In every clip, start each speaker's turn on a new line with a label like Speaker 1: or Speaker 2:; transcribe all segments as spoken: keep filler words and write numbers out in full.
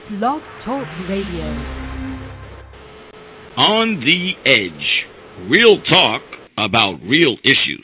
Speaker 1: Blog Talk Radio.
Speaker 2: On the Edge. Real talk about real issues.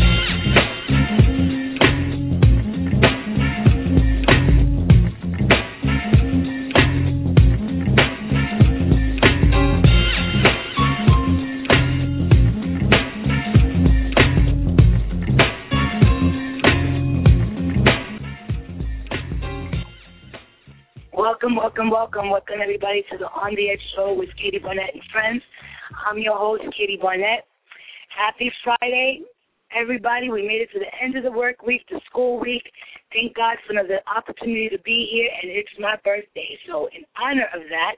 Speaker 3: Welcome, welcome, welcome, welcome everybody to the On the Edge show with Katie Barnett and friends. I'm your host, Katie Barnett. Happy Friday, everybody. We made it to the end of the work week, the school week. Thank God for another opportunity to be here, and it's my birthday. So in honor of that,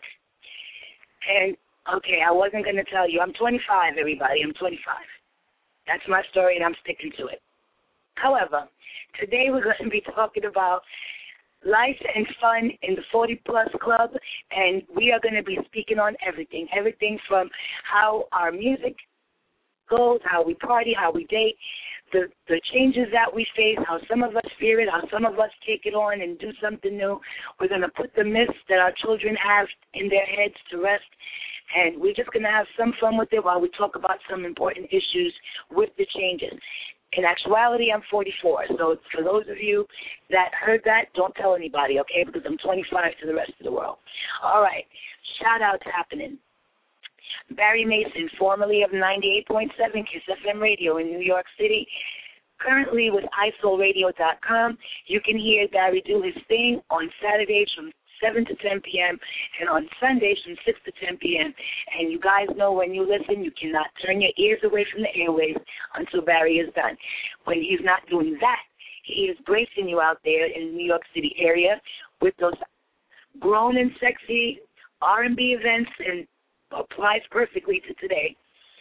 Speaker 3: and okay, I wasn't going to tell you, I'm twenty-five, everybody. I'm twenty-five. That's my story, and I'm sticking to it. However, today we're going to be talking about life and fun in the forty-plus club, and we are going to be speaking on everything, everything from how our music goes, how we party, how we date, the, the changes that we face, how some of us fear it, how some of us take it on and do something new. We're going to put the myths that our children have in their heads to rest, and we're just going to have some fun with it while we talk about some important issues with the changes. In actuality, I'm forty-four, so for those of you that heard that, don't tell anybody, okay, because I'm twenty-five to the rest of the world. All right, shout-outs happening. Barry Mason, formerly of ninety-eight point seven Kiss F M Radio in New York City, currently with I S O radio dot com. You can hear Barry do his thing on Saturdays from seven to ten p.m. and on Sundays from six to ten p.m. And you guys know when you listen, you cannot turn your ears away from the airwaves until Barry is done. When he's not doing that, he is bracing you out there in the New York City area with those grown and sexy R and B events, and applies perfectly to today.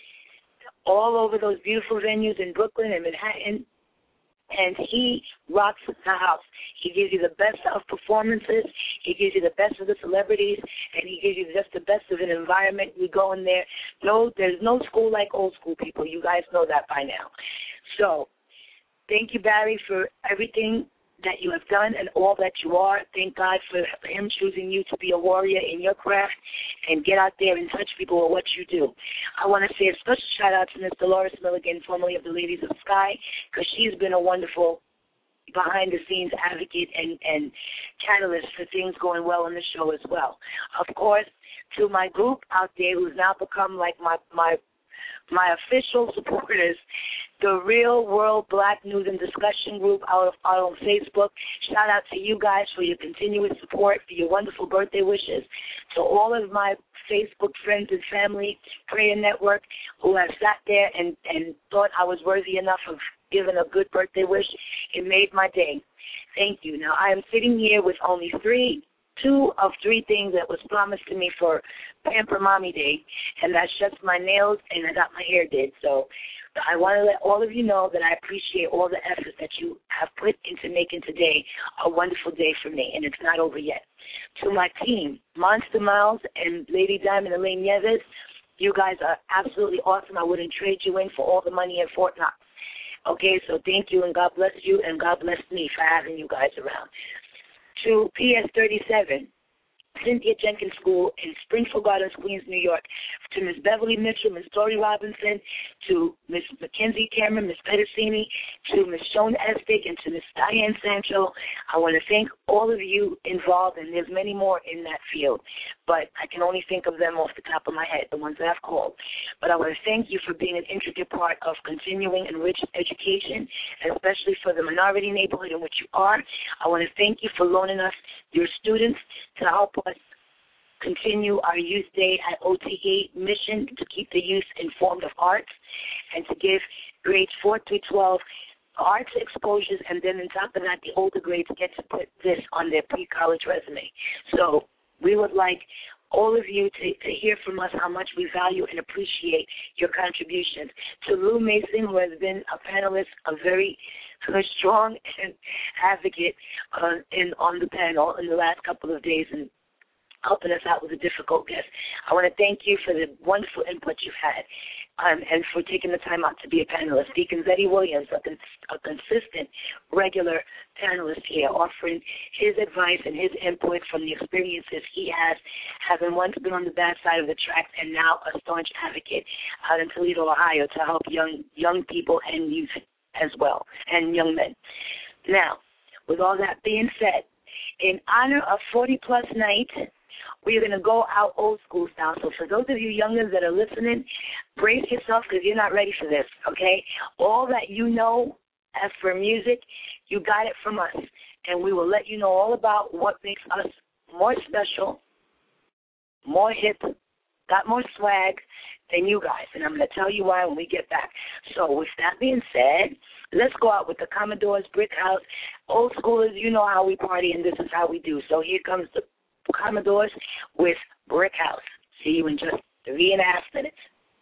Speaker 3: All over those beautiful venues in Brooklyn and Manhattan. And he rocks the house. He gives you the best of performances. He gives you the best of the celebrities, and he gives you just the best of an environment. We go in there. No, there's no school like old school, people. You guys know that by now. So thank you, Barry, for everything that you have done and all that you are. Thank God for him choosing you to be a warrior in your craft and get out there and touch people with what you do. I want to say a special shout-out to Miss Dolores Milligan, formerly of the Ladies of Sky, because she's been a wonderful behind-the-scenes advocate and, and catalyst for things going well on the show as well. Of course, to my group out there who's now become like my my my official supporters, the Real World Black News and Discussion Group out, of, out on Facebook. Shout out to you guys for your continuous support, for your wonderful birthday wishes. To all of my Facebook friends and family, Prayer Network, who have sat there and, and thought I was worthy enough of giving a good birthday wish, it made my day. Thank you. Now, I am sitting here with only three Two of three things that was promised to me for Pamper Mommy Day, and that's just my nails and I got my hair did. So I want to let all of you know that I appreciate all the effort that you have put into making today a wonderful day for me, and it's not over yet. To my team, Monster Miles and Lady Diamond Elaine Nieves, you guys are absolutely awesome. I wouldn't trade you in for all the money in Fort Knox. Okay, so thank you, and God bless you, and God bless me for having you guys around. To P S thirty-seven, Cynthia Jenkins School in Springfield Gardens, Queens, New York. To Miss Beverly Mitchell, Miss Tori Robinson, to Miss Mackenzie Cameron, Miss Pedersini, to Miss Shona Estig, and to Miss Diane Sancho. I want to thank all of you involved, and there's many more in that field, but I can only think of them off the top of my head, the ones that I've called. But I want to thank you for being an intricate part of continuing enriched education, especially for the minority neighborhood in which you are. I want to thank you for loaning us your students to help us continue our Youth Day at O T E mission to keep the youth informed of arts and to give grades four through twelve arts exposures, and then on top of that, the older grades get to put this on their pre-college resume. So we would like all of you to, to hear from us how much we value and appreciate your contributions. To Lou Mason, who has been a panelist, a very a strong advocate uh, in on the panel in the last couple of days, and helping us out with a difficult guest. I want to thank you for the wonderful input you've had. um, and for taking the time out to be a panelist. Deacon Eddie Williams, a, cons- a consistent, regular panelist here, offering his advice and his input from the experiences he has, having once been on the bad side of the tracks and now a staunch advocate out in Toledo, Ohio, to help young young people and youth as well, and young men. Now, with all that being said, in honor of forty-plus night, we're going to go out old school style. So for those of you youngins that are listening, brace yourself because you're not ready for this, okay? All that you know as for music, you got it from us. And we will let you know all about what makes us more special, more hip, got more swag than you guys. And I'm going to tell you why when we get back. So with that being said, let's go out with the Commodores Brick House. Old schoolers, you know how we party, and this is how we do. So here comes the Commodores with Brick House. See you in just three and a half minutes.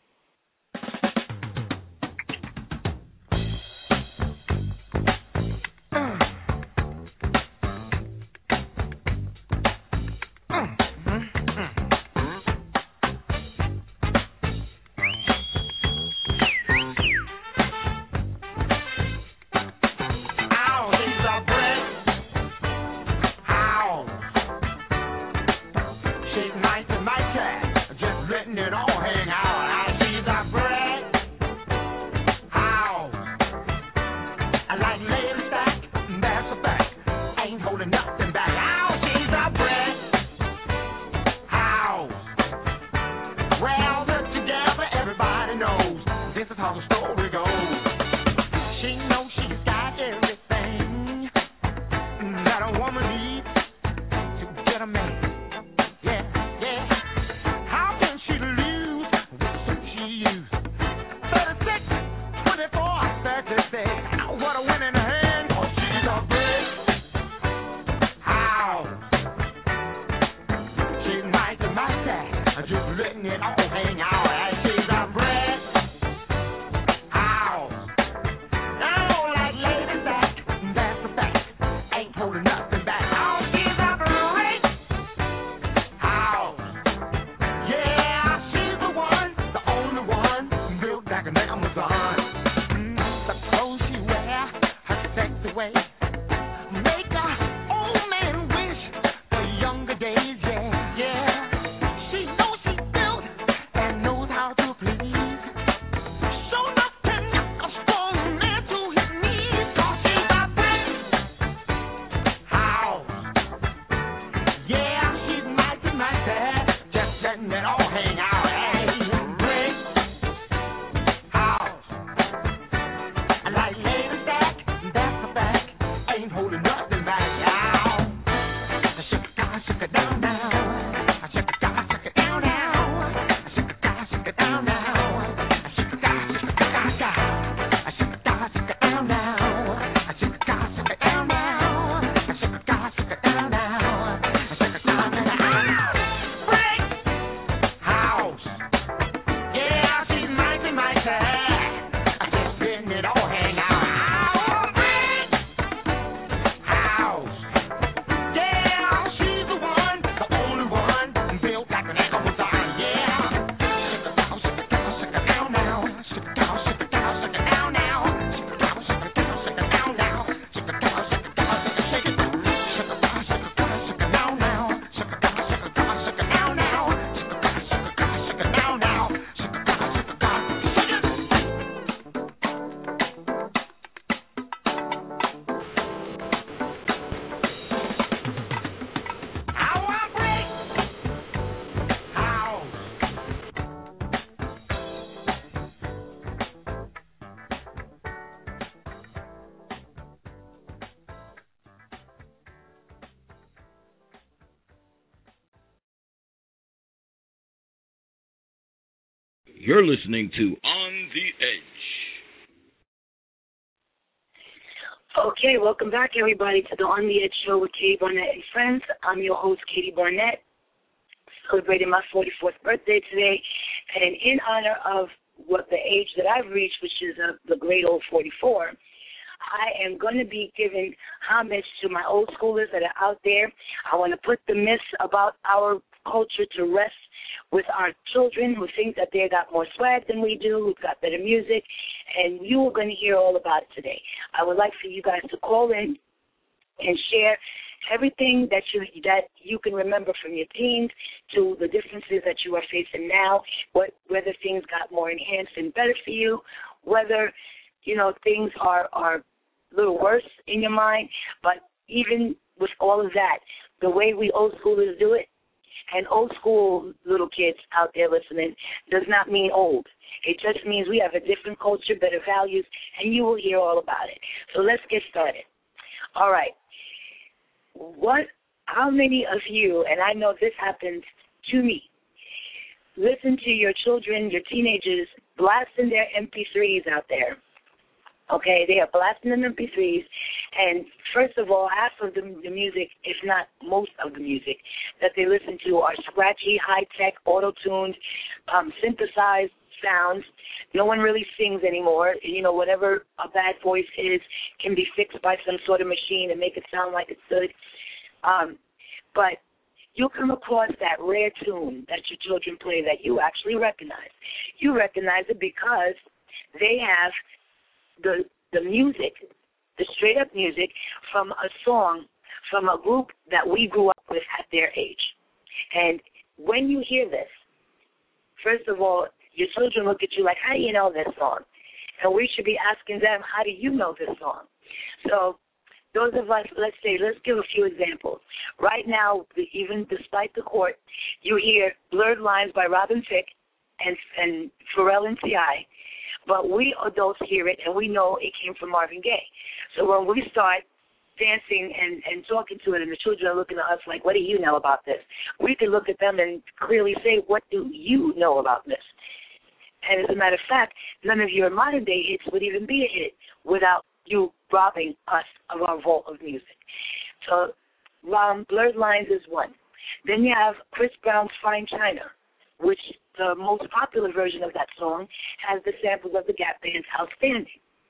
Speaker 2: You're listening to On the Edge.
Speaker 3: Okay, welcome back, everybody, to the On the Edge show with Katie Barnett and friends. I'm your host, Katie Barnett, celebrating my forty-fourth birthday today. And in honor of what the age that I've reached, which is uh, the great old forty-four, I am going to be giving homage to my old schoolers that are out there. I want to put the myths about our culture to rest with our children who think that they got more swag than we do, who've got better music, and you are going to hear all about it today. I would like for you guys to call in and share everything that you that you can remember from your teens to the differences that you are facing now, what, whether things got more enhanced and better for you, whether, you know, things are, are a little worse in your mind, but even with all of that, the way we old schoolers do it, and old school little kids out there listening, does not mean old. It just means we have a different culture, better values, and you will hear all about it. So let's get started. All right. What? How many of you, and I know this happened to me, listen to your children, your teenagers, blasting their M P threes out there? Okay, they are blasting them M P threes, and first of all, half of the, the music, if not most of the music, that they listen to are scratchy, high-tech, auto-tuned, um, synthesized sounds. No one really sings anymore. You know, whatever a bad voice is can be fixed by some sort of machine and make it sound like it's good. Um, but you'll come across that rare tune that your children play that you actually recognize. You recognize it because they have the the music, the straight-up music from a song from a group that we grew up with at their age. And when you hear this, first of all, your children look at you like, how do you know this song? And we should be asking them, how do you know this song? So those of us, let's say, let's give a few examples. Right now, even despite the court, you hear Blurred Lines by Robin Thicke and, and Pharrell and T I, but we adults hear it, and we know it came from Marvin Gaye. So when we start dancing and, and talking to it, and the children are looking at us like, what do you know about this? We can look at them and clearly say, what do you know about this? And as a matter of fact, none of your modern-day hits would even be a hit without you robbing us of our vault of music. So um, Blurred Lines is one. Then you have Chris Brown's Fine China, which the most popular version of that song has the samples of the Gap Band's Outstanding.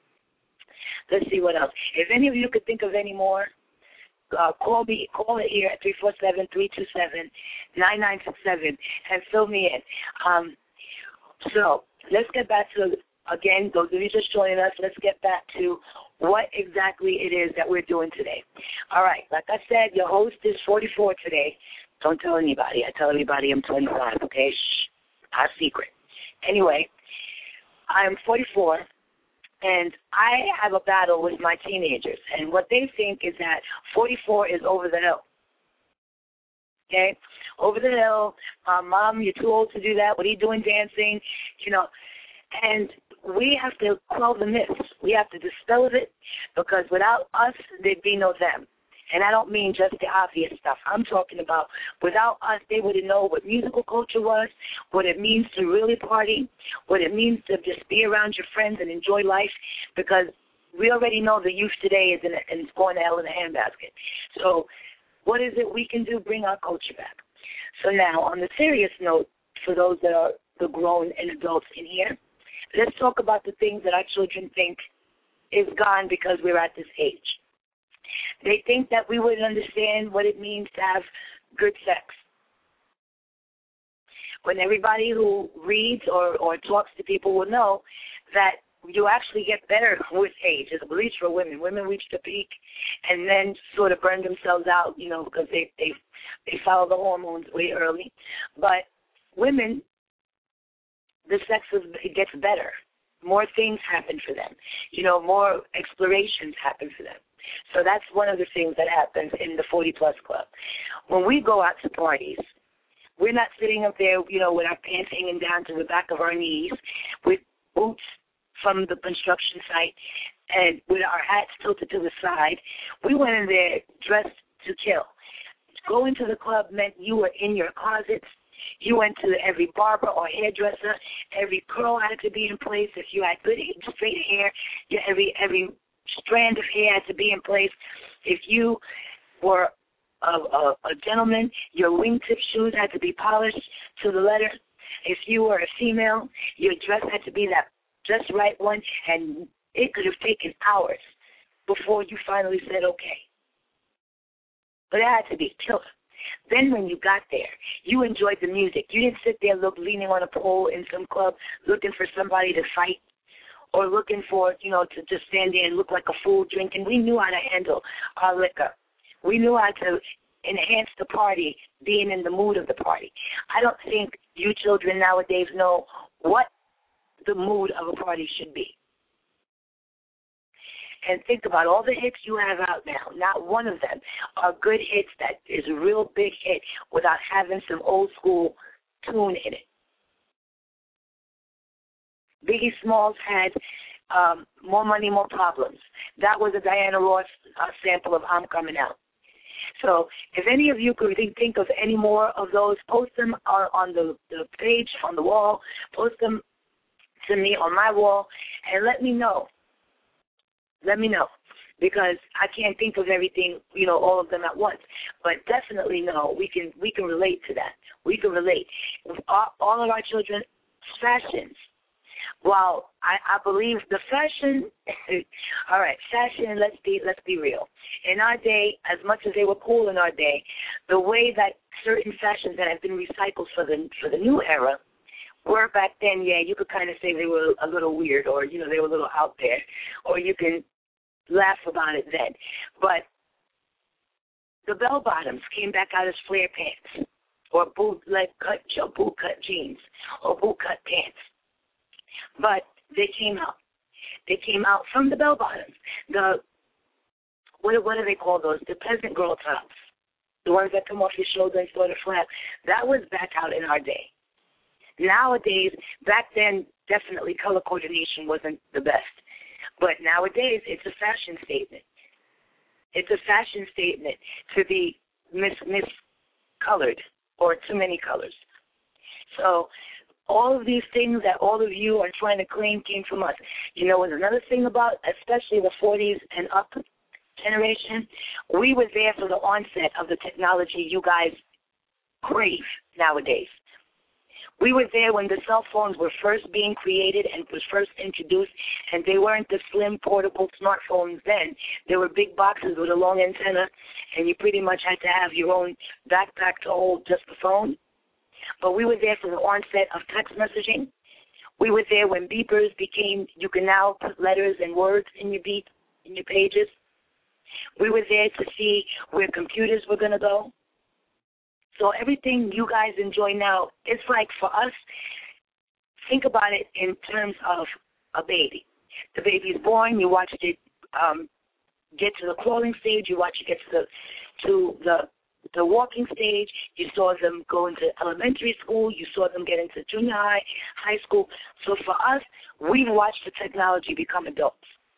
Speaker 3: Let's see what else. If any of you could think of any more, uh, call me, call it here at three four seven, three two seven, nine nine six seven and fill me in. Um, so let's get back to, again, those of you just joining us, let's get back to what exactly it is that we're doing today. All right, like I said, your host is forty-four today. Don't tell anybody. I tell everybody I'm twenty-five, okay? Shh, our secret. Anyway, I'm forty-four, and I have a battle with my teenagers, and what they think is that forty-four is over the hill. Okay? Over the hill, uh, Mom, you're too old to do that. What are you doing dancing? You know, and we have to quell the myths. We have to dispel it because without us, there'd be no them. And I don't mean just the obvious stuff. I'm talking about without us, they wouldn't know what musical culture was, what it means to really party, what it means to just be around your friends and enjoy life, because we already know the youth today is in a, and it's going to hell in a handbasket. So what is it we can do? Bring our culture back. So now, on the serious note, for those that are the grown and adults in here, let's talk about the things that our children think is gone because we're at this age. They think that we wouldn't understand what it means to have good sex. When everybody who reads or, or talks to people will know that you actually get better with age, at least for women. Women reach the peak and then sort of burn themselves out, you know, because they, they, they follow the hormones way early. But women, the sex is, it gets better. More things happen for them. You know, more explorations happen for them. So that's one of the things that happens in the forty-plus club. When we go out to parties, we're not sitting up there, you know, with our pants hanging down to the back of our knees, with boots from the construction site, and with our hats tilted to the side. We went in there dressed to kill. Going to the club meant you were in your closets. You went to every barber or hairdresser. Every curl had to be in place. If you had good straight hair, your every every strand of hair had to be in place. If you were a, a, a gentleman, your wingtip shoes had to be polished to the letter. If you were a female, your dress had to be that just right one, and it could have taken hours before you finally said okay. But it had to be killer. Then when you got there, you enjoyed the music. You didn't sit there look leaning on a pole in some club looking for somebody to fight or looking for, you know, to just stand there and look like a fool drinking. We knew how to handle our liquor. We knew how to enhance the party, being in the mood of the party. I don't think you children nowadays know what the mood of a party should be. And think about all the hits you have out now. Not one of them are good hits that is a real big hit without having some old school tune in it. Biggie Smalls had um, More Money, More Problems. That was a Diana Ross uh, sample of I'm Coming Out. So if any of you could think of any more of those, post them on, on the, the page, on the wall. Post them to me on my wall and let me know. Let me know, because I can't think of everything, you know, all of them at once. But definitely know we can we can relate to that. We can relate. All, all of our children, fashions. While I, I believe the fashion, all right, fashion. Let's be let's be real. In our day, as much as they were cool in our day, the way that certain fashions that have been recycled for the for the new era were back then, yeah, you could kind of say they were a little weird, or you know, they were a little out there, or you can laugh about it then. But the bell bottoms came back out as flare pants, or bootleg cut, or boot cut jeans, or boot cut pants. But they came out. They came out from the bell bottoms. The what what do they call those? The peasant girl tops, the ones that come off your shoulder and sort of flat. That was back out in our day. Nowadays, back then, definitely color coordination wasn't the best. But nowadays, it's a fashion statement. It's a fashion statement to be mis miscolored or too many colors. So all of these things that all of you are trying to claim came from us. You know, and another thing about especially the forties and up generation, we were there for the onset of the technology you guys crave nowadays. We were there when the cell phones were first being created and was first introduced, and they weren't the slim, portable smartphones then. They were big boxes with a long antenna, and you pretty much had to have your own backpack to hold just the phone. But we were there for the onset of text messaging. We were there when beepers became, you can now put letters and words in your beep, in your pages. We were there to see where computers were going to go. So everything you guys enjoy now, it's like for us, think about it in terms of a baby. The baby's born, you watch it um, get to the crawling stage, you watch it get to the to the the walking stage, you saw them go into elementary school, you saw them get into junior high, high school. So for us, we've watched the technology become adults.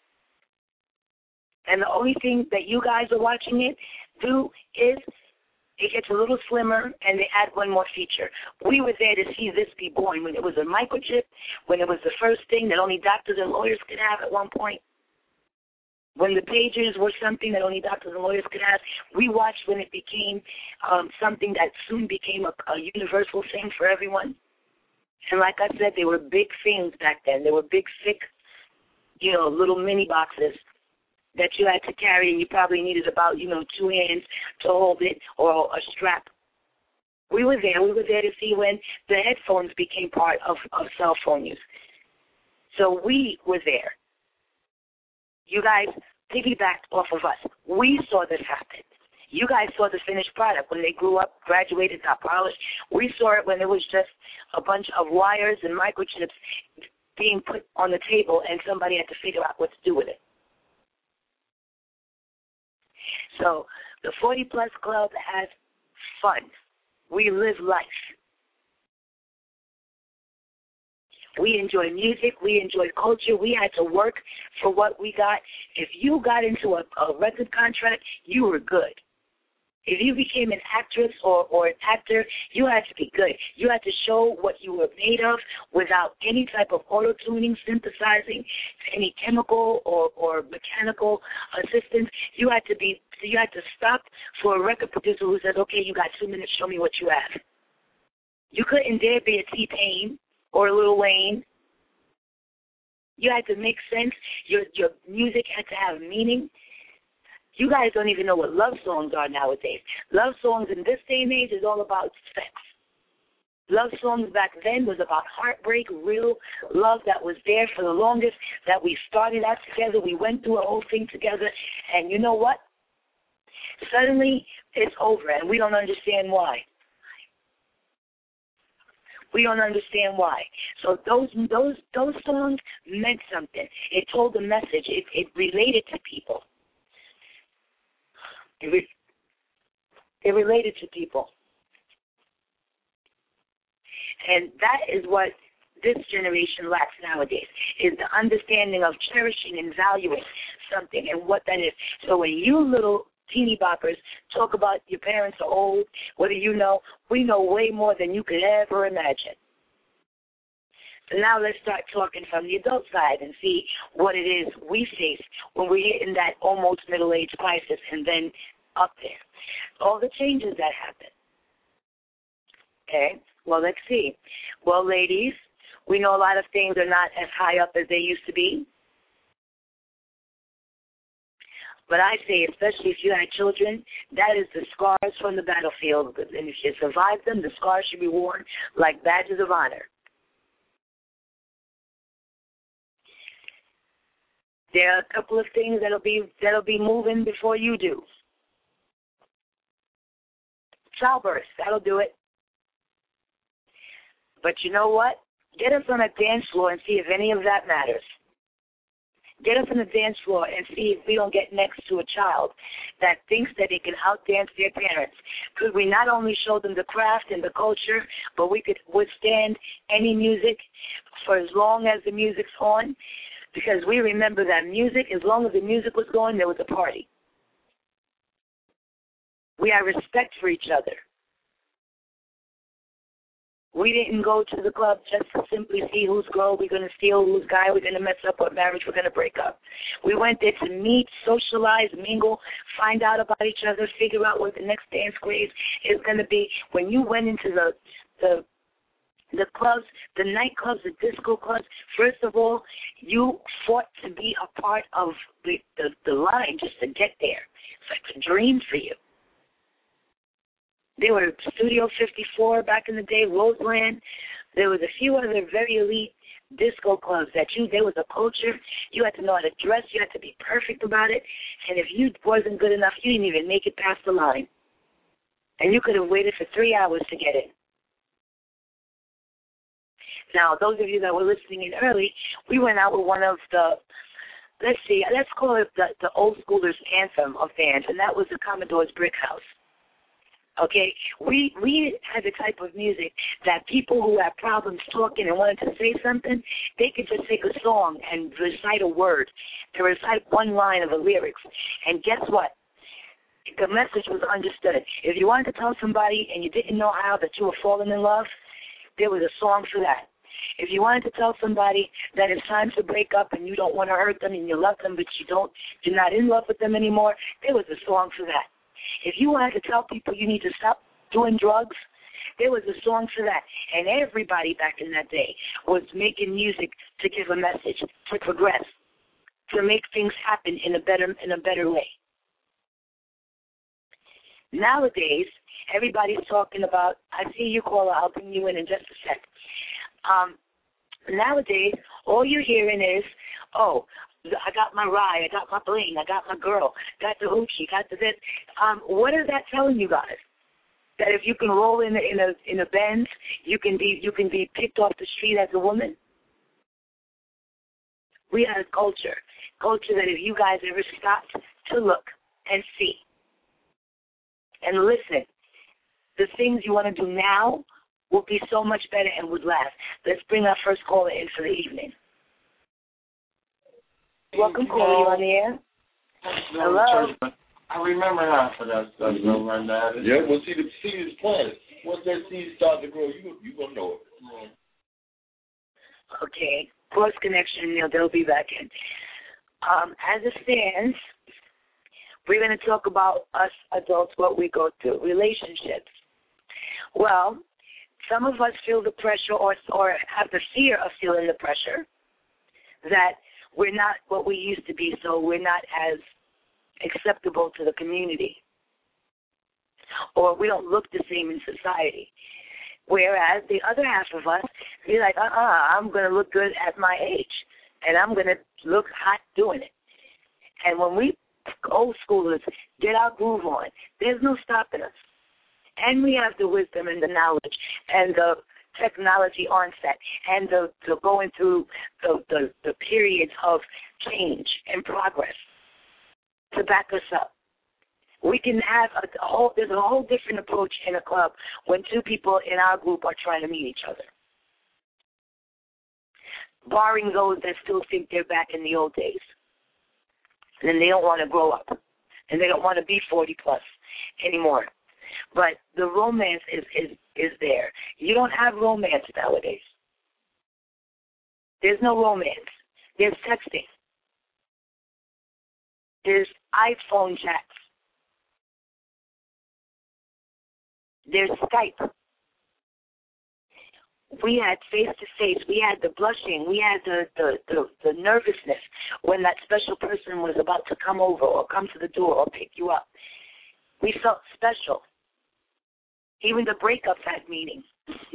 Speaker 3: And the only thing that you guys are watching it do is it gets a little slimmer, and they add one more feature. We were there to see this be born when it was a microchip, when it was the first thing that only doctors and lawyers could have at one point, when the pagers were something that only doctors and lawyers could have. We watched when it became um, something that soon became a, a universal thing for everyone. And like I said, they were big things back then. They were big, thick, you know, little mini boxes that you had to carry, and you probably needed about, you know, two hands to hold it, or a strap. We were there. We were there to see when the headphones became part of, of cell phone use. So we were there. You guys piggybacked off of us. We saw this happen. You guys saw the finished product when they grew up, graduated, got polished. We saw it when it was just a bunch of wires and microchips being put on the table, and somebody had to figure out what to do with it. So the forty plus Club has fun. We live life. We enjoy music. We enjoy culture. We had to work for what we got. If you got into a, a record contract, you were good. If you became an actress or, or an actor, you had to be good. You had to show what you were made of without any type of auto-tuning, synthesizing, any chemical or, or mechanical assistance. You had to be, you had to stop for a record producer who says, okay, you got two minutes, show me what you have. You couldn't dare be a T-Pain or a Lil Wayne. You had to make sense. Your, your music had to have meaning. You guys don't even know what love songs are nowadays. Love songs in this day and age is all about sex. Love songs back then was about heartbreak, real love that was there for the longest, that we started out together, we went through a whole thing together, and you know what? Suddenly, it's over, and we don't understand why. We don't understand why. So those those those songs meant something. It told a message. It, it related to people. It, re- it related to people. And that is what this generation lacks nowadays, is the understanding of cherishing and valuing something and what that is. So when you little teeny boppers talk about your parents are old, what do you know? We know way more than you could ever imagine. So now let's start talking from the adult side and see what it is we face when we're hitting that almost middle-age crisis and then up there. All the changes that happen. Okay, well, let's see. Well, ladies, we know a lot of things are not as high up as they used to be. But I say, especially if you had children, that is the scars from the battlefield. And if you survive them, the scars should be worn like badges of honor. There are a couple of things that'll be that'll be moving before you do. Childbirth, that'll do it. But you know what? Get us on a dance floor and see if any of that matters. Get us on the dance floor and see if we don't get next to a child that thinks that they can outdance their parents. Could we not only show them the craft and the culture, but we could withstand any music for as long as the music's on? Because we remember that music, as long as the music was going, there was a party. We had respect for each other. We didn't go to the club just to simply see whose girl we're going to steal, whose guy we're going to mess up, what marriage we're going to break up. We went there to meet, socialize, mingle, find out about each other, figure out what the next dance craze is going to be. When you went into the the the clubs, the nightclubs, the disco clubs, first of all, you fought to be a part of the, the, the line just to get there. It's like a dream for you. There were Studio fifty-four back in the day, Roseland. There was a few other very elite disco clubs that you, there was a culture. You had to know how to dress. You had to be perfect about it. And if you wasn't good enough, you didn't even make it past the line. And you could have waited for three hours to get in. Now, those of you that were listening in early, we went out with one of the, let's see, let's call it the, the old schoolers' anthem of bands, and that was the Commodore's Brick House. Okay, we we had the type of music that people who had problems talking and wanted to say something, they could just take a song and recite a word, to recite one line of the lyrics. And guess what? The message was understood. If you wanted to tell somebody and you didn't know how that you were falling in love, there was a song for that. If you wanted to tell somebody that it's time to break up and you don't want to hurt them and you love them but you don't, you're not in love with them anymore, there was a song for that. If you wanted to tell people you need to stop doing drugs, there was a song for that. And everybody back in that day was making music to give a message, to progress, to make things happen in a better in a better way. Nowadays, everybody's talking about, I see you, caller, I'll bring you in in just a sec. Um, nowadays, all you're hearing is, oh, I got my ride, I got my bling, I got my girl, got the hoochie, got the this. Um, what is that telling you guys? That if you can roll in a, in a in a Benz, you can be you can be picked off the street as a woman? We have a culture, culture that if you guys ever stopped to look and see and listen, the things you want to do now will be so much better and would last. Let's bring our first caller in for the evening. Welcome, caller. You on the air? Hello.
Speaker 4: I remember half of that stuff,
Speaker 2: mm-hmm.
Speaker 4: though, right now.
Speaker 2: Yeah, well, see, the seed is planted. Once that seed starts to grow, you you gonna know it.
Speaker 3: Yeah. Okay. Cross connection, Neil. They'll be back in. Um, as it stands, we're going to talk about us adults, what we go through, relationships. Well, some of us feel the pressure or or have the fear of feeling the pressure that we're not what we used to be, so we're not as acceptable to the community, or we don't look the same in society. Whereas the other half of us be like, uh-uh, I'm going to look good at my age, and I'm going to look hot doing it. And when we old schoolers get our groove on, there's no stopping us. And we have the wisdom and the knowledge and the technology onset and the, the going through the, the, the periods of change and progress to back us up. We can have a, a whole, there's a whole different approach in a club when two people in our group are trying to meet each other. Barring those that still think they're back in the old days. And then they don't want to grow up. And they don't want to be forty plus anymore. But the romance is, is, is there. You don't have romance nowadays. There's no romance. There's texting. There's iPhone chats. There's Skype. We had face-to-face. We had the blushing. We had the, the, the, the nervousness when that special person was about to come over or come to the door or pick you up. We felt special. Even the breakups had meaning.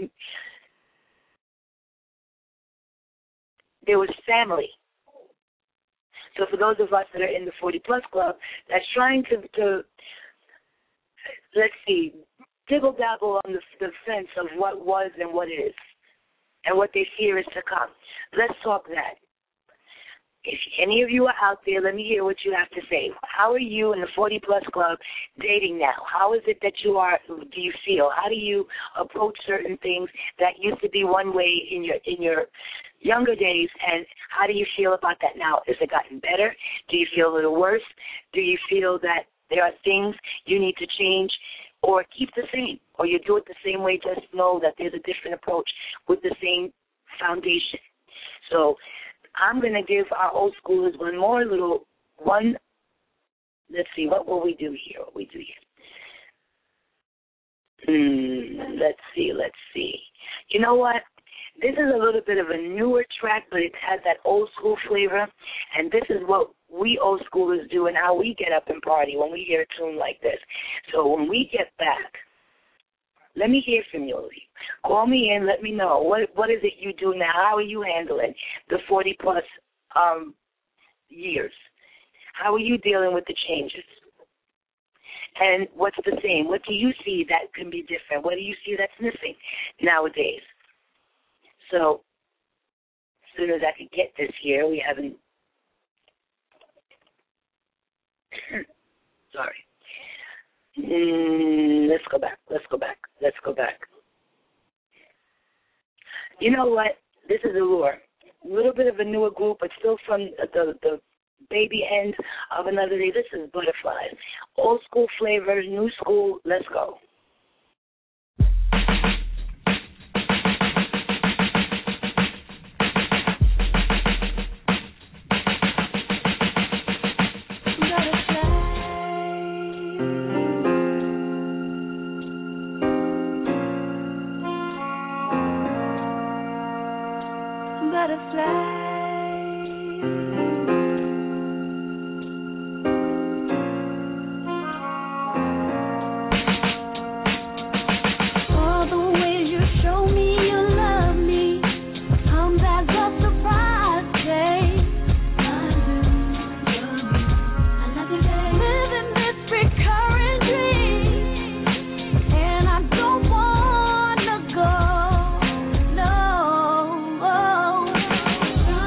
Speaker 3: There was family. So for those of us that are in the forty-plus club that's trying to, to, let's see, dibble-dabble on the, the fence of what was and what is and what they fear is to come. Let's talk that. If any of you are out there, let me hear what you have to say. How are you in the forty-plus club dating now? How is it that you are, do you feel? How do you approach certain things that used to be one way in your in your younger days, and how do you feel about that now? Has it gotten better? Do you feel a little worse? Do you feel that there are things you need to change or keep the same? Or you do it the same way, just know that there's a different approach with the same foundation. So I'm going to give our old schoolers one more little, one, let's see, what will we do here? What will we do here? Hmm, let's see, let's see. You know what? This is a little bit of a newer track, but it has that old school flavor, and this is what we old schoolers do and how we get up and party when we hear a tune like this. So when we get back, let me hear from you. Call me in. Let me know. What What is it you do now? How are you handling the forty-plus um, years? How are you dealing with the changes? And what's the same? What do you see that can be different? What do you see that's missing nowadays? So as soon as I can get this here, we haven't – sorry. Mm, let's go back. Let's go back. Let's go back. You know what? This is Allure. A little bit of a newer group, but still from the, the baby end of Another Day. This is Butterflies. Old school flavor, new school. Let's go.
Speaker 5: Shine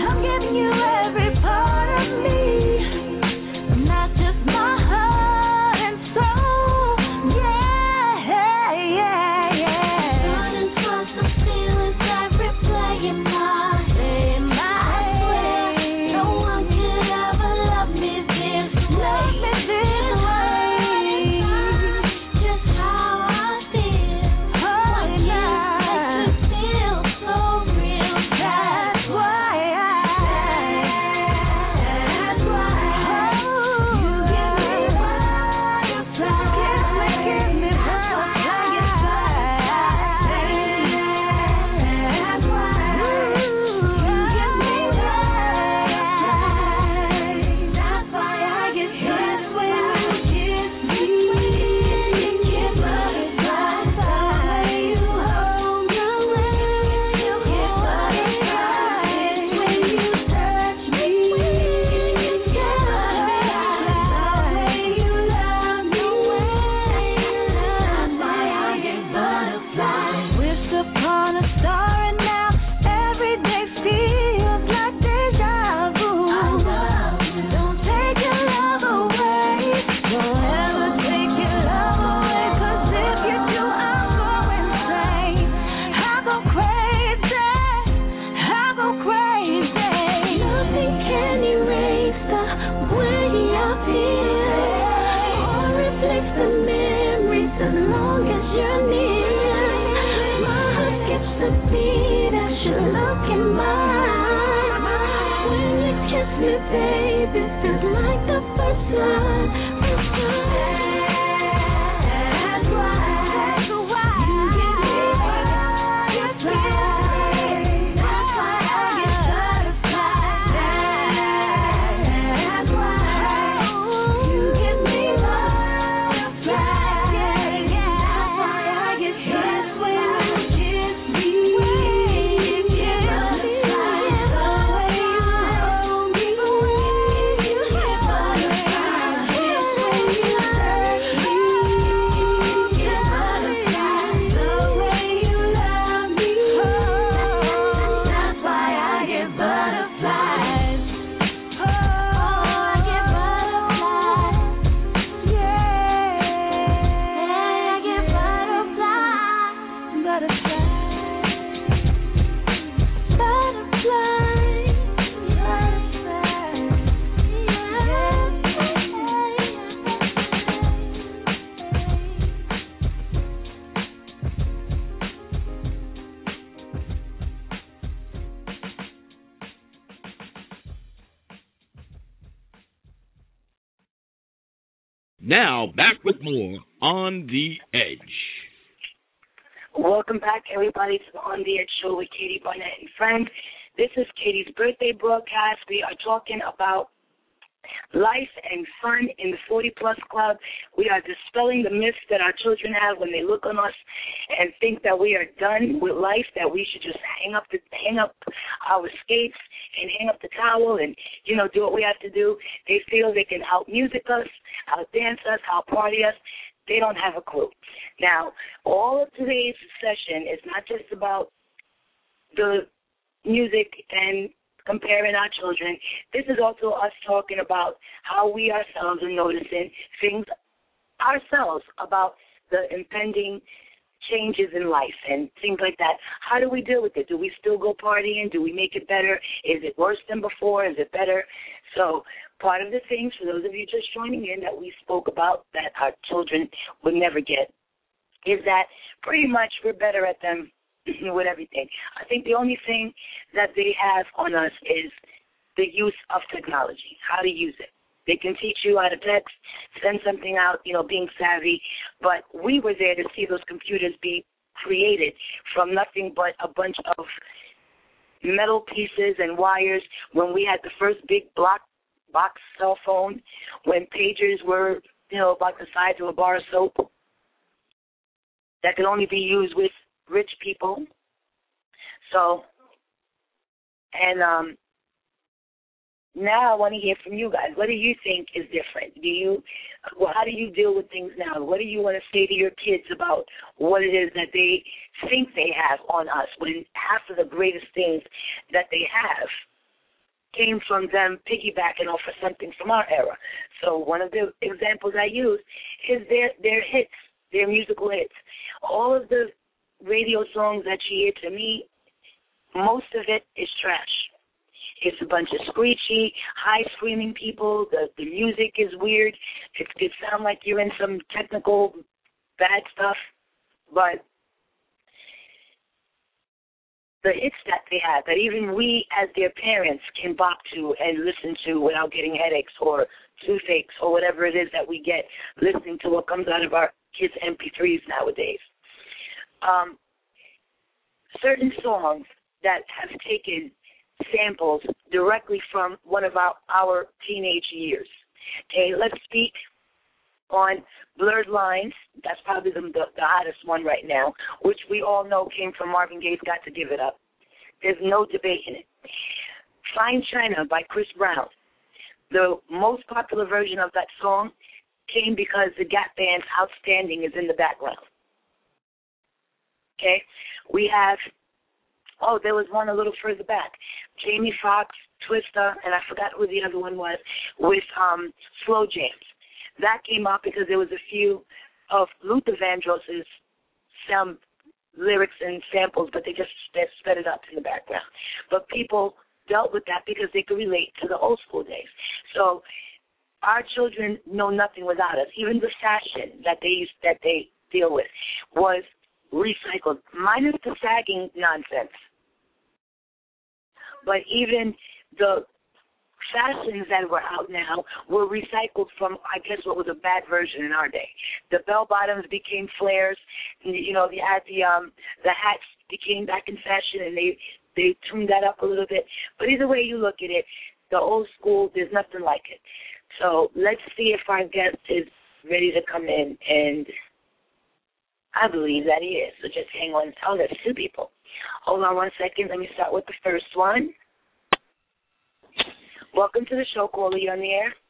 Speaker 2: Now, back with more On the Edge.
Speaker 3: Welcome back, everybody, to the On the Edge show with Katie Barnett and friends. This is Katie's birthday broadcast. We are talking about life and fun in the forty-plus club. We are dispelling the myths that our children have when they look on us and think that we are done with life, that we should just hang up the, hang up our skates and hang up the towel and, you know, do what we have to do. They feel they can out-music us, out-dance us, out-party us. They don't have a clue. Now, all of today's session is not just about the music and comparing our children. This is also us talking about how we ourselves are noticing things ourselves about the impending changes in life and things like that. How do we deal with it? Do we still go partying? Do we make it better? Is it worse than before? Is it better? So part of the things, for those of you just joining in, that we spoke about that our children would never get is that pretty much we're better at them with everything. I think the only thing that they have on us is the use of technology, how to use it. They can teach you how to text, send something out, you know, being savvy, but we were there to see those computers be created from nothing but a bunch of metal pieces and wires when we had the first big block box cell phone, when pagers were, you know, about the size of a bar of soap that could only be used with rich people. So, and um, now I want to hear from you guys. What do you think is different? Do you, well, how do you deal with things now? What do you want to say to your kids about what it is that they think they have on us, when half of the greatest things that they have came from them piggybacking off of something from our era. So one of the examples I use is their their hits, their musical hits. All of the radio songs that you hear, to me, most of it is trash. It's a bunch of screechy, high screaming people. The the music is weird. It it sounds like you're in some technical bad stuff, but the hits that they have, that even we as their parents can bop to and listen to without getting headaches or toothaches or whatever it is that we get listening to what comes out of our kids' M P threes nowadays. Um, certain songs that have taken samples directly from one of our, our teenage years. Okay, let's speak on Blurred Lines. That's probably the, the, the hottest one right now, which we all know came from Marvin Gaye's Got to Give It Up. There's no debating it. Fine China by Chris Brown. The most popular version of that song came because the Gap Band's Outstanding is in the background. Okay? We have, oh, there was one a little further back. Jamie Foxx, Twista, and I forgot who the other one was, with um, Slow Jams. That came out because there was a few of Luther Vandross's some lyrics and samples, but they just sped, sped it up in the background. But people dealt with that because they could relate to the old school days. So our children know nothing without us. Even the fashion that they used, that they deal with was recycled, minus the sagging nonsense. But even the fashions that were out now were recycled from, I guess, what was a bad version in our day. The bell bottoms became flares. You know, they had the um the hats became back in fashion, and they they tuned that up a little bit. But either way you look at it, the old school, there's nothing like it. So let's see if our guest is ready to come in, and I believe that he is. So just hang on. Oh, there's two people. Hold on one second. Let me start with the first one. Welcome to the show, caller. You on the air?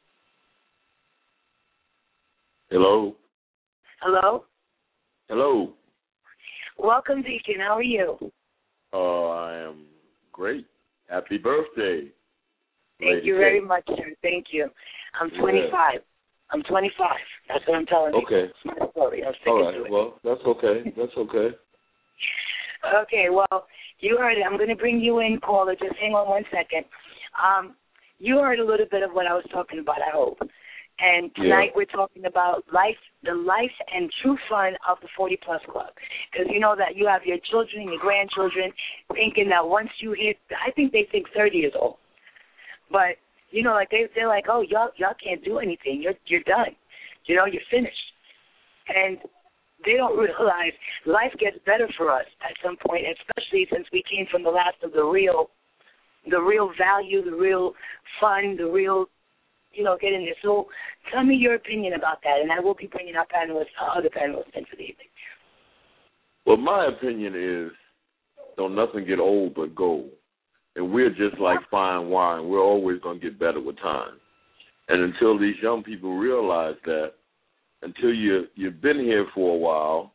Speaker 5: Hello.
Speaker 3: Hello?
Speaker 5: Hello.
Speaker 3: Welcome, Deacon. How are you?
Speaker 5: Oh, I am great. Happy birthday.
Speaker 3: Thank
Speaker 5: Lady
Speaker 3: you
Speaker 5: K.
Speaker 3: very much, sir. Thank you. I'm twenty-five. Yeah. I'm twenty-five. That's what I'm telling you.
Speaker 5: Okay.
Speaker 3: That's my story. I'm
Speaker 5: All right.
Speaker 3: to it.
Speaker 5: Well, that's okay. That's okay.
Speaker 3: Okay. Well, you heard it. I'm going to bring you in, caller. Just hang on one second. Um, you heard a little bit of what I was talking about, I hope. And tonight yeah. we're talking about life, the life and true fun of the forty-plus Club. Because you know that you have your children, your grandchildren, thinking that once you hit, I think they think thirty years old. But, you know, like they, they're like, oh, y'all, y'all can't do anything. You're, you're done. You know, you're finished. And they don't realize life gets better for us at some point, especially since we came from the last of the real, the real value, the real fun, the real, you know, get in there. So tell me your opinion about that, and I will be bringing our panelists, uh, other panelists into the evening.
Speaker 5: Well, my opinion is don't nothing get old but gold. And we're just like fine wine. We're always going to get better with time. And until these young people realize that, until you, you've been here for a while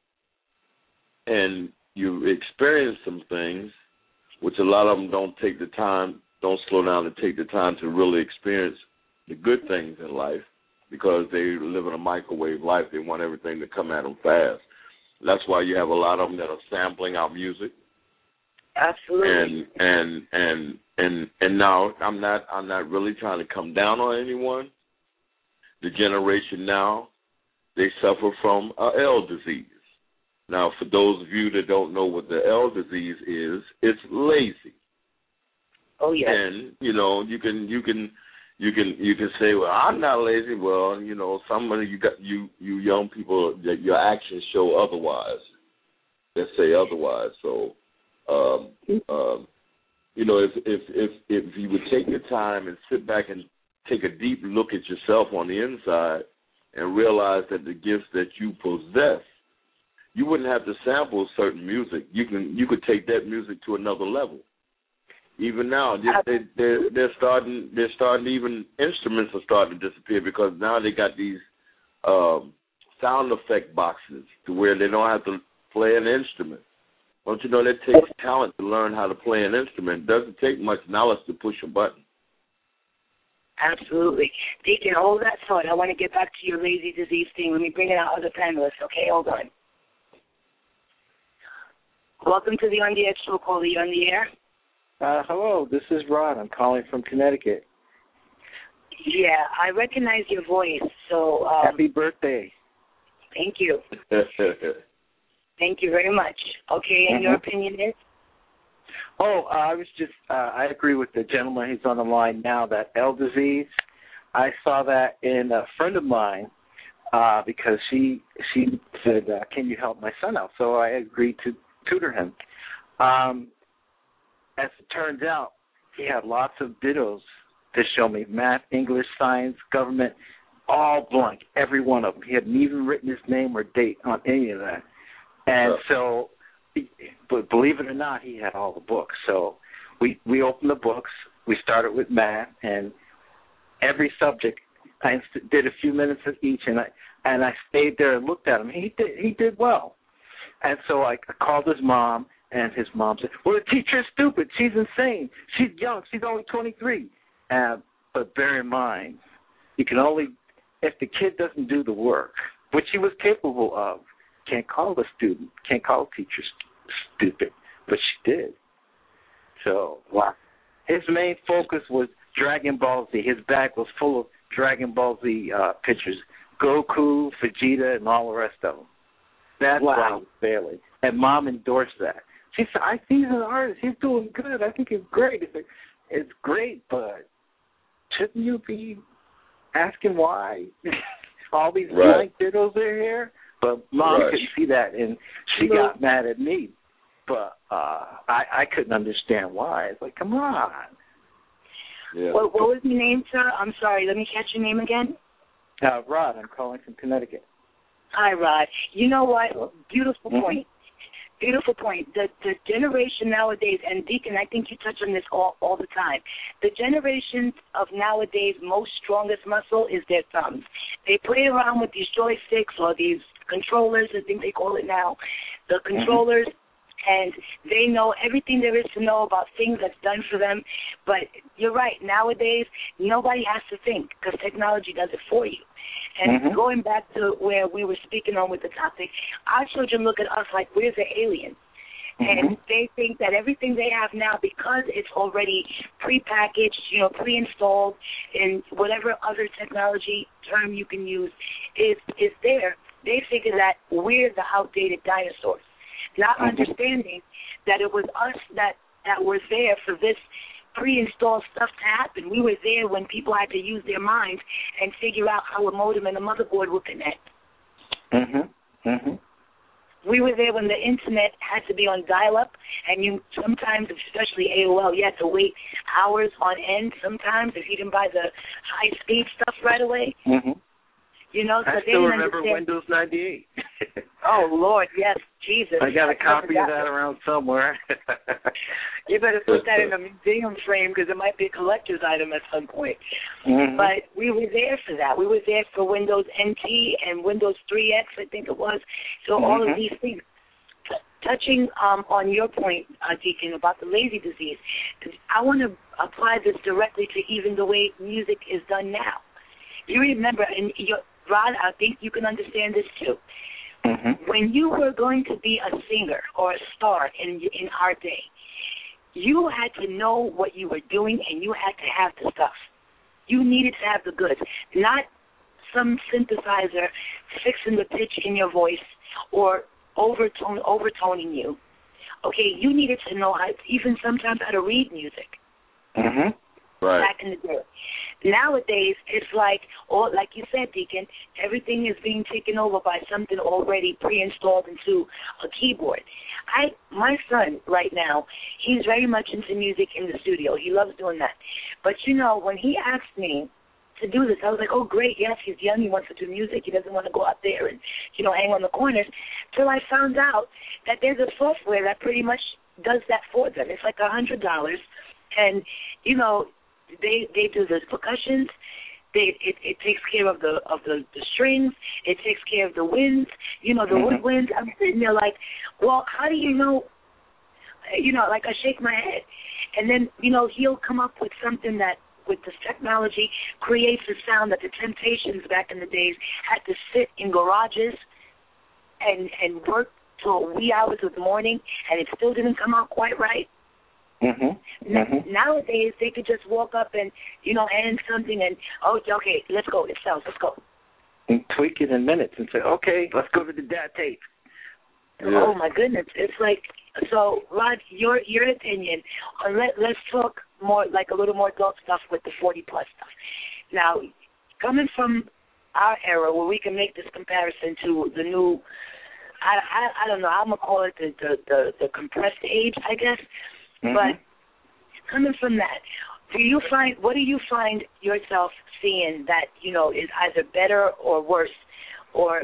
Speaker 5: and you've experienced some things, which a lot of them don't take the time, don't slow down to take the time to really experience the good things in life because they live in a microwave life. They want everything to come at them fast. That's why you have a lot of them that are sampling our music.
Speaker 3: Absolutely.
Speaker 5: And and and and and now I'm not I'm not really trying to come down on anyone. The generation now, they suffer from a L disease. Now, for those of you that don't know what the L disease is, it's lazy.
Speaker 3: Oh yeah.
Speaker 5: And you know you can you can you can you can say, well, I'm not lazy. Well, you know, some of you got you you young people that your actions show otherwise. That say otherwise. So. Um, um, you know, if, if if if you would take your time and sit back and take a deep look at yourself on the inside and realize that the gifts that you possess, you wouldn't have to sample certain music. You can you could take that music to another level. Even now, they they're they're starting they're starting even instruments are starting to disappear because now they got these um, sound effect boxes to where they don't have to play an instrument. Don't you know that takes talent to learn how to play an instrument? It doesn't take much knowledge to push a button.
Speaker 3: Absolutely. Deacon, hold that thought. I want to get back to your lazy disease thing. Let me bring in our other panelists, okay? Hold on. Welcome to the On the Edge show. Caller, you on the air?
Speaker 6: Uh, hello, this is Rod. I'm calling from Connecticut.
Speaker 3: Yeah, I recognize your voice. So um,
Speaker 6: happy birthday.
Speaker 3: Thank you. Thank you very much. Okay, and mm-hmm. your opinion is?
Speaker 6: Oh, uh, I was just, uh, I agree with the gentleman who's on the line now, that L disease. I saw that in a friend of mine uh, because she she said, uh, can you help my son out? So I agreed to tutor him. Um, as it turns out, he had lots of dittos to show me, math, English, science, government, all blank, every one of them. He hadn't even written his name or date on any of that. And so, but believe it or not, he had all the books. So we we opened the books. We started with math, and every subject I did a few minutes of each, and I and I stayed there and looked at him. He did he did well. And so I called his mom, and his mom said, "Well, the teacher's stupid. She's insane. She's young. She's only twenty-three." Uh, but bear in mind, you can only if the kid doesn't do the work, which he was capable of. Can't call the student, can't call the teacher stupid, but she did. So, wow. His main focus was Dragon Ball Z. His bag was full of Dragon Ball Z uh, pictures, Goku, Vegeta, and all the rest of them. That's wow. why he was failing. And Mom endorsed that. She said, I see he's an artist. He's doing good. I think it's great. It's, it's great, but shouldn't you be asking why all these
Speaker 5: right.
Speaker 6: blank diddles are here? But Mom
Speaker 5: right.
Speaker 6: could see that, and she got mad at me. But uh, I, I couldn't understand why. It's like, come on.
Speaker 5: Yeah.
Speaker 3: What, what was your name, sir? I'm sorry. Let me catch your name again.
Speaker 6: Uh, Rod. I'm calling from Connecticut.
Speaker 3: Hi, Rod. You know what? Beautiful mm-hmm. point. Beautiful point. The the generation nowadays, and Deacon, I think you touch on this all, all the time. The generation of nowadays' most strongest muscle is their thumbs. They play around with these joysticks or these controllers, I think they call it now, the controllers, and they know everything there is to know about things that's done for them. But you're right, nowadays, nobody has to think because technology does it for you. And mm-hmm. going back to where we were speaking on with the topic, our children look at us like we're the aliens. Mm-hmm. And they think that everything they have now, because it's already prepackaged, you know, pre-installed, and whatever other technology term you can use is is there, they figure that we're the outdated dinosaurs, not mm-hmm. understanding that it was us that, that were there for this pre-installed stuff to happen. We were there when people had to use their minds and figure out how a modem and a motherboard would connect.
Speaker 6: Mm-hmm. Mm-hmm.
Speaker 3: We were there when the Internet had to be on dial-up, and you sometimes, especially A O L, you had to wait hours on end sometimes if you didn't buy the high-speed stuff right away.
Speaker 6: Mm-hmm.
Speaker 3: You know, so
Speaker 6: I
Speaker 3: they
Speaker 6: still
Speaker 3: didn't
Speaker 6: remember
Speaker 3: understand.
Speaker 6: Windows ninety-eight.
Speaker 3: Oh, Lord, yes, Jesus.
Speaker 6: I got a
Speaker 3: I
Speaker 6: copy of that
Speaker 3: one.
Speaker 6: around somewhere.
Speaker 3: You better put that in a museum frame because it might be a collector's item at some point.
Speaker 6: Mm-hmm.
Speaker 3: But we were there for that. We were there for Windows N T and Windows three X, I think it was. So mm-hmm. all of these things. T- touching um, on your point, uh, Deacon, about the lazy disease, I want to apply this directly to even the way music is done now. You remember, and your, Rod, I think you can understand this too.
Speaker 6: Mm-hmm.
Speaker 3: When you were going to be a singer or a star in in our day, you had to know what you were doing and you had to have the stuff. You needed to have the goods, not some synthesizer fixing the pitch in your voice or overtone, overtoning you. Okay, you needed to know how, even sometimes how to read music.
Speaker 6: Mm-hmm.
Speaker 5: Right.
Speaker 3: Back in the day. Nowadays, it's like, or like you said, Deacon, everything is being taken over by something already pre-installed into a keyboard. I, my son right now, he's very much into music in the studio. He loves doing that. But, you know, when he asked me to do this, I was like, oh, great, yes, he's young, he wants to do music, he doesn't want to go out there and, you know, hang on the corners, till I found out that there's a software that pretty much does that for them. It's like one hundred dollars, and, you know, They they do the percussions. They it, it takes care of the of the, the strings. It takes care of the winds. You know the
Speaker 6: mm-hmm.
Speaker 3: woodwinds. I'm sitting there like, well, how do you know? You know, like I shake my head, and then you know he'll come up with something that with this technology creates a sound that the Temptations back in the days had to sit in garages and and work till wee hours of the morning, and it still didn't come out quite right.
Speaker 6: Mm-hmm. Mm-hmm.
Speaker 3: Nowadays, they could just walk up and, you know, hand something and, oh, okay, let's go. It sells. Let's go.
Speaker 6: And tweak it in minutes and say, okay, let's go to the dad tape.
Speaker 3: Yeah. Oh, my goodness. It's like, so, Rod, your your opinion, uh, let, let's talk more, like a little more adult stuff with the forty-plus stuff. Now, coming from our era where we can make this comparison to the new, I, I, I don't know, I'm going to call it the, the, the, the compressed age, I guess. Mm-hmm. But coming from that, do you find what do you find yourself seeing that, you know, is either better or worse, or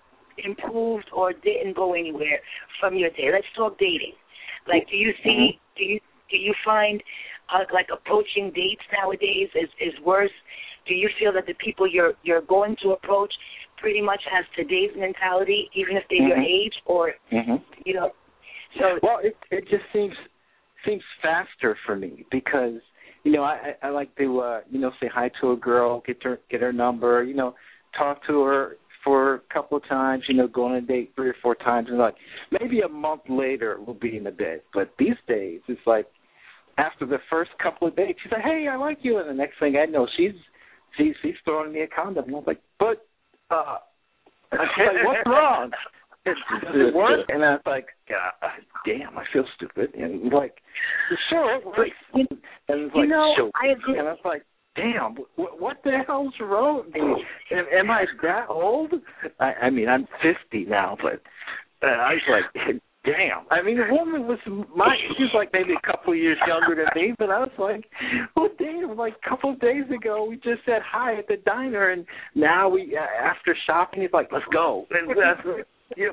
Speaker 3: improved or didn't go anywhere from your day? Let's talk dating. Like, do you see? Mm-hmm. Do you do you find uh, like approaching dates nowadays is, is worse? Do you feel that the people you're you're going to approach pretty much has today's mentality, even if they're mm-hmm. your age, or mm-hmm. you know? So
Speaker 6: well, it it just seems. seems faster for me because, you know, I, I like to, uh, you know, say hi to a girl, get her get her number, you know, talk to her for a couple of times, you know, go on a date three or four times, and like maybe a month later we'll be in the bed. But these days it's like after the first couple of dates, she's like, hey, I like you, and the next thing I know, she's she's, she's throwing me a condom, and I was like, but uh, I was like, what's wrong? Does it work? And I was like, God, damn, I feel stupid. And like, sure, it works. And it's like,
Speaker 3: you know,
Speaker 6: sure.
Speaker 3: I agree.
Speaker 6: And I was like, damn, what, what the hell's wrong with me? Am, am I that old? I, I mean, I'm fifty now, but uh, I was like, damn. I mean, the woman was my, she was like maybe a couple of years younger than me, but I was like, well, damn, like a couple of days ago we just said hi at the diner, and now we, uh, after shopping, he's like, let's go. And that's Yeah.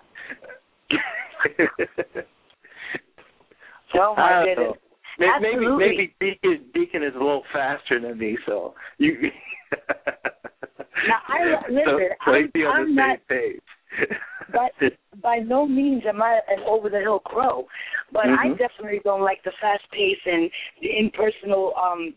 Speaker 3: Oh my goodness!
Speaker 6: Maybe maybe Deacon Deacon is a little faster than me, so you.
Speaker 3: Now I listen.
Speaker 6: So, so
Speaker 3: I'm,
Speaker 6: be on
Speaker 3: I'm
Speaker 6: the
Speaker 3: not.
Speaker 6: same page.
Speaker 3: But by no means am I an over the hill crow, but
Speaker 6: mm-hmm.
Speaker 3: I definitely don't like the fast pace and the impersonal. Um,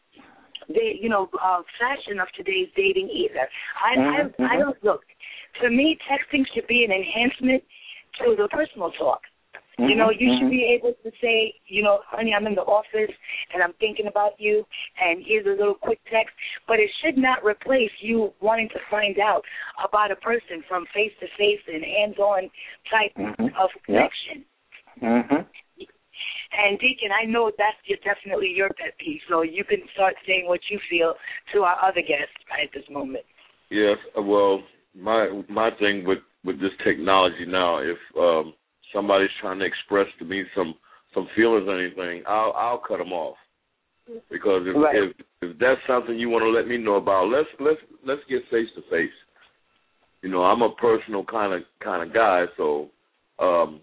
Speaker 3: they, you know, uh, fashion of today's dating either. I, mm-hmm. I, I don't look. To me, texting should be an enhancement to the personal talk. Mm-hmm. You know, you mm-hmm. should be able to say, you know, honey, I'm in the office and I'm thinking about you, and here's a little quick text. But it should not replace you wanting to find out about a person from face-to-face and hands-on type mm-hmm. of connection.
Speaker 6: Yep. Mm-hmm.
Speaker 3: And, Deacon, I know that's your, definitely your pet peeve, so you can start saying what you feel to our other guests right at this moment.
Speaker 5: Yes, well, my my thing with, with this technology now, if um, somebody's trying to express to me some, some feelings or anything, I'll I'll cut them off. Because if, right. if if that's something you want to let me know about, let's let's let's get face to face. You know, I'm a personal kind of kind of guy, so um,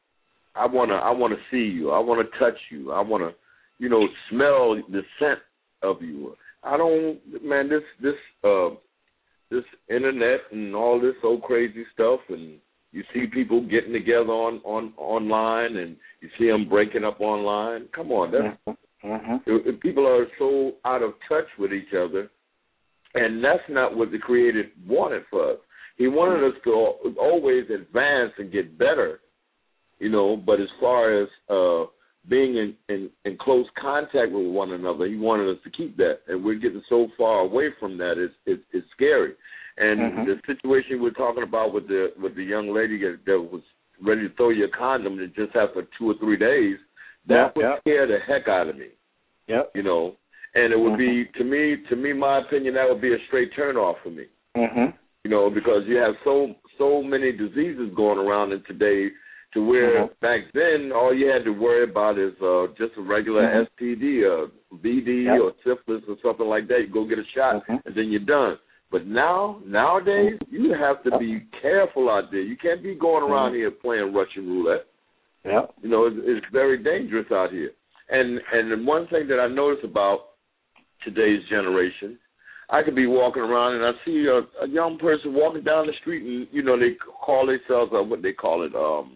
Speaker 5: I wanna I wanna see you. I wanna touch you. I wanna, you know, smell the scent of you. I don't, man. This this uh, this internet and all this old crazy stuff, and you see people getting together on, on online, and you see them breaking up online. Come on, that's, mm-hmm. if, if people are so out of touch with each other, and that's not what the Creator wanted for us. He wanted us to always advance and get better, you know, but as far as uh, being in, in, in close contact with one another, he wanted us to keep that, and we're getting so far away from that, it's, it's, it's scary. And mm-hmm. the situation we're talking about with the with the young lady that, that was ready to throw you a condom and just after two or three days, that yep, would yep. scare the heck out of me. Yep. You know, and it would mm-hmm. be, to me, to me, my opinion, that would be a straight turn off for me. Mm-hmm. You know, because you have so so many diseases going around in today, to where mm-hmm. back then all you had to worry about is uh, just a regular mm-hmm. S T D, or V D, yep. or syphilis, or something like that. You go get a shot, mm-hmm. and then you're done. But now, nowadays, you have to be careful out there. You can't be going around mm-hmm. here playing Russian roulette. Yeah. You know, it's, it's very dangerous out here. And and the one thing that I notice about today's generation, I could be walking around and I see a, a young person walking down the street, and you know they call themselves uh, what they call it, um,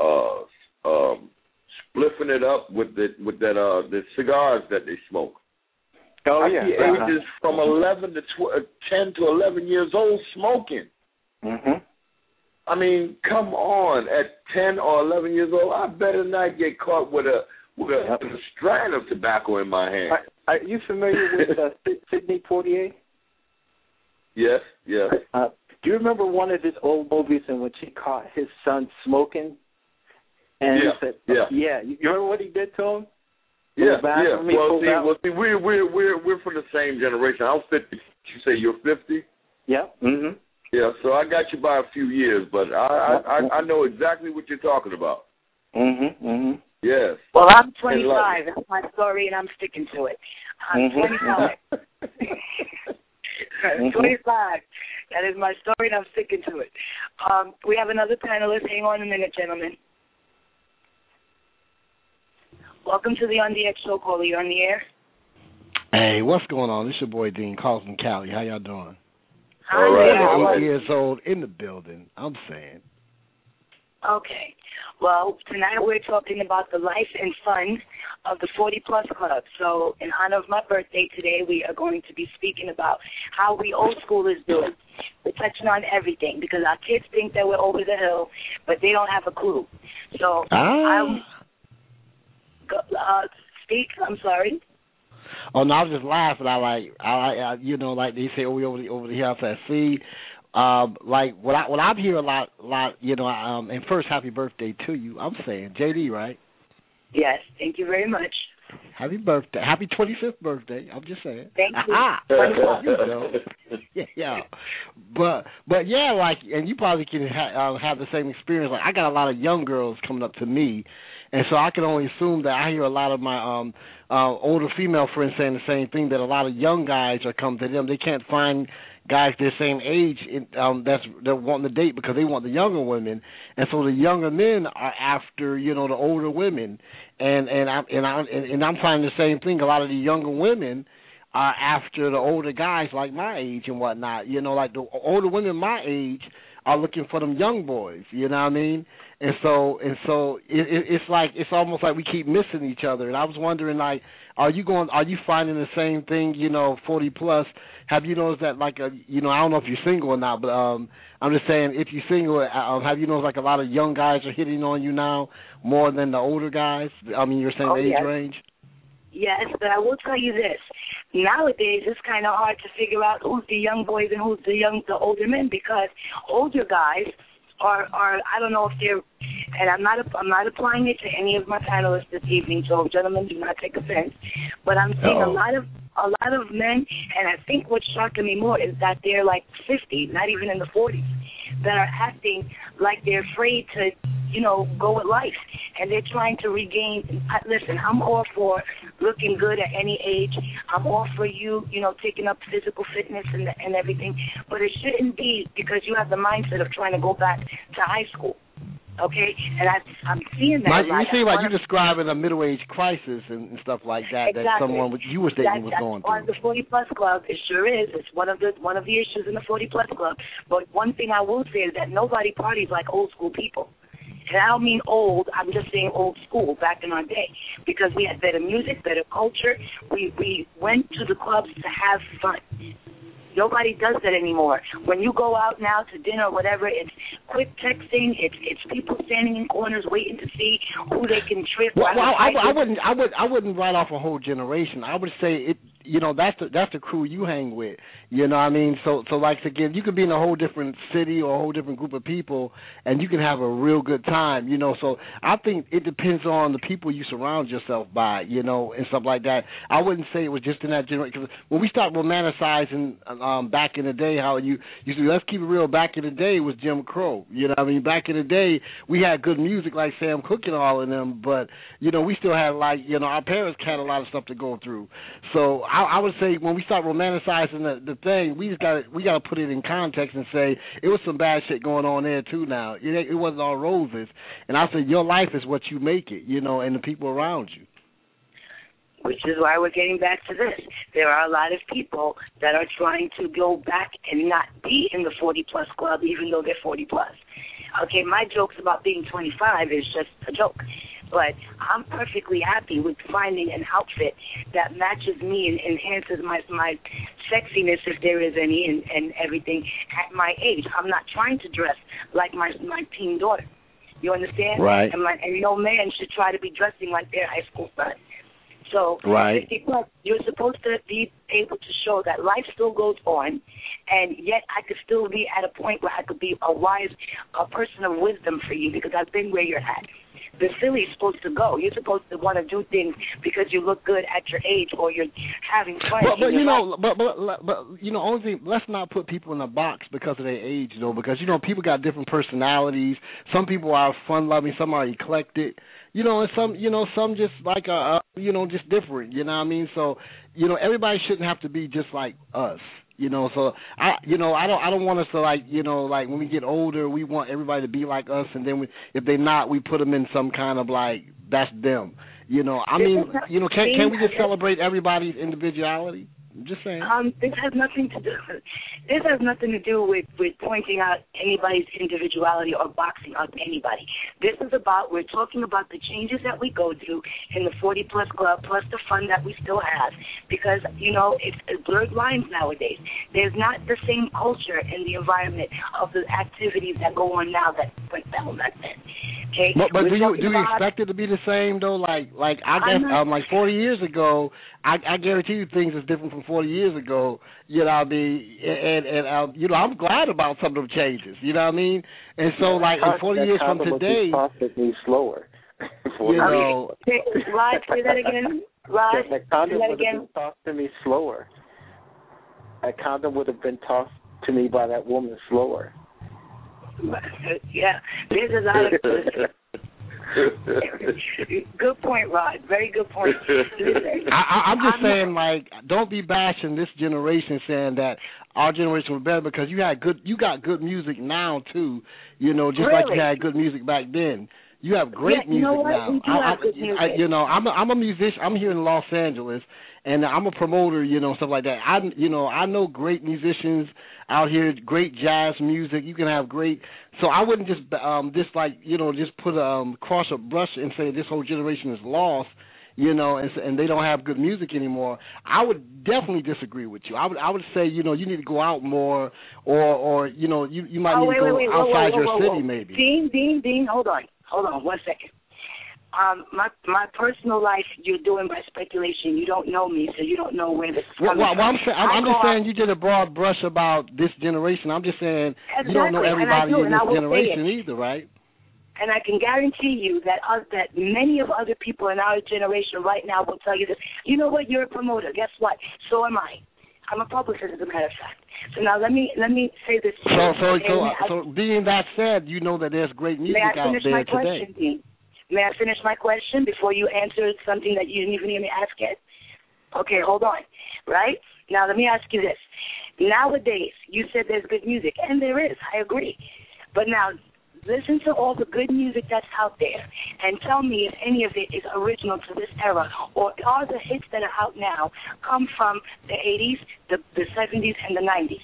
Speaker 5: uh, um, spliffing it up with the with that uh the cigars that they smoke.
Speaker 6: Oh,
Speaker 5: I
Speaker 6: yeah.
Speaker 5: see
Speaker 6: uh-huh.
Speaker 5: ages from eleven to tw- ten to eleven years old smoking.
Speaker 6: Mm-hmm.
Speaker 5: I mean, come on. At ten or eleven years old, I better not get caught with a with a,
Speaker 6: Yep.
Speaker 5: with a strand of tobacco in my hand.
Speaker 6: Are, are you familiar with uh, Sidney Poitier?
Speaker 5: Yes, yes.
Speaker 6: Uh, do you remember one of his old movies in which he caught his son smoking? And
Speaker 5: Yeah,
Speaker 6: he said,
Speaker 5: yeah.
Speaker 6: yeah. You remember what he did to him?
Speaker 5: Yeah,
Speaker 6: In the bathroom,
Speaker 5: yeah.
Speaker 6: he
Speaker 5: Well,
Speaker 6: pulled
Speaker 5: see,
Speaker 6: out-
Speaker 5: well, see, we're we're we're we're from the same generation. I'm fifty. You say you're fifty?
Speaker 6: Yeah. Mm-hmm.
Speaker 5: Yeah. So I got you by a few years, but I I, I, I know exactly what you're talking about.
Speaker 6: Mm-hmm. Mm-hmm.
Speaker 5: Yes.
Speaker 3: Well, I'm
Speaker 5: And
Speaker 3: twenty-five.
Speaker 5: like-
Speaker 3: That's my story, and I'm sticking to it. I'm
Speaker 6: Mhm.
Speaker 3: twenty-five.
Speaker 6: Mhm.
Speaker 3: twenty-five. That is my story, and I'm sticking to it. Um, we have another panelist. Hang on a minute, gentlemen. Welcome to the On the X Show, caller. You're on the air.
Speaker 7: Hey, what's going on? This your boy Dean calls from Cali. How y'all doing?
Speaker 3: Hi,
Speaker 5: All right,
Speaker 3: there.
Speaker 5: all
Speaker 7: Eight
Speaker 5: right.
Speaker 7: years old in the building. I'm saying.
Speaker 3: Okay. Well, tonight we're talking about the life and fun of the forty plus Club. So in honor of my birthday today, we are going to be speaking about how we old schoolers do it. We're touching on everything because our kids think that we're over the hill, but they don't have a clue. So
Speaker 7: Ah.
Speaker 3: I uh, speak, I'm sorry.
Speaker 7: Oh no, I was just laughing. I like, I, I you know, like they say, oh, we over the over the hill. I see, um, like what I what I hear a lot, lot, you know. Um, and first, happy birthday to you. I'm saying, J D, right?
Speaker 3: Yes, thank you very much.
Speaker 7: Happy birthday, happy twenty-fifth birthday. I'm just saying.
Speaker 3: Thank you.
Speaker 7: Ah, you know. Yeah, yeah, but but yeah, like, and you probably can ha- uh, have the same experience. Like, I got a lot of young girls coming up to me, and so I can only assume that I hear a lot of my um uh, older female friends saying the same thing, that a lot of young guys are coming to them. They can't find guys their same age in, um, that's they're wanting to date because they want the younger women, and so the younger men are after, you know, the older women, and and I and I and, and I'm finding the same thing. A lot of the younger women are after the older guys like my age and whatnot. You know, like the older women my age are looking for them young boys. You know what I mean? And so and so it, it, it's like it's almost like we keep missing each other. And I was wondering, like, are you going? Are you finding the same thing? You know, forty plus. Have you noticed that, like, a, you know, I don't know if you're single or not, but um, I'm just saying, if you're single, uh, have you noticed like a lot of young guys are hitting on you now more than the older guys? I mean, you're saying
Speaker 3: Oh,
Speaker 7: age
Speaker 3: yes.
Speaker 7: range.
Speaker 3: Yes, but I will tell you this. Nowadays, it's kind of hard to figure out who's the young boys and who's the young, the older men, because older guys are, are I don't know if they're, and I'm not, I'm not applying it to any of my panelists this evening, so gentlemen, do not take offense. But I'm seeing
Speaker 7: Uh-oh.
Speaker 3: a lot of, a lot of men, and I think what's shocking me more is that they're like fifty, not even in the forties, that are acting like they're afraid to, you know, go with life. And they're trying to regain. Listen, I'm all for looking good at any age. I'm all for you, you know, taking up physical fitness and and everything. But it shouldn't be because you have the mindset of trying to go back to high school. Okay? And I, I'm seeing that
Speaker 7: My,
Speaker 3: a lot.
Speaker 7: you seem like
Speaker 3: One
Speaker 7: you're
Speaker 3: of-
Speaker 7: describing a middle age crisis and, and stuff like that
Speaker 3: Exactly.
Speaker 7: that someone with, you were dating
Speaker 3: That,
Speaker 7: was
Speaker 3: that's
Speaker 7: going
Speaker 3: part of
Speaker 7: through.
Speaker 3: the forty plus Club. It sure is. It's one of the one of the issues in the forty plus Club. But one thing I will say is that nobody parties like old school people. And I don't mean old, I'm just saying old school, back in our day, because we had better music, better culture. We we went to the clubs to have fun. Nobody does that anymore. When you go out now to dinner or whatever, it's quick texting. It's it's people standing in corners waiting to see who they can trip.
Speaker 7: Well, well I,
Speaker 3: ride
Speaker 7: I wouldn't, I would, I wouldn't write off a whole generation. I would say it. You know, that's the that's the crew you hang with. You know what I mean? So, so like again, you could be in a whole different city or a whole different group of people, and you can have a real good time. You know, so I think it depends on the people you surround yourself by. You know, and stuff like that. I wouldn't say it was just in that generation. Because when we start romanticizing um, back in the day, how you you see, let's keep it real. Back in the day it was Jim Crow. You know what I mean? Back in the day we had good music like Sam Cooke and all of them, but you know we still had, like, you know, our parents had a lot of stuff to go through. So I, I would say when we start romanticizing the, the thing, we just got we got to put it in context and say it was some bad shit going on there too. Now it, it wasn't all roses, and I said your life is what you make it, you know, and the people around you.
Speaker 3: Which is why we're getting back to this. There are a lot of people that are trying to go back and not be in the forty plus Club, even though they're forty plus. Okay, my jokes about being twenty-five is just a joke. But I'm perfectly happy with finding an outfit that matches me and enhances my my sexiness, if there is any, and, and everything at my age. I'm not trying to dress like my my teen daughter. You understand?
Speaker 7: Right.
Speaker 3: And, my, and no man should try to be dressing like their high school son. So
Speaker 7: right.
Speaker 3: you're supposed to be able to show that life still goes on, and yet I could still be at a point where I could be a wise, a person of wisdom for you, because I've been where you're at. The silly is supposed to go. You're supposed to want to do things because you look good at your age, or you're having fun.
Speaker 7: But, but you know, but, but but you know, only thing, let's not put people in a box because of their age, though, because you know, people got different personalities. Some people are fun-loving, some are eclectic. You know, and some, you know, some just like, uh, uh, you know, just different. You know what I mean? So, you know, everybody shouldn't have to be just like us. You know, so I, you know, I don't, I don't want us to like, you know, like when we get older, we want everybody to be like us, and then we, if they're not, we put them in some kind of like that's them. You know, I mean, you know, can can we just celebrate everybody's individuality? I'm just saying.
Speaker 3: Um, this has nothing to do. This has nothing to do with, with pointing out anybody's individuality or boxing up anybody. This is about, we're talking about the changes that we go through in the forty plus club, plus the fun that we still have. Because, you know, it's, it's blurred lines nowadays. There's not the same culture in the environment of the activities that go on now that went down back then. Okay?
Speaker 7: But, but do you do you
Speaker 3: about,
Speaker 7: expect it to be the same though? Like like I guess not, um like forty years ago, I, I guarantee you things is different from forty years ago. You know what I mean? And and uh, you know, I'm glad about some of the changes. You know what I mean? And so like in forty years from today,
Speaker 6: me slower.
Speaker 7: you know,
Speaker 3: Rod, say that again. Rod,
Speaker 6: that condom
Speaker 3: say that
Speaker 6: would
Speaker 3: again.
Speaker 6: have been tossed to me slower. That condom would have been tossed to me by that woman slower.
Speaker 3: Yeah, this is out of good point, Rod. Very good point.
Speaker 7: I, I, I'm just I'm saying, like, don't be bashing this generation, saying that our generation was better, because you had good, you got good music now too. You know, just
Speaker 3: really?
Speaker 7: like you had good music back then. You have great
Speaker 3: yeah, you
Speaker 7: music
Speaker 3: know
Speaker 7: now.
Speaker 3: We do
Speaker 7: I,
Speaker 3: have
Speaker 7: I,
Speaker 3: good music.
Speaker 7: I, you know, I'm a, I'm a musician. I'm here in Los Angeles, and I'm a promoter. You know, stuff like that. I, you know, I know great musicians out here, great jazz music. You can have great. So I wouldn't just um just like you know just put a um, cross a brush and say this whole generation is lost. You know, and, and they don't have good music anymore. I would definitely disagree with you. I would I would say, you know, you need to go out more, or or you know, you, you might
Speaker 3: oh,
Speaker 7: need
Speaker 3: wait,
Speaker 7: to go
Speaker 3: wait, wait,
Speaker 7: outside
Speaker 3: whoa, whoa,
Speaker 7: your
Speaker 3: whoa,
Speaker 7: city,
Speaker 3: whoa.
Speaker 7: maybe.
Speaker 3: Dean, Dean, Dean, hold on, hold on, one second. Um, my my personal life you're doing by speculation. You don't know me, so you don't know where this is
Speaker 7: well,
Speaker 3: coming
Speaker 7: well, well, I'm,
Speaker 3: from.
Speaker 7: I'm, I'm just
Speaker 3: out,
Speaker 7: saying you did a broad brush about this generation. I'm just saying
Speaker 3: exactly,
Speaker 7: you don't know everybody
Speaker 3: do,
Speaker 7: in this generation either, right?
Speaker 3: And I can guarantee you that uh, that many of other people in our generation right now will tell you this. You know what? You're a promoter. Guess what? So am I. I'm a publicist, as a matter of fact. So now let me let me say this. To
Speaker 7: so
Speaker 3: you.
Speaker 7: so
Speaker 3: okay?
Speaker 7: so,
Speaker 3: I,
Speaker 7: so being that said, you know that there's great music
Speaker 3: out
Speaker 7: out there
Speaker 3: my
Speaker 7: today.
Speaker 3: Question, Dean? May I finish my question before you answer something that you didn't even hear me ask yet? Okay, hold on. Right? Now let me ask you this. Nowadays, you said there's good music, and there is. I agree. But now, listen to all the good music that's out there and tell me if any of it is original to this era, or are the hits that are out now come from the eighties, the, the seventies, and the nineties.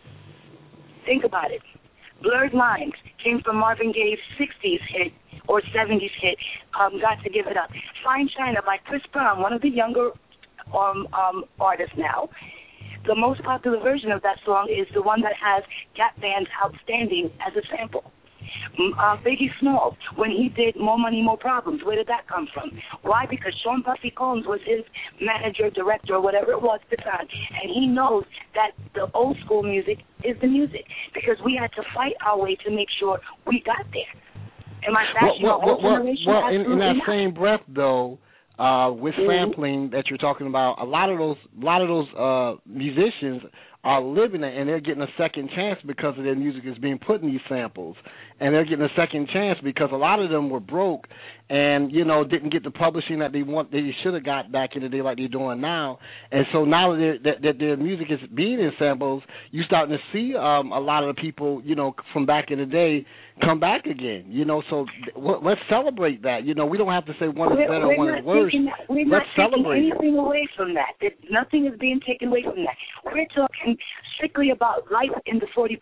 Speaker 3: Think about it. Blurred Lines came from Marvin Gaye's sixties hit or seventies hit, um, Got to Give It Up. Fine China by Chris Brown, one of the younger um, um, artists now. The most popular version of that song is the one that has Gap Band's Outstanding as a sample. Uh, Biggie Smalls, when he did More Money, More Problems, where did that come from? Why? Because Sean Buffy Combs was his manager, director, or whatever it was at the time, and he knows that the old school music is the music, because we had to fight our way to make sure we got there. Am I bashing
Speaker 7: well,
Speaker 3: the whole
Speaker 7: well,
Speaker 3: generation?
Speaker 7: well, in, in that
Speaker 3: not.
Speaker 7: same breath, though, uh, with
Speaker 3: mm-hmm.
Speaker 7: sampling that you're talking about, a lot of those, a lot of those uh, musicians are living it, and they're getting a second chance because of their music is being put in these samples, and they're getting a second chance because a lot of them were broke and, you know, didn't get the publishing that they want, they should have got back in the day like they're doing now. And so now that, that, that their music is being in samples, you're starting to see um, a lot of the people, you know, from back in the day come back again, you know, so th- let's celebrate that. You know, we don't have to say one is
Speaker 3: we're,
Speaker 7: better
Speaker 3: we're
Speaker 7: or one is worse.
Speaker 3: That, we're
Speaker 7: let's
Speaker 3: not
Speaker 7: celebrate
Speaker 3: taking anything away from that. that. Nothing is being taken away from that. We're talking strictly about life in the forty plus.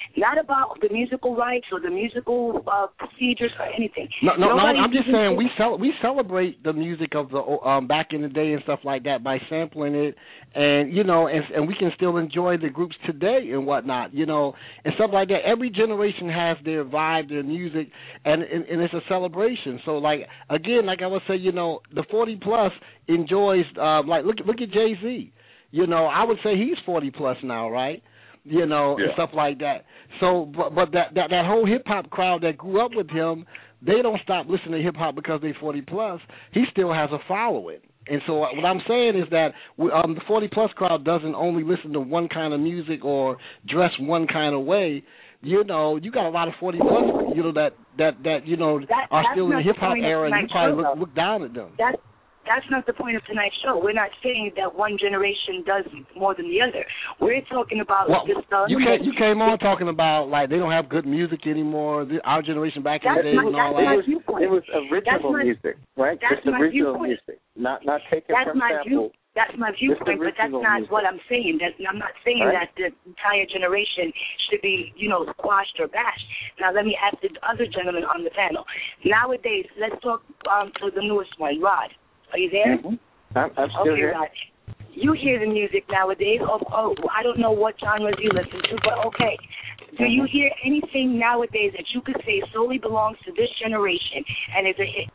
Speaker 3: not about the musical rights or the musical uh, procedures or anything.
Speaker 7: No, no, no. I'm just saying
Speaker 3: to...
Speaker 7: we cel- we celebrate the music of the um, back in the day and stuff like that by sampling it, and you know, and, and we can still enjoy the groups today and whatnot, you know, and stuff like that. Every generation has their vibe, their music, and and, and it's a celebration. So, like again, like I would say, you know, the forty plus enjoys. Uh, like look look at Jay-Z. You know, I would say he's forty plus now, right? You know,
Speaker 5: yeah.
Speaker 7: and stuff like that. So, but, but that, that that whole hip hop crowd that grew up with him, they don't stop listening to hip hop because they're forty plus. He still has a following. And so what I'm saying is that we, um, the forty plus crowd doesn't only listen to one kind of music or dress one kind of way. You know, you got a lot of forty plus, you know, that that that you know
Speaker 3: that,
Speaker 7: are still in the hip hop era, and you probably look, look down at them.
Speaker 3: That's That's not the point of tonight's show. We're not saying that one generation does more than the other. We're talking about
Speaker 7: well,
Speaker 3: this stuff.
Speaker 7: You came, you came on talking about like they don't have good music anymore. The, our generation back in
Speaker 3: that's
Speaker 7: the day
Speaker 3: my,
Speaker 7: and all
Speaker 3: that.
Speaker 6: It was, it was original
Speaker 3: my,
Speaker 6: music, right?
Speaker 3: That's
Speaker 6: Just
Speaker 3: my
Speaker 6: original
Speaker 3: viewpoint.
Speaker 6: music, not not taken
Speaker 3: that's
Speaker 6: from
Speaker 3: my
Speaker 6: sample.
Speaker 3: view. That's my viewpoint, but that's not
Speaker 6: music.
Speaker 3: what I'm saying. That I'm not saying
Speaker 6: right.
Speaker 3: that the entire generation should be, you know, squashed or bashed. Now let me ask the other gentleman on the panel. Nowadays, let's talk um, to the newest one, Rod. Are you there?
Speaker 6: Mm-hmm. I'm, I'm still
Speaker 3: okay,
Speaker 6: here.
Speaker 3: Rod. You hear the music nowadays. Oh, oh, I don't know what genres you listen to, but okay. Do you hear anything nowadays that you could say solely belongs to this generation and is a hit?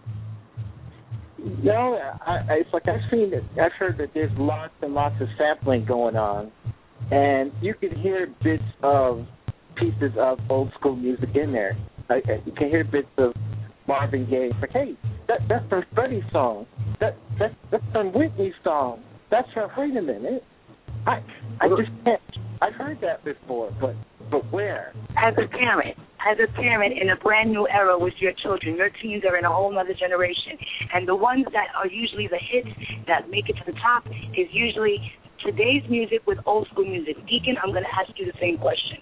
Speaker 6: No, I, I, it's like I've seen it. I've heard that there's lots and lots of sampling going on, and you can hear bits of pieces of old school music in there. Like, you can hear bits of Marvin Gaye. Like, hey, that, that's from Freddie's song. That, that that's from Whitney's song. That's from. Wait a minute. I I just can't. I've heard that before, but but where?
Speaker 3: As a parent, as a parent in a brand new era with your children, your teens are in a whole other generation, and the ones that are usually the hits that make it to the top is usually today's music with old school music. Deacon, I'm going to ask you the same question.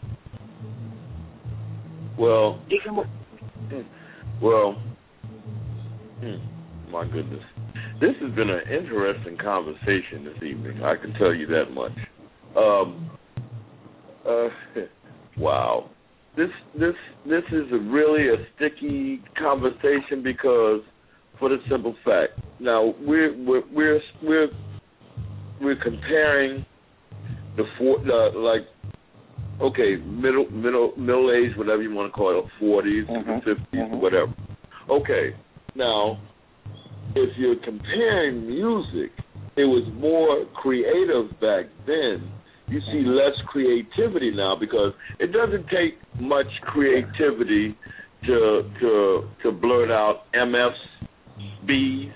Speaker 5: Well,
Speaker 3: Deacon,
Speaker 5: well, hmm, my goodness. This has been an interesting conversation this evening. I can tell you that much. Um, uh, wow, this this this is a really a sticky conversation because, for the simple fact, now we're we're we're we're, we're comparing the four uh, like okay middle middle middle age, whatever you want to call it, forties,
Speaker 6: mm-hmm.
Speaker 5: fifties,
Speaker 6: mm-hmm.
Speaker 5: whatever. Okay, now. If you're comparing music, it was more creative back then. You see less creativity now because it doesn't take much creativity to to to blurt out M Fs, Bs,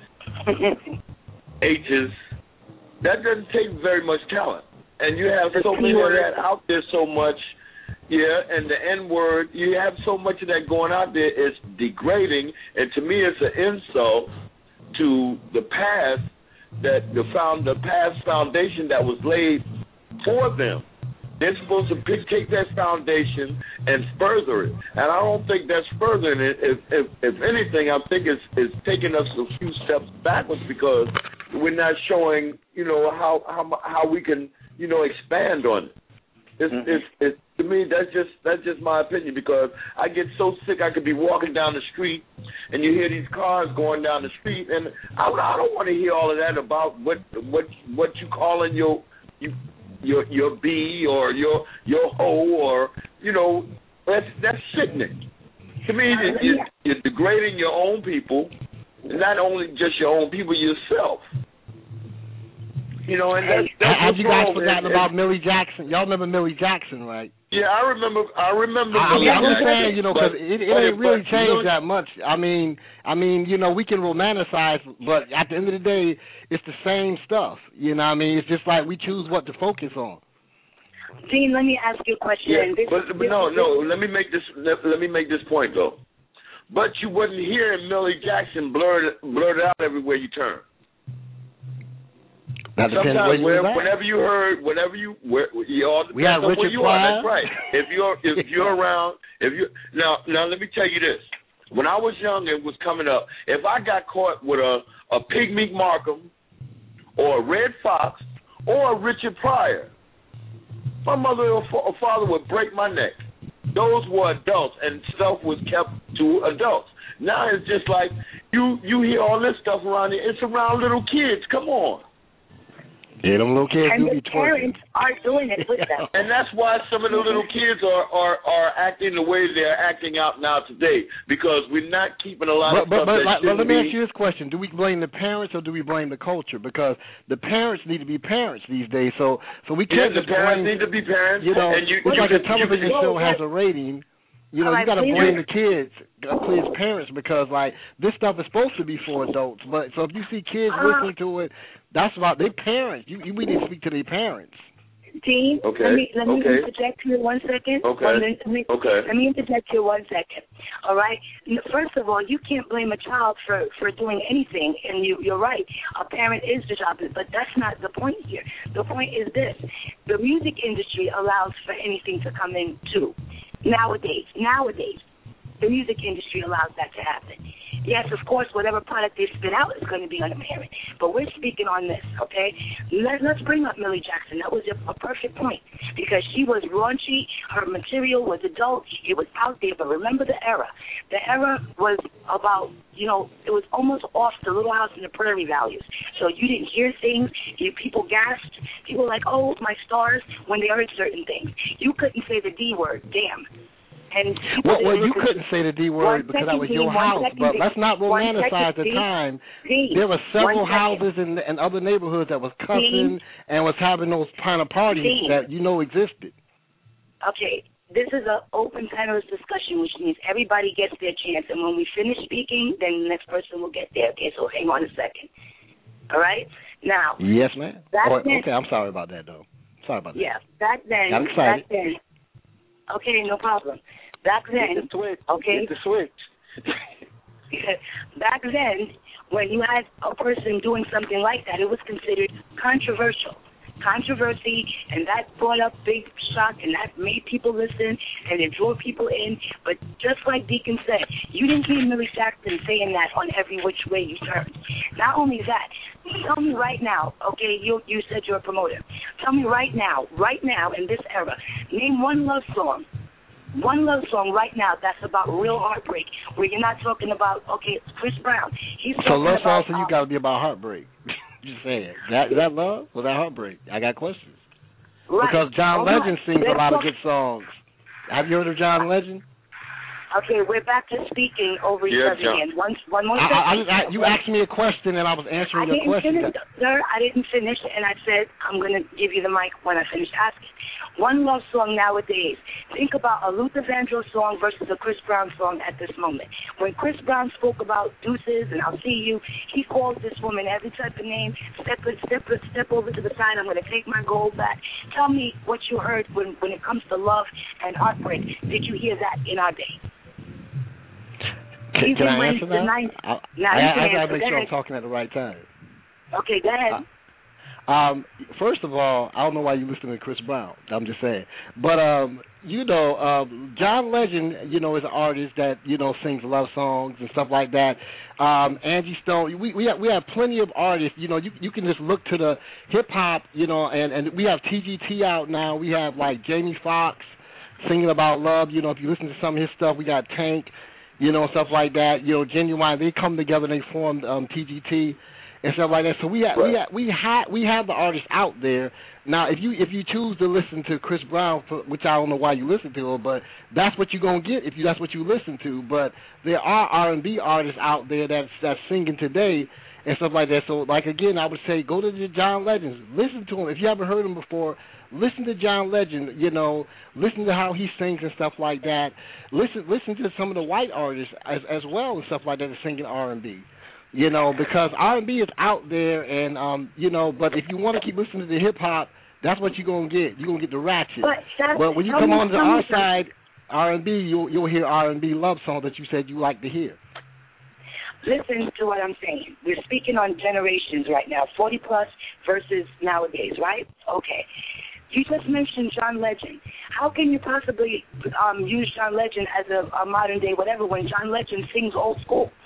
Speaker 5: H's. That doesn't take very much talent, and you have so many of that out there so much. Yeah, and the N word, you have so much of that going out there. It's degrading, and to me, it's an insult to the past, that the found the past foundation that was laid for them. They're supposed to pick, take that foundation and further it, and I don't think that's furthering it. If, if, if anything, I think it's, it's taking us a few steps backwards because we're not showing, you know, how how how we can, you know, expand on it. It's, mm-hmm. it's, it's, to me, that's just that's just my opinion because I get so sick I could be walking down the street and you hear these cars going down the street and I, I don't want to hear all of that about what what what you calling your you, your your B or your your hoe or you know that's that's sickening. To me, you're, you're degrading your own people, not only just your own people, yourself. You know, and that's, that's
Speaker 7: have you guys
Speaker 5: wrong,
Speaker 7: forgotten
Speaker 5: and,
Speaker 7: about Millie Jackson? Y'all remember Millie Jackson, right?
Speaker 5: Yeah, I remember. I remember.
Speaker 7: I mean, I'm just saying, you know, because
Speaker 5: it,
Speaker 7: it, it ain't really
Speaker 5: but,
Speaker 7: changed
Speaker 5: you know,
Speaker 7: that much. I mean, I mean, you know, we can romanticize, but at the end of the day, it's the same stuff. You know what I mean? It's just like we choose what to focus on.
Speaker 3: Dean, let me ask you a question.
Speaker 5: Yeah,
Speaker 3: this,
Speaker 5: but, but
Speaker 3: this,
Speaker 5: no, no. Let me make this. Let, let me make this point though. But you wasn't hearing Millie Jackson blurred blurred out everywhere you turn. Sometimes, where, whenever you heard, whenever you, where, you all
Speaker 7: we have Richard
Speaker 5: where you
Speaker 7: Pryor.
Speaker 5: are. That's right. If you're, if you're around, if you now, now let me tell you this. When I was young and was coming up, if I got caught with a a Pigmeat Markham, or a Red Fox, or a Richard Pryor, My mother or fa- father would break my neck. Those were adults, and stuff was kept to adults. Now it's just like you you hear all this stuff around here. It's around little kids. Come on.
Speaker 7: Yeah, them little kids
Speaker 3: and
Speaker 7: do
Speaker 3: the
Speaker 7: be twerking.
Speaker 3: parents are doing it with them.
Speaker 5: And that's why some of the little kids are, are, are acting the way they're acting out now today, because we're not keeping a lot
Speaker 7: but,
Speaker 5: of
Speaker 7: but,
Speaker 5: stuff
Speaker 7: but,
Speaker 5: that
Speaker 7: but,
Speaker 5: shouldn't
Speaker 7: let me
Speaker 5: be.
Speaker 7: ask you this question. Do we blame the parents or do we blame the culture? Because the parents need to be parents these days, so so we
Speaker 5: Yeah,
Speaker 7: can't
Speaker 5: the
Speaker 7: just
Speaker 5: parents
Speaker 7: blame,
Speaker 5: need to be parents.
Speaker 7: you know,
Speaker 5: and you,
Speaker 7: it's
Speaker 5: you
Speaker 7: like
Speaker 5: can,
Speaker 7: a television
Speaker 5: you can,
Speaker 7: show has a rating. You know,
Speaker 3: All
Speaker 7: you
Speaker 3: right,
Speaker 7: got to
Speaker 3: please
Speaker 7: blame
Speaker 3: do.
Speaker 7: the kids, uh, kids' parents, because like this stuff is supposed to be for adults. But so if you see kids
Speaker 3: Uh,
Speaker 7: listening to it, that's about their parents. You, you we need to speak to their parents.
Speaker 3: Dean,
Speaker 5: Okay,
Speaker 3: let me let me
Speaker 5: okay.
Speaker 3: interject here one second.
Speaker 5: Okay,
Speaker 3: One minute, let me,
Speaker 5: okay.
Speaker 3: Let me interject here one second. All right. First of all, you can't blame a child for, for doing anything, and you you're right. A parent is the job, but that's not the point here. The point is this: the music industry allows for anything to come in too. Nowadays, nowadays, the music industry allows that to happen. Yes, of course, whatever product they spit out is going to be on a parent. But we're speaking on this, okay? Let, let's bring up Millie Jackson. That was a, a perfect point, because she was raunchy. Her material was adult. It was out there. But remember the era. The era was about, you know, it was almost off the Little House in the Prairie values. So you didn't hear things. You, people gasped. People were like, oh, my stars, when they heard certain things. You couldn't say the D word, damn. And
Speaker 7: well, well you couldn't say the D word because that was your house, but let's not romanticize the time. There were several houses in, in other neighborhoods that was cussing and was having those kind of parties that you know existed.
Speaker 3: Okay, this is an open panelist discussion, which means everybody gets their chance, and when we finish speaking, then the next person will get there. Okay, so hang on a second. All right? Now.
Speaker 7: Yes, ma'am.
Speaker 3: Back
Speaker 7: oh,
Speaker 3: then,
Speaker 7: okay, I'm sorry about that, though. Sorry about that.
Speaker 3: Yeah, back then.
Speaker 7: I'm excited.
Speaker 3: Back then. Okay, no problem. Back then,
Speaker 6: Hit the switch.
Speaker 3: okay,
Speaker 6: Hit the switch.
Speaker 3: back then, when you had a person doing something like that, it was considered controversial. Controversy, and that brought up big shock, and that made people listen, and it drew people in. But just like Deacon said, you didn't hear Millie Jackson saying that on every which way you turned. Not only that, tell me right now, okay, you you said you're a promoter. Tell me right now, right now in this era, name one love song. One love song right now that's about real heartbreak, where you're not talking about, okay, it's Chris Brown. He's
Speaker 7: so
Speaker 3: talking
Speaker 7: love
Speaker 3: about,
Speaker 7: song, so you got to be about heartbreak. Just saying. That, is that love or that heartbreak? I got questions.
Speaker 3: Right.
Speaker 7: Because John
Speaker 3: Hold
Speaker 7: Legend
Speaker 3: on.
Speaker 7: sings
Speaker 3: Let's
Speaker 7: a lot
Speaker 3: talk.
Speaker 7: of good songs. Have you heard of John Legend?
Speaker 3: Okay, we're back to speaking over each
Speaker 5: Yeah,
Speaker 3: other
Speaker 5: John.
Speaker 3: again. One, one more
Speaker 7: I,
Speaker 3: second.
Speaker 7: I, I, you asked me a question, and I was answering
Speaker 3: I
Speaker 7: your
Speaker 3: didn't
Speaker 7: question.
Speaker 3: finish, sir. I didn't finish, and I said I'm going to give you the mic when I finish asking. One love song nowadays. Think about a Luther Vandross song versus a Chris Brown song at this moment. When Chris Brown spoke about deuces and I'll see you, he called this woman every type of name. Step it, step it, step over to the side. I'm going to take my gold back. Tell me what you heard when, when it comes to love and heartbreak. Did you hear that in our day?
Speaker 7: Can, can I answer that?
Speaker 3: Nine,
Speaker 7: I,
Speaker 3: now
Speaker 7: I,
Speaker 3: you
Speaker 7: I,
Speaker 3: can
Speaker 7: I got
Speaker 3: answer.
Speaker 7: to make
Speaker 3: Go
Speaker 7: sure
Speaker 3: ahead.
Speaker 7: I'm talking at the right time.
Speaker 3: Okay, go ahead.
Speaker 7: Uh, Um, first of all, I don't know why you listen to Chris Brown. I'm just saying. But, um, you know, um, John Legend, you know, is an artist that, you know, sings love songs and stuff like that. Um, Angie Stone, we we have, we have plenty of artists. You know, you you can just look to the hip-hop, you know, and, and we have T G T out now. We have, like, Jamie Foxx singing about love. You know, if you listen to some of his stuff, we got Tank, you know, stuff like that. You know, Genuine, they come together and they form um, T G T. And stuff like that. So we have,
Speaker 5: right.
Speaker 7: we have, we have we have the artists out there. Now, if you if you choose to listen to Chris Brown, for, which I don't know why you listen to him, but that's what you're gonna get if you that's what you listen to. But there are R and B artists out there that's that's singing today and stuff like that. So, like again, I would say go to the John Legends, listen to him. If you haven't heard him before, listen to John Legend. You know, listen to how he sings and stuff like that. Listen listen to some of the white artists as as well and stuff like that that's singing R and B. You know, because R and B is out there, and, um, you know, but if you want to keep listening to the hip-hop, that's what you're going to get. You're going to get the ratchet.
Speaker 3: But,
Speaker 7: but when you come on to our side, R and B, you'll, you'll hear R and B love songs that you said you like to hear.
Speaker 3: Listen to what I'm saying. We're speaking on generations right now, forty plus versus nowadays, right? Okay. You just mentioned John Legend. How can you possibly um, use John Legend as a, a modern-day whatever when John Legend sings old school?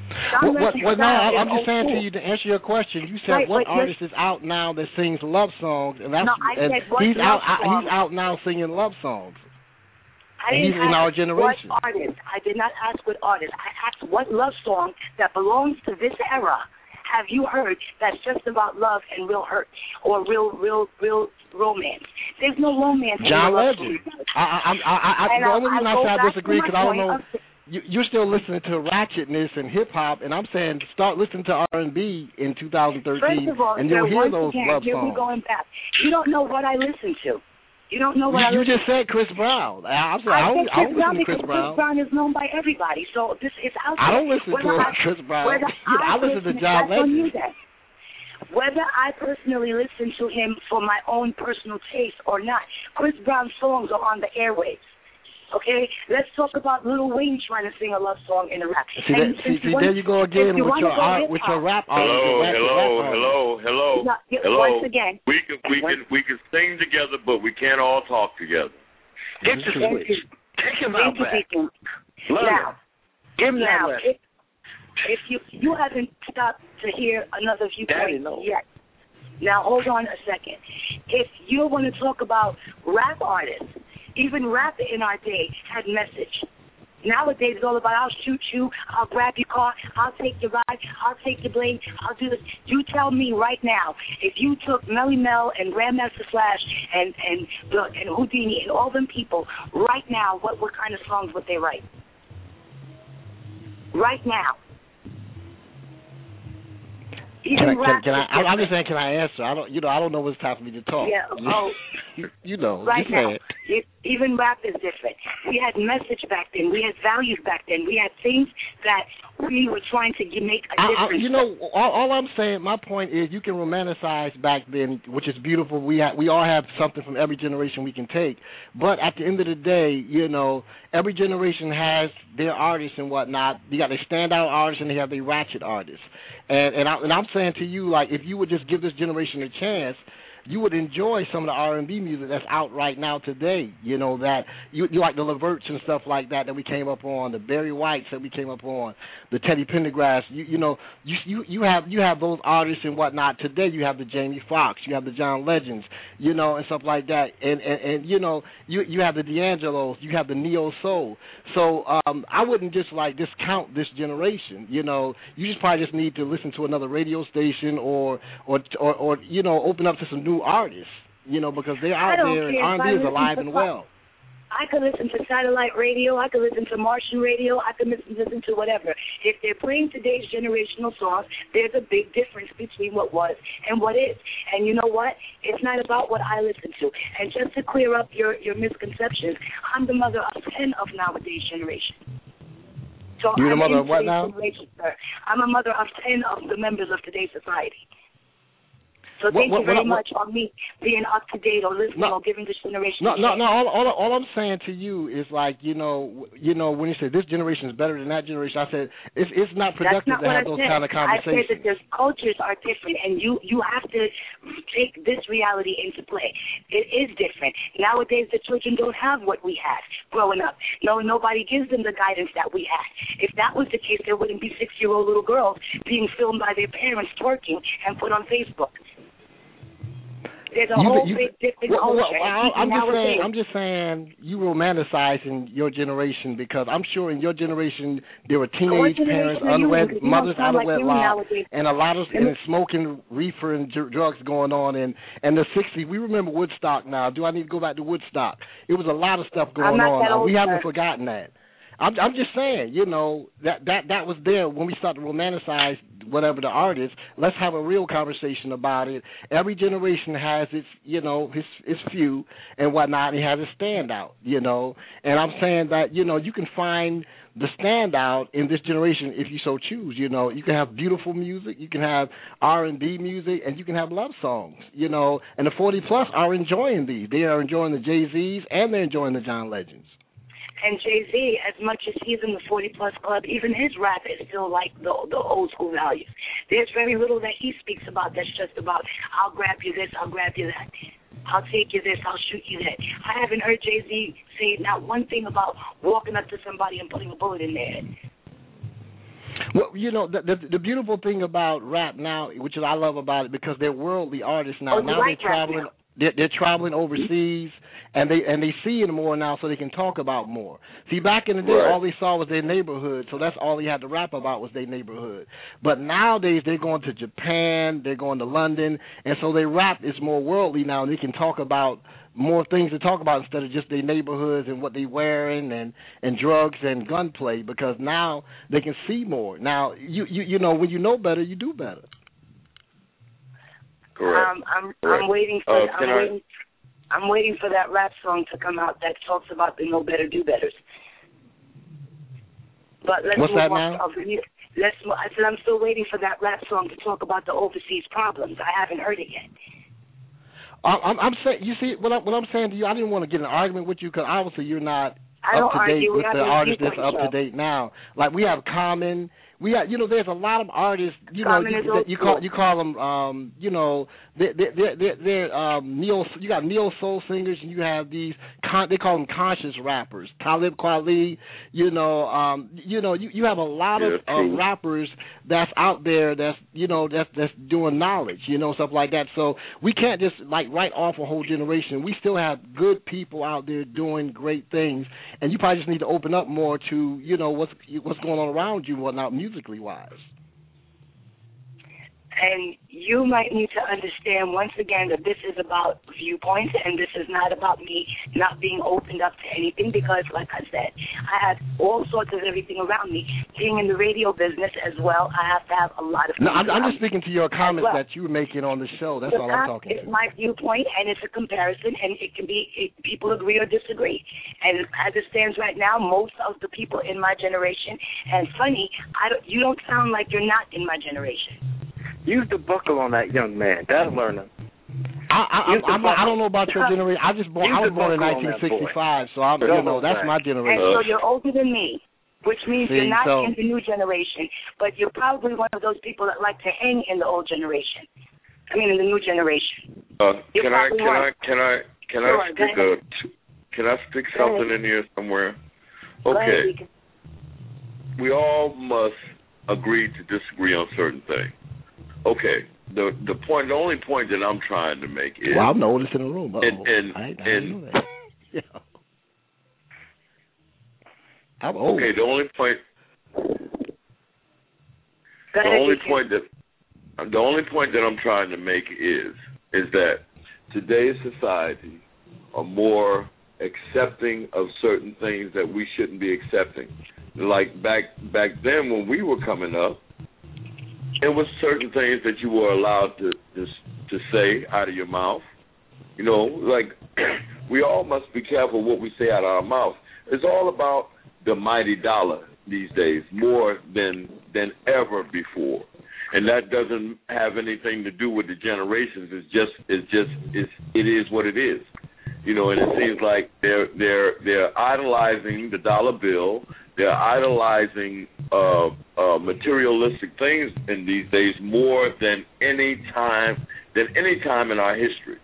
Speaker 3: John
Speaker 7: What, what,
Speaker 3: Legend's
Speaker 7: what, no,
Speaker 3: style
Speaker 7: I- I'm
Speaker 3: is
Speaker 7: just saying
Speaker 3: old
Speaker 7: to
Speaker 3: school.
Speaker 7: you to answer your question. You said
Speaker 3: Right,
Speaker 7: what
Speaker 3: but you're-
Speaker 7: artist is out now that sings love songs, and that's
Speaker 3: No, I
Speaker 7: and
Speaker 3: said what
Speaker 7: he's
Speaker 3: love
Speaker 7: out. I,
Speaker 3: songs.
Speaker 7: he's out now singing love songs.
Speaker 3: I
Speaker 7: And
Speaker 3: didn't
Speaker 7: he's in
Speaker 3: ask
Speaker 7: our generation.
Speaker 3: what artist. I did not ask what artist. I asked what love song that belongs to this era have you heard that's just about love and real hurt or real, real, real romance. There's no romance in
Speaker 7: John
Speaker 3: the love
Speaker 7: Legend.
Speaker 3: story.
Speaker 7: I, I, I, I,
Speaker 3: And
Speaker 7: the
Speaker 3: I-
Speaker 7: only reason
Speaker 3: I
Speaker 7: I,
Speaker 3: go
Speaker 7: say I
Speaker 3: back
Speaker 7: disagree
Speaker 3: to my
Speaker 7: because I don't
Speaker 3: point
Speaker 7: know.
Speaker 3: of-
Speaker 7: You, you're still listening to ratchetness and hip hop, and I'm saying start listening to R and B in two thousand thirteen,
Speaker 3: First of all,
Speaker 7: and
Speaker 3: sir,
Speaker 7: you'll hear
Speaker 3: once
Speaker 7: those
Speaker 3: again,
Speaker 7: love
Speaker 3: here we
Speaker 7: songs.
Speaker 3: going back. You don't know what I listen to. You don't know what I
Speaker 7: You, you
Speaker 3: listen
Speaker 7: just said Chris Brown. I, I'm
Speaker 3: to.
Speaker 7: sorry, I,
Speaker 3: I
Speaker 7: don't,
Speaker 3: said
Speaker 7: I
Speaker 3: Chris
Speaker 7: don't
Speaker 3: Brown
Speaker 7: listen to
Speaker 3: because
Speaker 7: Chris Brown.
Speaker 3: Chris Brown is known by everybody. So this is out there.
Speaker 7: I don't listen
Speaker 3: Whether
Speaker 7: to
Speaker 3: I,
Speaker 7: Chris Brown.
Speaker 3: whether
Speaker 7: You know, I listen to John
Speaker 3: that's on you
Speaker 7: Legend.
Speaker 3: then. Whether I personally listen to him for my own personal taste or not, Chris Brown's songs are on the airwaves. Okay, let's talk about Lil Wayne trying to sing a love song in a rap.
Speaker 7: See, that,
Speaker 3: And
Speaker 7: see,
Speaker 3: since
Speaker 7: see
Speaker 3: you
Speaker 7: there
Speaker 3: want-
Speaker 7: you go
Speaker 3: if
Speaker 7: again
Speaker 3: you
Speaker 7: with
Speaker 3: wanna
Speaker 7: your
Speaker 3: go
Speaker 7: art, with
Speaker 3: hip-hop-
Speaker 7: your rap
Speaker 5: Hello,
Speaker 7: artist, your ratchet
Speaker 5: hello,
Speaker 7: rap artist.
Speaker 5: hello, hello,
Speaker 3: No, you-
Speaker 5: hello.
Speaker 3: once again,
Speaker 5: we can we can we can sing together, but we can't all talk together.
Speaker 6: Get your
Speaker 3: Thank
Speaker 6: switch.
Speaker 3: you.
Speaker 6: Take him
Speaker 3: Thank
Speaker 6: out
Speaker 3: you,
Speaker 6: back.
Speaker 3: Deacon.
Speaker 6: Love
Speaker 3: Now,
Speaker 6: him. Give him that
Speaker 3: now,
Speaker 6: left.
Speaker 3: if, if you you haven't stopped to hear another
Speaker 6: Daddy
Speaker 3: viewpoint
Speaker 6: knows.
Speaker 3: yet. Now, hold on a second. If you want to talk about rap artists, even rap in our day had message. Nowadays, it's all about I'll shoot you, I'll grab your car, I'll take your ride, I'll take your blade, I'll do this. You tell me right now, if you took Melly Mel and Grandmaster Flash and and the, and Houdini and all them people right now, what what kind of songs would they write? Right now. Even
Speaker 7: Can I, can,
Speaker 3: rap
Speaker 7: can I,
Speaker 3: is
Speaker 7: I'm- I'm just
Speaker 3: different.
Speaker 7: saying, can I answer? I don't, you know, I don't know when it's time for me to talk.
Speaker 3: Yeah, oh.
Speaker 7: you, you know,
Speaker 3: Right
Speaker 7: you
Speaker 3: now,
Speaker 7: said.
Speaker 3: it, even rap is different. We had message back then. We had values back then. We had things that we were trying to g- make a
Speaker 7: I, I,
Speaker 3: difference.
Speaker 7: you know, all, all I'm saying, my point is, you can romanticize back then, which is beautiful. We ha- we all have something from every generation we can take. But at the end of the day, you know, every generation has their artists and whatnot. You got their standout artists and they have their ratchet artists. And and, I, and I'm saying to you, like, if you would just give this generation a chance, you would enjoy some of the R and B music that's out right now today. You know, that you, you like the Leverts and stuff like that that we came up on, the Barry Whites that we came up on, the Teddy Pendergrass. You you know, you you you have you have those artists and whatnot today. You have the Jamie Foxx, you have the John Legends, you know, and stuff like that. And and, and you know, you you have the D'Angelos, you have the Neo Soul. So um, I wouldn't just like discount this generation. You know, you just probably just need to listen to another radio station or or or, or you know, open up to some new artists, you know, because they're out
Speaker 3: I don't
Speaker 7: there and
Speaker 3: care
Speaker 7: R
Speaker 3: if
Speaker 7: and B
Speaker 3: I
Speaker 7: is
Speaker 3: listen
Speaker 7: alive
Speaker 3: to
Speaker 7: and
Speaker 3: pop.
Speaker 7: well.
Speaker 3: I could listen to satellite radio. I could listen to Martian radio. I could listen, listen to whatever. If they're playing today's generational songs, there's a big difference between what was and what is. And you know what? It's not about what I listen to. And just to clear up your, your misconceptions, I'm the mother of ten of nowadays generation. So
Speaker 7: You're the
Speaker 3: I'm
Speaker 7: mother
Speaker 3: in
Speaker 7: of what
Speaker 3: today's
Speaker 7: now?
Speaker 3: generation, sir. I'm a mother of ten of the members of today's society. So
Speaker 7: What-
Speaker 3: thank
Speaker 7: what-
Speaker 3: you very
Speaker 7: what-
Speaker 3: much on me being up to date or listening
Speaker 7: No.
Speaker 3: or giving this generation
Speaker 7: No,
Speaker 3: a
Speaker 7: no,
Speaker 3: chance.
Speaker 7: no. All, all, all I'm saying to you is like, you know, you know, when you say this generation is better than that generation, I said it's it's not
Speaker 3: That's
Speaker 7: productive
Speaker 3: not
Speaker 7: to
Speaker 3: what
Speaker 7: have
Speaker 3: I
Speaker 7: those
Speaker 3: said.
Speaker 7: kind of
Speaker 3: I
Speaker 7: conversations.
Speaker 3: said that there's cultures are different, and you you have to take this reality into play. It is different nowadays. The children don't have what we had growing up. No, nobody gives them the guidance that we had. If that was the case, there wouldn't be six-year-old little girls being filmed by their parents twerking and put on Facebook. There's a
Speaker 7: You-
Speaker 3: whole
Speaker 7: you-
Speaker 3: big different
Speaker 7: well, well,
Speaker 3: culture.
Speaker 7: well, I'm just
Speaker 3: nowadays.
Speaker 7: saying. I'm just saying you romanticizing your generation because I'm sure in your generation there were teenage
Speaker 3: generation
Speaker 7: parents,
Speaker 3: are you in?
Speaker 7: unwed
Speaker 3: 'Cause you don't
Speaker 7: mothers
Speaker 3: sound
Speaker 7: out of
Speaker 3: like you
Speaker 7: wedlock,
Speaker 3: nowadays.
Speaker 7: and a lot of and smoking reefer and dr- drugs going on. And and the sixties, we remember Woodstock now. Do I need to go back to Woodstock? It was a lot of stuff going
Speaker 3: I'm not
Speaker 7: on.
Speaker 3: that
Speaker 7: Now.
Speaker 3: old,
Speaker 7: We haven't
Speaker 3: sir.
Speaker 7: forgotten that. I'm, I'm just saying, you know, that, that that was there when we started to romanticize whatever the artist. Let's have a real conversation about it. Every generation has its, you know, its its few and whatnot. It has a standout, you know. And I'm saying that, you know, you can find the standout in this generation if you so choose. You know, you can have beautiful music, you can have R and B music, and you can have love songs. You know, and the forty plus are enjoying these. They are enjoying the Jay-Z's and they're enjoying the John Legends.
Speaker 3: And Jay-Z, as much as he's in the forty-plus club, even his rap is still like the the old school values. There's very little that he speaks about that's just about, I'll grab you this, I'll grab you that. I'll take you this, I'll shoot you that. I haven't heard Jay-Z say not one thing about walking up to somebody and putting a bullet in their head.
Speaker 7: Well, you know, the, the the beautiful thing about rap now, which is I love about it, because they're worldly artists now.
Speaker 3: Oh,
Speaker 7: now
Speaker 3: like
Speaker 7: they're traveling.
Speaker 3: now.
Speaker 7: They're, they're traveling overseas, and they and they see it more now, so they can talk about more. See, back in the day,
Speaker 5: Right.
Speaker 7: all they saw was their neighborhood, so that's all they had to rap about was their neighborhood. But nowadays, they're going to Japan, they're going to London, and so their rap is more worldly now, and they can talk about more things to talk about instead of just their neighborhoods and what they're wearing and, and drugs and gunplay, because now they can see more. Now, you, you you know, when you know better, you do better.
Speaker 5: Correct.
Speaker 3: Um, I'm
Speaker 5: Correct.
Speaker 3: I'm waiting for
Speaker 5: Uh,
Speaker 3: I'm
Speaker 5: can I-
Speaker 3: waiting I'm waiting for that rap song to come out that talks about the know better, do betters. But let's
Speaker 7: What's
Speaker 3: move
Speaker 7: that
Speaker 3: on.
Speaker 7: now?
Speaker 3: To, let's. I said I'm still waiting for that rap song to talk about the overseas problems. I haven't heard it yet.
Speaker 7: I'm, I'm saying, you see, what I'm, what I'm saying to you, I didn't want to get in an argument with you because obviously you're not
Speaker 3: I
Speaker 7: up
Speaker 3: don't
Speaker 7: to date
Speaker 3: argue. We
Speaker 7: with
Speaker 3: have
Speaker 7: the
Speaker 3: a
Speaker 7: artists that's
Speaker 3: viewpoint,
Speaker 7: up to
Speaker 3: so.
Speaker 7: date now. Like we have Common, we have, you know, there's a lot of artists, you
Speaker 3: Common
Speaker 7: know,
Speaker 3: is
Speaker 7: you,
Speaker 3: old
Speaker 7: that you call
Speaker 3: school.
Speaker 7: you call them, um, you know, they're they're they're, they're um, neo. You got neo soul singers, and you have these con, they call them conscious rappers. Talib Kweli, you know, um, you know, you, you have a lot
Speaker 5: Yeah,
Speaker 7: of uh,
Speaker 5: true.
Speaker 7: rappers that's out there that's you know that's that's doing knowledge, you know, stuff like that. So we can't just like write off a whole generation. We still have good people out there doing great things, and you probably just need to open up more to you know what's what's going on around you, and whatnot, musically wise.
Speaker 3: And you might need to understand once again that this is about viewpoints and this is not about me not being opened up to anything because, like I said, I have all sorts of everything around me. Being in the radio business as well, I have to have a lot of
Speaker 7: No, I'm, I'm
Speaker 3: around
Speaker 7: just
Speaker 3: me.
Speaker 7: speaking to your comments
Speaker 3: well.
Speaker 7: that you were making on the show. That's
Speaker 3: But
Speaker 7: all I'm
Speaker 3: that
Speaker 7: talking
Speaker 3: is
Speaker 7: to.
Speaker 3: my viewpoint, and it's a comparison, and it can be it, people agree or disagree. And as it stands right now, most of the people in my generation, and funny, I don't, you don't sound like you're not in my generation.
Speaker 6: Use the buckle on that young man. That'll learn him.
Speaker 7: I, I,
Speaker 6: Use the
Speaker 7: I'm, I
Speaker 6: buckle.
Speaker 7: don't know about your generation. I just born.
Speaker 6: Use
Speaker 7: I
Speaker 6: the
Speaker 7: was born in
Speaker 6: buckle on that
Speaker 7: nineteen sixty-five, so I'm,
Speaker 6: But
Speaker 7: you
Speaker 6: don't
Speaker 7: know
Speaker 6: hold
Speaker 7: that's
Speaker 6: back.
Speaker 7: my
Speaker 3: And
Speaker 7: generation.
Speaker 3: so you're older than me, which means
Speaker 7: See,
Speaker 3: you're not
Speaker 7: so-
Speaker 3: in the new generation, but you're probably one of those people that like to hang in the old generation. I mean, in the new generation.
Speaker 5: Uh,
Speaker 3: You're
Speaker 5: can I
Speaker 3: probably
Speaker 5: can I
Speaker 3: right.
Speaker 5: can I can
Speaker 3: Sure,
Speaker 5: I
Speaker 3: go
Speaker 5: speak
Speaker 3: ahead.
Speaker 5: a t- can I speak
Speaker 3: Go
Speaker 5: something
Speaker 3: ahead.
Speaker 5: in here somewhere?
Speaker 3: Go ahead,
Speaker 5: Okay,
Speaker 3: Deacon.
Speaker 5: we all must agree to disagree on certain things. Okay, the the point, the only point that I'm trying to make is,
Speaker 7: Well, I'm the oldest in the room. Uh-oh.
Speaker 5: And- and-
Speaker 7: I, I
Speaker 5: and-
Speaker 7: didn't know that. Yeah. I'm old.
Speaker 5: okay, the only point,
Speaker 3: Go
Speaker 5: the
Speaker 3: ahead,
Speaker 5: only
Speaker 3: Deacon.
Speaker 5: point that, the only point that I'm trying to make is, is that today's society are more accepting of certain things that we shouldn't be accepting. Like back back then when we were coming up, it was certain things that you were allowed to to, to say out of your mouth. You know, like we all must be careful what we say out of our mouth. It's all about the mighty dollar these days, more than than ever before. And that doesn't have anything to do with the generations. It's just it's just it's it is what it is. You know, and it seems like they're they're they're idolizing the dollar bill. They're idolizing uh, uh, materialistic things in these days more than any time than any time in our history.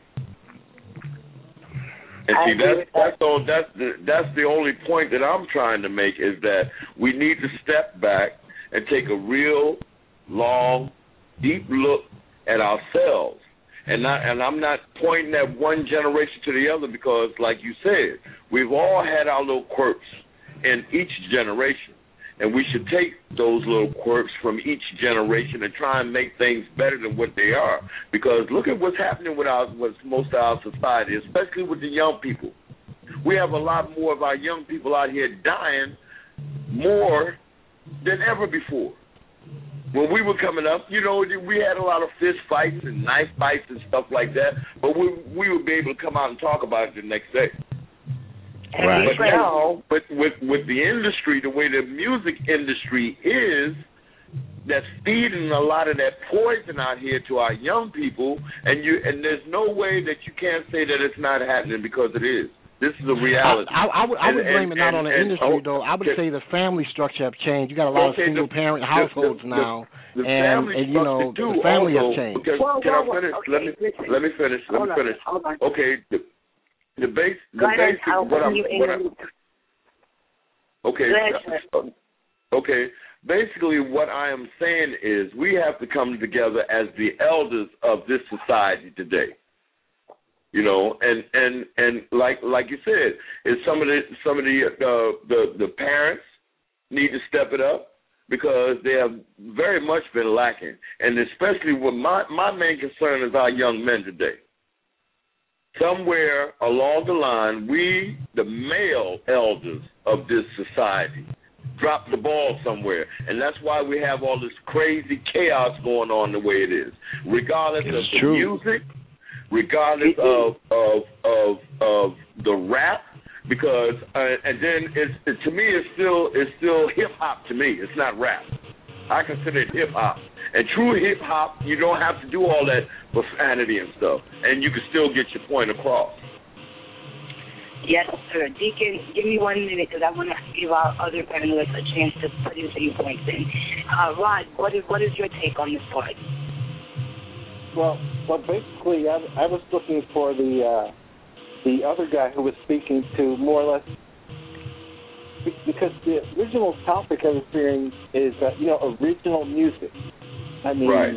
Speaker 5: And
Speaker 3: I
Speaker 5: see,
Speaker 3: agree
Speaker 5: that's
Speaker 3: with that.
Speaker 5: that's all. That's the that's the only point that I'm trying to make is that we need to step back and take a real long, deep look at ourselves. And not, and I'm not pointing at one generation to the other because, like you said, we've all had our little quirks in each generation, and we should take those little quirks from each generation and try and make things better than what they are. Because look at what's happening with our, with most of our society, especially with the young people. We have a lot more of our young people out here dying more than ever before. When we were coming up, you know, we had a lot of fist fights and knife fights and stuff like that, but we we would be able to come out and talk about it the next day.
Speaker 3: And
Speaker 7: Right.
Speaker 3: we
Speaker 5: But now,
Speaker 3: know,
Speaker 5: but with with the industry, the way the music industry is, that's feeding a lot of that poison out here to our young people, and you and there's no way that you can't say that it's not happening because it is. This is a reality.
Speaker 7: I, I, I would, I would
Speaker 5: And-
Speaker 7: blame
Speaker 5: and-
Speaker 7: it not on the
Speaker 5: and-
Speaker 7: industry,
Speaker 5: and-
Speaker 7: though. I would
Speaker 5: okay.
Speaker 7: say the family structure have changed. You got a lot
Speaker 5: Okay,
Speaker 7: of single
Speaker 5: the-
Speaker 7: parent
Speaker 5: the-
Speaker 7: households
Speaker 5: the-
Speaker 7: now,
Speaker 5: The
Speaker 7: and,
Speaker 5: family
Speaker 7: and you know
Speaker 5: structure,
Speaker 7: the
Speaker 5: too,
Speaker 7: family
Speaker 5: also,
Speaker 7: has changed.
Speaker 5: Because,
Speaker 3: Whoa,
Speaker 5: can
Speaker 3: whoa,
Speaker 5: I
Speaker 3: whoa.
Speaker 5: finish?
Speaker 3: Okay,
Speaker 5: let me
Speaker 3: listen.
Speaker 5: let me finish. Let
Speaker 3: Hold
Speaker 5: me
Speaker 3: on,
Speaker 5: finish.
Speaker 3: hold on.
Speaker 5: Okay, the the base the
Speaker 3: go ahead.
Speaker 5: basic
Speaker 3: I'll
Speaker 5: what
Speaker 3: bring
Speaker 5: I'm
Speaker 3: you in.
Speaker 5: what I, okay
Speaker 3: Go ahead, sir.
Speaker 5: uh, okay basically what I am saying is we have to come together as the elders of this society today. You know, and and and like like you said, is some of the some of the uh, the the parents need to step it up because they have very much been lacking, and especially with my my main concern is our young men today. Somewhere along the line, we, the male elders of this society, dropped the ball somewhere, and that's why we have all this crazy chaos going on the way it is, regardless
Speaker 7: It's
Speaker 5: of the
Speaker 7: true.
Speaker 5: music. Regardless of of of of the rap, because uh, and then it's it, to me it's still it's still hip hop to me. It's not rap. I consider it hip hop. And true hip hop, you don't have to do all that profanity and stuff, and you can still get your point across.
Speaker 3: Yes, sir. Deacon, give me one minute because I want to give our other panelists a chance to put his viewpoints in. Uh, Rod, what is what is your take on this part?
Speaker 6: Well, well, basically, I, I was looking for the uh, the other guy who was speaking to more or less, because the original topic I was hearing is uh, you know original music. I mean,
Speaker 5: right.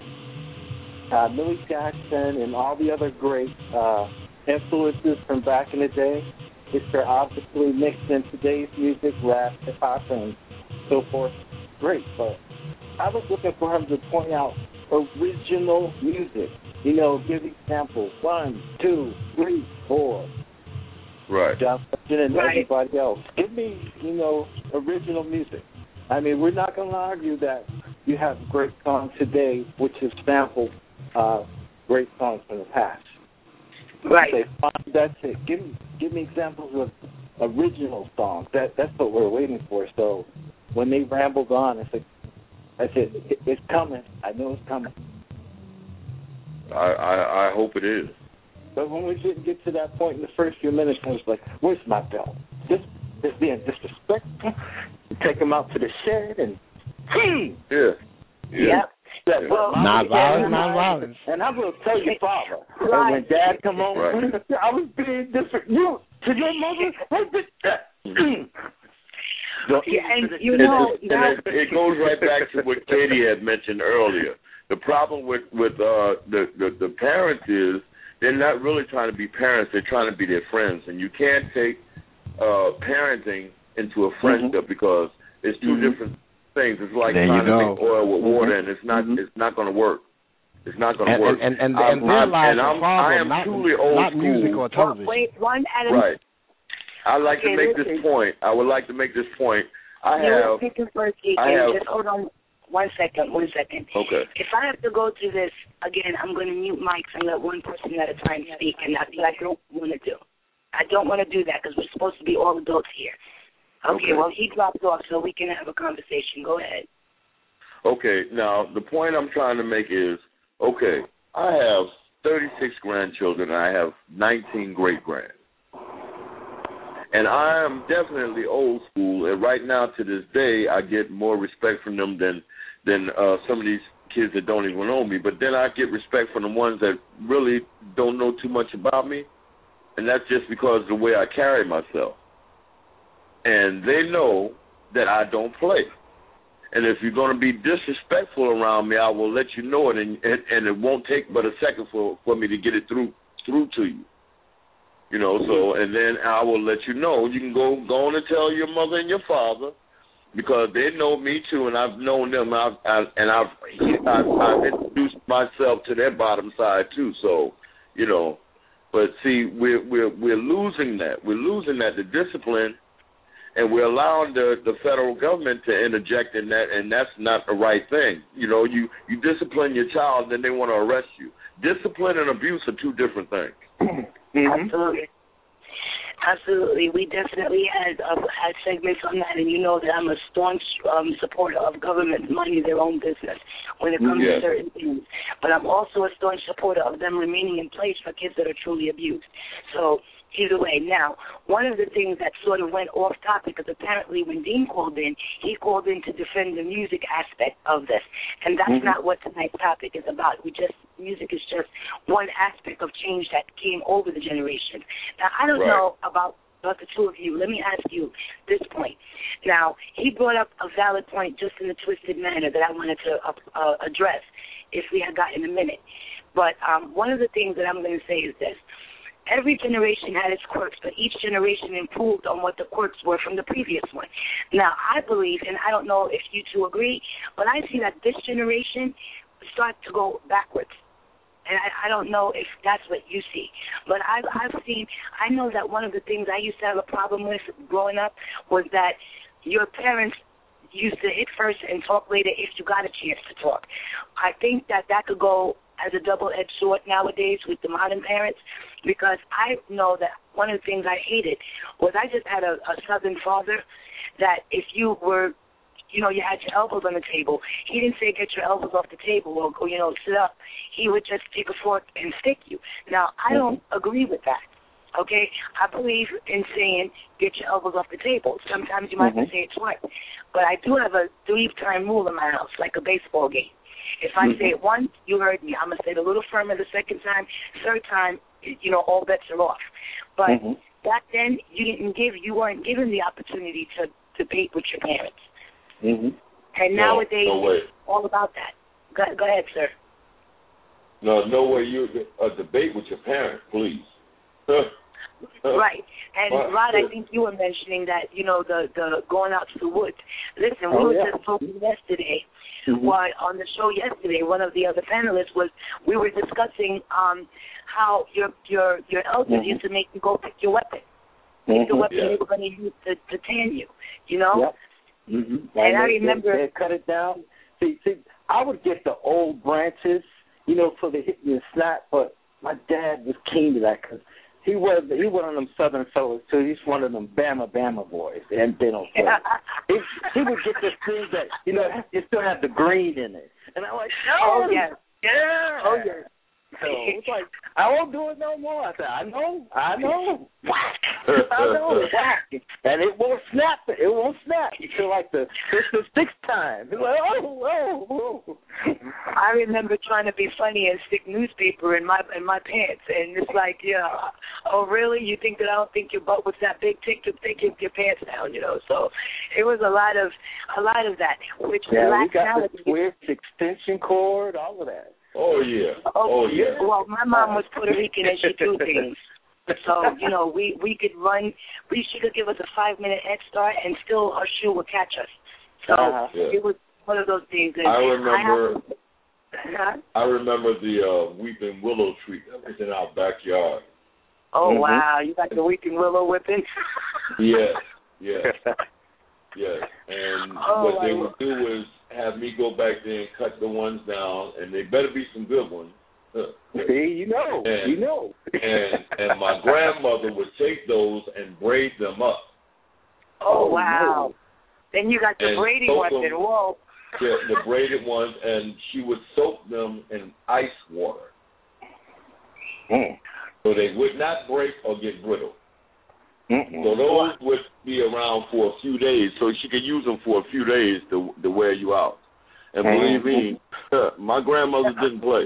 Speaker 6: uh, Millie Jackson and all the other great uh, influences from back in the day, which are obviously mixed in today's music, rap, hip hop, and so forth. Great, but I was looking for him to point out original music. You know, give examples. One, two, three, four.
Speaker 5: Right.
Speaker 6: John Legend and
Speaker 3: Right.
Speaker 6: everybody else. Give me, you know, original music. I mean, we're not going to argue that you have great songs today, which have sampled uh, great songs from the past.
Speaker 3: Right.
Speaker 6: Say, fine, that's it. Give me, give me examples of original songs. That that's what we're waiting for. So when they rambled on, I said, I said, it, it's coming. I know it's coming.
Speaker 5: I, I I hope it is.
Speaker 6: But when we didn't get to that point in the first few minutes, I was like, where's my belt? This, this being disrespectful. Take him out to the shed and, hmm.
Speaker 5: Yeah. Yeah.
Speaker 3: Yep.
Speaker 6: Yeah, well,
Speaker 7: Not violence,
Speaker 6: and
Speaker 7: not
Speaker 6: I-
Speaker 7: violence.
Speaker 6: And I will tell your father,
Speaker 3: Right.
Speaker 6: and when Dad come home,
Speaker 5: Right.
Speaker 6: I was being different. You, to your mother, what did that?
Speaker 3: Yeah, and you
Speaker 5: And,
Speaker 3: know,
Speaker 5: it,
Speaker 3: now,
Speaker 5: and it, it goes right back to what Katie had mentioned earlier. The problem with with uh, the, the the parents is they're not really trying to be parents; they're trying to be their friends, and you can't take uh, parenting into a friendship mm-hmm. because it's two mm-hmm. different things. It's like
Speaker 7: there
Speaker 5: trying to
Speaker 7: go.
Speaker 5: mix oil with water,
Speaker 7: mm-hmm.
Speaker 5: and it's not
Speaker 6: mm-hmm.
Speaker 5: it's not going to work. It's not going to
Speaker 7: and,
Speaker 5: work.
Speaker 7: And and, and,
Speaker 5: I'm,
Speaker 7: and there lies
Speaker 5: and
Speaker 7: the
Speaker 5: I'm,
Speaker 7: problem,
Speaker 5: I am
Speaker 7: not,
Speaker 5: truly old
Speaker 7: not
Speaker 5: school.
Speaker 7: music or television.
Speaker 3: Wait, one at a
Speaker 5: Right. I'd like
Speaker 3: okay,
Speaker 5: to make
Speaker 3: listen.
Speaker 5: this point. I would like to make this point. I
Speaker 3: you
Speaker 5: have.
Speaker 3: Speaking first, Deacon.
Speaker 5: I have.
Speaker 3: Just hold on one second. One second.
Speaker 5: Okay.
Speaker 3: If I have to go through this again, I'm going to mute mics and let one person at a time speak, and that's what I don't want to do. I don't want to do that because we're supposed to be all adults here. Okay,
Speaker 5: Okay.
Speaker 3: well, he dropped off so we can have a conversation. Go ahead.
Speaker 5: Okay, now the point I'm trying to make is, okay, I have thirty-six grandchildren and I have nineteen great-grands. And I am definitely old school, and right now to this day I get more respect from them than than uh, some of these kids that don't even know me. But then I get respect from the ones that really don't know too much about me, and that's just because of the way I carry myself. And they know that I don't play. And if you're going to be disrespectful around me, I will let you know it, and, and, and it won't take but a second for, for me to get it through through to you. You know, so, and then I will let you know. You can go, go on and tell your mother and your father, because they know me too, and I've known them, I've, I, and I've, I've, I've introduced myself to their bottom side too. So, you know, but see, we're we're we're losing that. We're losing that, the discipline, and we're allowing the, the federal government to interject in that, and that's not the right thing. You know, you, you discipline your child, then they want to arrest you. Discipline and abuse are two different things.
Speaker 3: Mm-hmm. Absolutely. Absolutely. We definitely had uh, had segments on that, and you know that I'm a staunch um, supporter of government minding their own business when it comes
Speaker 5: yes.
Speaker 3: to certain things. But I'm also a staunch supporter of them remaining in place for kids that are truly abused. So either way. Now, one of the things that sort of went off topic is apparently when Dean called in, he called in to defend the music aspect of this. And that's mm-hmm. not what tonight's topic is about. We just music is just one aspect of change that came over the generations. Now, I don't
Speaker 5: right.
Speaker 3: know about about the two of you, let me ask you this point. Now, he brought up a valid point just in a twisted manner that I wanted to uh, uh, address if we had gotten a minute. But um, one of the things that I'm going to say is this. Every generation had its quirks, but each generation improved on what the quirks were from the previous one. Now, I believe, and I don't know if you two agree, but I see that this generation start to go backwards. And I, I don't know if that's what you see. But I've, I've seen, I know that one of the things I used to have a problem with growing up was that your parents used to hit first and talk later if you got a chance to talk. I think that that could go as a double-edged sword nowadays with the modern parents, because I know that one of the things I hated was I just had a, a Southern father that if you were, you know, you had your elbows on the table, he didn't say get your elbows off the table or, or you know, sit up. He would just take a fork and stick you. Now, I don't agree with that, okay? I believe in saying get your elbows off the table. Sometimes you might mm-hmm. have to say it twice. But I do have a three-time rule in my house, like a baseball game. If I mm-hmm. say it once, you heard me. I'm going to say it a little firmer the second time. Third time, you know, all bets are off. But mm-hmm. back then, you didn't give, you weren't given the opportunity to debate with your parents.
Speaker 5: Mm-hmm.
Speaker 3: And
Speaker 5: no,
Speaker 3: nowadays,
Speaker 5: no way.
Speaker 3: it's all about that. Go, go ahead, sir.
Speaker 5: No, no way you a debate with your parents, please.
Speaker 3: Right. And,
Speaker 5: what?
Speaker 3: Rod, I think you were mentioning that, you know, the, the going out to the woods. Listen, we
Speaker 6: oh,
Speaker 3: were
Speaker 6: yeah.
Speaker 3: just talking yesterday.
Speaker 6: Mm-hmm.
Speaker 3: Well, on the show yesterday, one of the other panelists was, we were discussing um, how your your your elders mm-hmm. used to make you go pick your weapon. Pick mm-hmm. the weapon yeah. they were going to use to, to tan you, you know?
Speaker 6: Yep. Mm-hmm.
Speaker 3: And, and I
Speaker 6: they,
Speaker 3: remember...
Speaker 6: They, they cut it down. See, see, I would get the old branches, you know, so they hit you in snot, but my dad was keen to that because he was he one of them Southern fellas too. He's one of them Bama Bama boys, and they don't say he, he would get this thing that, you know, you still have the green in it. And I'm like, no,
Speaker 3: oh, yes.
Speaker 6: yeah.
Speaker 3: Oh, yes.
Speaker 6: So it's like, I won't do it no more. I said, I know, I know. Whack. I know, whack. And it won't snap. It won't snap until like the fifth or sixth time. It's like, oh, oh, oh.
Speaker 3: I remember trying to be funny and stick newspaper in my in my pants, and it's like, yeah, oh really? You think that I don't think your butt was that big? Take your take your, your pants down, you know. So it was a lot of a lot of that, which
Speaker 6: yeah, we got
Speaker 3: nowadays.
Speaker 6: the twist, extension cord, all of that.
Speaker 5: Oh, yeah.
Speaker 3: Oh,
Speaker 5: oh, yeah.
Speaker 3: Well, my mom was Puerto Rican and she threw things. So, you know, we, we could run, we she could give us a five-minute head start and still her shoe would catch us. So
Speaker 6: uh-huh.
Speaker 5: yeah.
Speaker 3: it was one of those things. And
Speaker 5: I remember
Speaker 3: I, huh?
Speaker 5: I remember the uh, weeping willow tree that was in our backyard.
Speaker 3: Oh,
Speaker 6: mm-hmm.
Speaker 3: wow. You got the weeping willow whipping?
Speaker 5: Yes, yes, yes. And
Speaker 3: oh,
Speaker 5: what they would do is have me go back there and cut the ones down, and they better be some good ones.
Speaker 6: See, you know,
Speaker 5: and,
Speaker 6: you know.
Speaker 5: and and my grandmother would take those and braid them up.
Speaker 3: Oh, wow. No. Then you got the
Speaker 5: and
Speaker 3: braiding weapon.
Speaker 5: Them,
Speaker 3: Whoa.
Speaker 5: Yeah, the braided ones, and she would soak them in ice water.
Speaker 6: Mm.
Speaker 5: So they would not break or get brittle.
Speaker 6: Mm-mm.
Speaker 5: So those would be around for a few days, so she could use them for a few days to to wear you out. And believe me, my grandmother didn't play.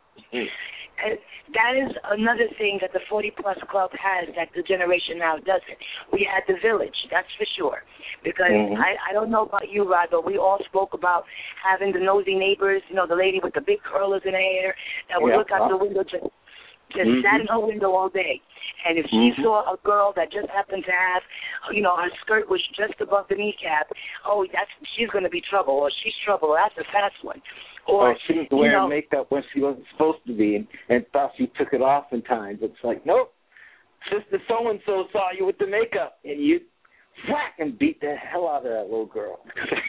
Speaker 3: And that is another thing that the forty-plus club has that the generation now doesn't. We had the village, that's for sure. Because mm-hmm. I, I don't know about you, Rod, but we all spoke about having the nosy neighbors, you know, the lady with the big curlers in her hair that would yeah. look out the window just, just mm-hmm. sat in her window all day. And if she mm-hmm. saw a girl that just happened to have, you know, her skirt was just above the kneecap, oh, that's she's going to be trouble, or she's trouble, that's a fast one. Or,
Speaker 6: or she was wearing
Speaker 3: you know,
Speaker 6: makeup when she wasn't supposed to be and, and thought she took it off in time. It's like, nope, Sister So-and-so saw you with the makeup, and you whack and beat the hell out of that little girl.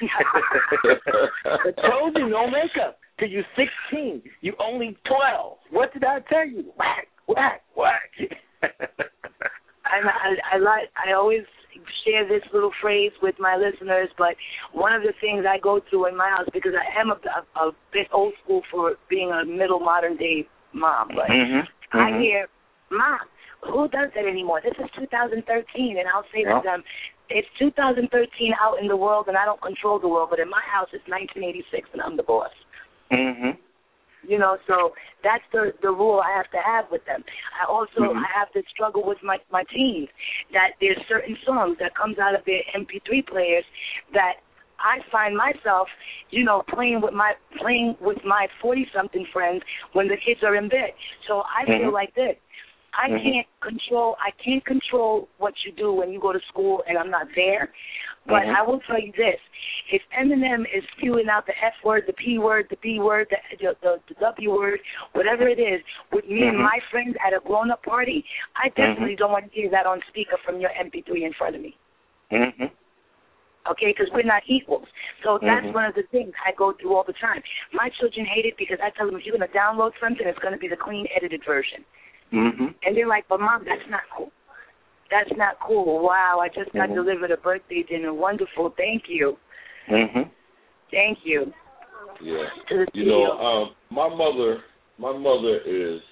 Speaker 6: I told you, no makeup, because you're sixteen. You only twelve. What did I tell you? Whack, whack, whack.
Speaker 3: And I, I like. I always share this little phrase with my listeners, but one of the things I go through in my house, because I am a, a, a bit old school for being a middle modern day mom, but
Speaker 6: mm-hmm. Mm-hmm.
Speaker 3: I hear, Mom, who does that anymore? This is two thousand thirteen, and I'll say yeah. to them, it's two thousand thirteen out in the world, and I don't control the world, but in my house it's nineteen eighty-six, and I'm the boss.
Speaker 6: Mm-hmm.
Speaker 3: You know, so that's the the rule I have to have with them. I also mm-hmm. I have to struggle with my my teens that there's certain songs that comes out of their M P three players that I find myself, you know, playing with my playing with my forty something friends when the kids are in bed. So I mm-hmm. feel like this. I mm-hmm. can't control I can't control what you do when you go to school and I'm not there. But mm-hmm. I will tell you this. If Eminem is spewing out the F word, the P word, the B word, the the, the, the W word, whatever it is, with me mm-hmm. and my friends at a grown-up party, I definitely mm-hmm. don't want to hear that on speaker from your M P three in front of me.
Speaker 6: Mm-hmm.
Speaker 3: Okay, because we're not equals. So that's mm-hmm. one of the things I go through all the time. My children hate it because I tell them if you're going to download something, it's going to be the clean, edited version.
Speaker 6: Mm-hmm.
Speaker 3: And they're like, but, Mom, that's not cool. That's not cool. Wow, I just got mm-hmm. delivered a birthday dinner. Wonderful. Thank you.
Speaker 6: Mm-hmm.
Speaker 3: Thank you.
Speaker 5: Yeah. You know, um, my mother, my mother is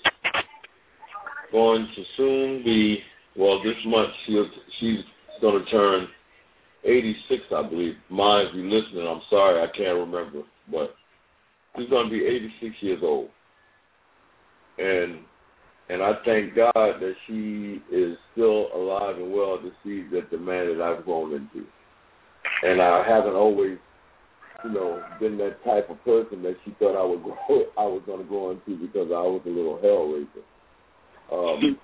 Speaker 5: going to soon be, well, this month she'll, she's going to turn eighty-six, I believe. Mind you listening, I'm sorry, I can't remember. But she's going to be eighty-six years old. And and I thank God that she is still alive and well to see that the man that I've grown into. And I haven't always, you know, been that type of person that she thought I would go, I was going to grow into because I was a little hell raiser. Um,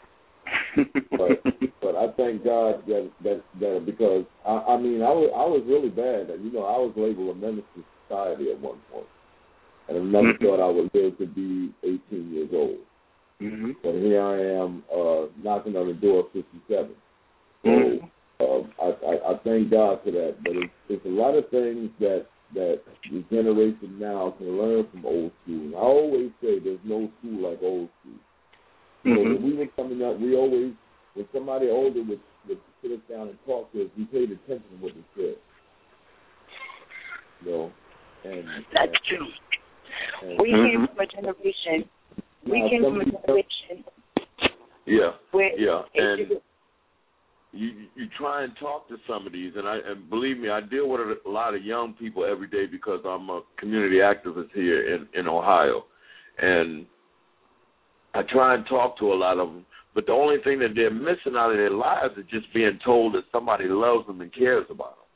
Speaker 5: but but I thank God that that, that because I, I mean I was I was really bad. You know, I was labeled a menace to society at one point, and I never mm-hmm. thought I would live to be eighteen years old. Mm-hmm. But here I am, uh, knocking on the door of fifty-seven. So mm-hmm. uh, I, I, I thank God for that. But it's, it's a lot of things that that the generation now can learn from old school. And I always say there's no school like old school. So mm-hmm. when we were coming up, we always, when somebody older would, would sit us down and talk to us, we paid attention to what they said. You know, and
Speaker 3: that's
Speaker 5: and,
Speaker 3: true.
Speaker 5: And,
Speaker 3: we mm-hmm. came from a generation. We
Speaker 5: now,
Speaker 3: came from a generation.
Speaker 5: Yeah,
Speaker 3: where
Speaker 5: yeah, and you you try and talk to some of these, and I and believe me, I deal with a lot of young people every day because I'm a community activist here in, in Ohio, and I try and talk to a lot of them, but the only thing that they're missing out of their lives is just being told that somebody loves them and cares about them.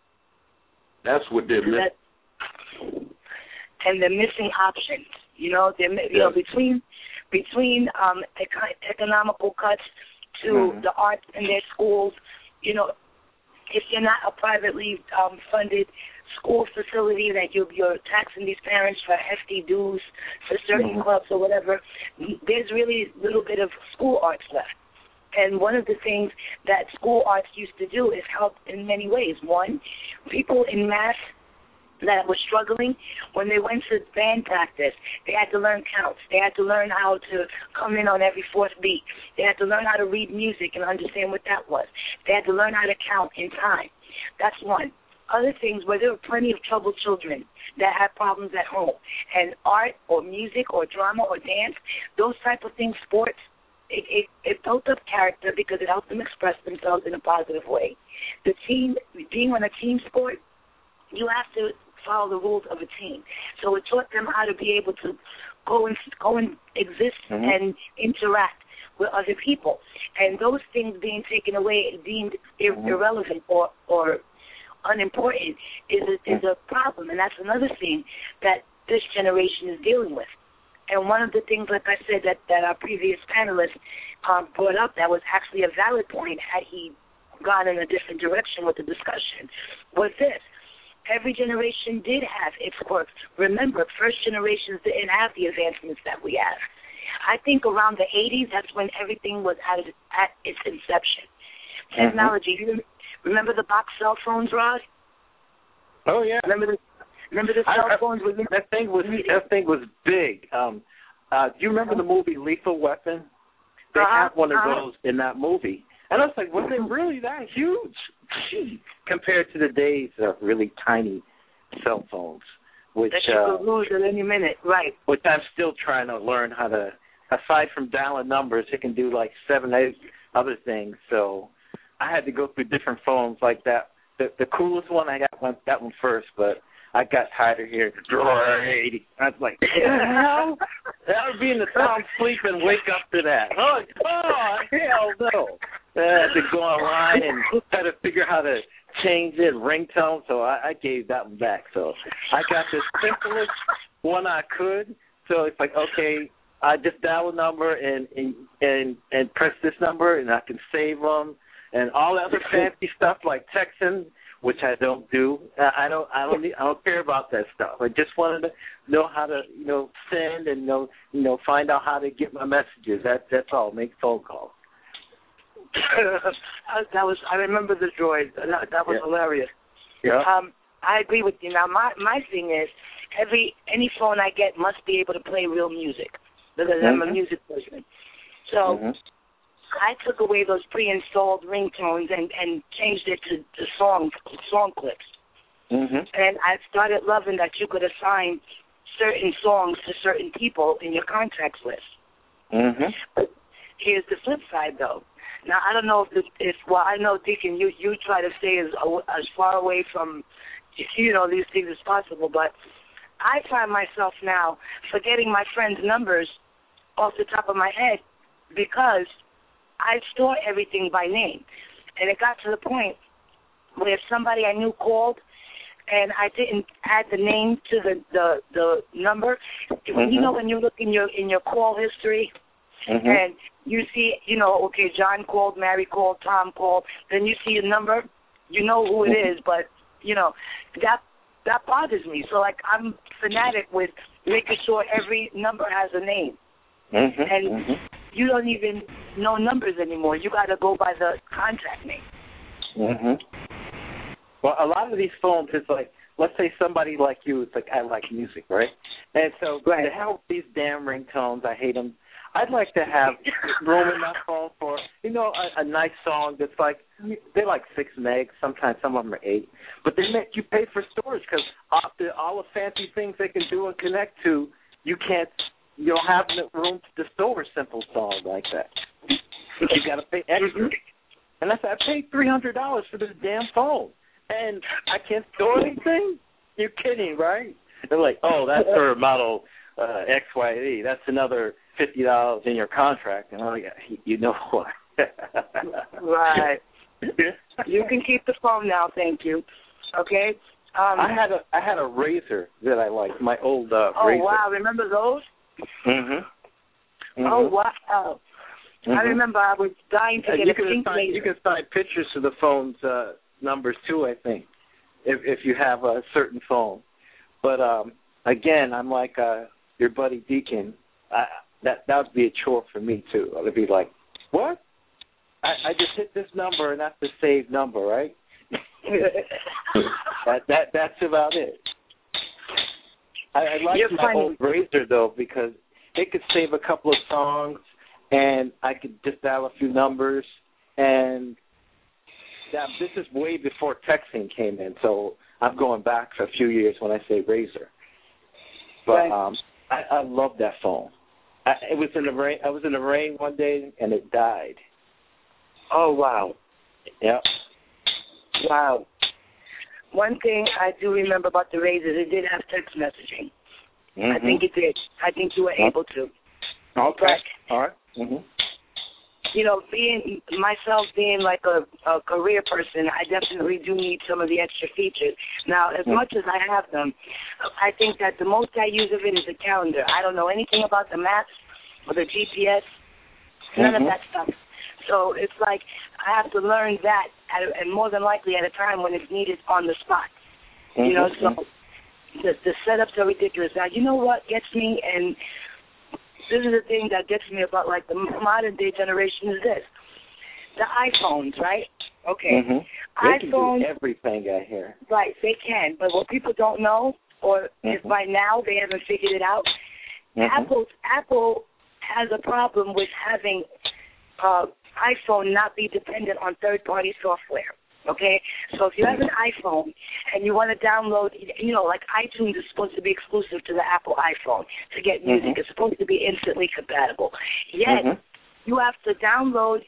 Speaker 5: That's what they're missing.
Speaker 3: And they're missing options. You know, they're you know between between um, econ- economical cuts to mm-hmm. the arts in their schools. You know, if you're not a privately um, funded school facility that you're, you're taxing these parents for hefty dues for certain mm-hmm. clubs or whatever, there's really little bit of school arts left. And one of the things that school arts used to do is help in many ways. One, people in math that were struggling, when they went to band practice, they had to learn counts. They had to learn how to come in on every fourth beat. They had to learn how to read music and understand what that was. They had to learn how to count in time. That's one. Other things where there were plenty of troubled children that had problems at home. And art or music or drama or dance, those type of things, sports, it, it, it built up character because it helped them express themselves in a positive way. The team, being on a team sport, you have to follow the rules of a team. So it taught them how to be able to go and go and exist mm-hmm. and interact with other people. And those things being taken away, deemed ir- mm-hmm. irrelevant or, or unimportant, is a, is a problem. And that's another thing that this generation is dealing with. And one of the things, like I said, that, that our previous panelist um, brought up that was actually a valid point had he gone in a different direction with the discussion was this. Every generation did have its quirks. Remember, first generations didn't have the advancements that we have. I think around the eighties, that's when everything was at, at its inception. Technology. Mm-hmm. You remember the box cell phones, Rod?
Speaker 6: Oh yeah.
Speaker 3: Remember the remember the cell
Speaker 6: I, I,
Speaker 3: phones? With
Speaker 6: that thing was that thing was big. Um, uh, do you remember the movie Lethal Weapon? They
Speaker 3: uh-huh.
Speaker 6: had one of
Speaker 3: uh-huh.
Speaker 6: those in that movie. And I was like, was they really that huge? Gee, compared to the days of really tiny cell phones, which
Speaker 3: that you
Speaker 6: uh,
Speaker 3: could lose at any minute, right?
Speaker 6: Which I'm still trying to learn how to. Aside from dialing numbers, it can do like seven, eight other things. So I had to go through different phones like that. The, the coolest one I got went that one first, but I got tired of hearing Brady. I was like, hell? That would be in the sound sleep and wake up to that. Oh, oh hell no. I had to go online and try to figure out how to change it, ringtone, so I, I gave that one back. So I got the simplest one I could. So it's like, okay, I just dial a number and, and and and press this number, and I can save them, and all the other fancy stuff like texting, which I don't do. I don't I don't need, I don't care about that stuff. I just wanted to know how to you know send and know you know find out how to get my messages. That that's all. Make phone calls.
Speaker 3: That was I remember the droid. That, that was
Speaker 6: yeah.
Speaker 3: hilarious.
Speaker 6: Yeah.
Speaker 3: Um, I agree with you. Now my my thing is every any phone I get must be able to play real music. Because mm-hmm. I'm a music person. So mm-hmm. I took away those pre-installed ringtones and, and changed it to, to song song clips. Mm-hmm. And I started loving that you could assign certain songs to certain people in your contacts list. Mm-hmm. But here's the flip side, though. Now, I don't know if, this, if well, I know, Deacon, you, you try to stay as, as far away from, you know, these things as possible, but I find myself now forgetting my friends' numbers off the top of my head because I store everything by name. And it got to the point where if somebody I knew called and I didn't add the name to the, the, the number, mm-hmm. you know when you look in your in your call history mm-hmm. and you see, you know, okay, John called, Mary called, Tom called, then you see a number, you know who it is, but, you know, that that bothers me. So, like, I'm fanatic with making sure every number has a name. Mm-hmm, and mm-hmm. you don't even know numbers anymore. You got to go by the contact name.
Speaker 6: Mm-hmm. Well, a lot of these phones, it's like, let's say somebody like you, it's like, I like music, right? And so right. to help these damn ringtones, I hate them. I'd like to have room in my phone for, you know, a, a nice song that's like, they're like six megs. Sometimes some of them are eight. But they make you pay for storage because all the, all the fancy things they can do and connect to, you can't, you don't have room to store a simple song like that. You got to pay extra. And I said, I paid three hundred dollars for this damn phone, and I can't store anything? You're kidding, right? They're like, oh, that's for model uh, X Y Z. That's another fifty dollars in your contract. And I'm like, you know what?
Speaker 3: Right. You can keep the phone now, thank you. Okay? Um,
Speaker 6: I had a I had a Razor that I liked, my old uh,
Speaker 3: oh,
Speaker 6: Razor.
Speaker 3: Oh, wow. Remember those?
Speaker 6: Mm-hmm. mm-hmm.
Speaker 3: Oh, wow. Mm-hmm. I remember I was dying to
Speaker 6: uh,
Speaker 3: get
Speaker 6: you
Speaker 3: a
Speaker 6: can
Speaker 3: pink
Speaker 6: assign,
Speaker 3: Razor.
Speaker 6: You can assign pictures to the phone's uh, numbers, too, I think, if if you have a certain phone. But, um, again, I'm like uh, your buddy Deacon. I, that that would be a chore for me, too. I would be like, what? I, I just hit this number, and that's the saved number, right? that that That's about it. I, I like
Speaker 3: You're
Speaker 6: my
Speaker 3: funny.
Speaker 6: old Razor, though, because it could save a couple of songs, and I could just dial a few numbers, and that, this is way before texting came in, so I'm going back for a few years when I say Razor. But
Speaker 3: right.
Speaker 6: um, I, I love that phone. I, it was in the rain. I was in the rain one day, and it died.
Speaker 3: Oh, wow.
Speaker 6: Yep.
Speaker 3: Wow. One thing I do remember about the Razor, it did have text messaging. Mm-hmm. I think it did. I think you were able to.
Speaker 6: Okay.
Speaker 3: But,
Speaker 6: all right. Mm-hmm.
Speaker 3: You know, being myself being like a, a career person, I definitely do need some of the extra features. Now, as mm-hmm. much as I have them, I think that the most I use of it is a calendar. I don't know anything about the maps or the G P S, none mm-hmm. of that stuff. So it's like I have to learn that, at a, and more than likely at a time when it's needed on the spot. Mm-hmm. You know, so the, the setups are ridiculous. Now, you know what gets me, and this is the thing that gets me about, like, the modern-day generation is this. The iPhones, right? Okay.
Speaker 6: Mm-hmm. They
Speaker 3: iPhones,
Speaker 6: can do everything I hear.
Speaker 3: Right, they can. But what people don't know, or mm-hmm. if by now they haven't figured it out, mm-hmm. Apple, Apple has a problem with having uh, iPhone not be dependent on third-party software. Okay, so if you have an iPhone and you want to download, you know, like iTunes is supposed to be exclusive to the Apple iPhone to get music. Mm-hmm. It's supposed to be instantly compatible. Yet, mm-hmm. you have to download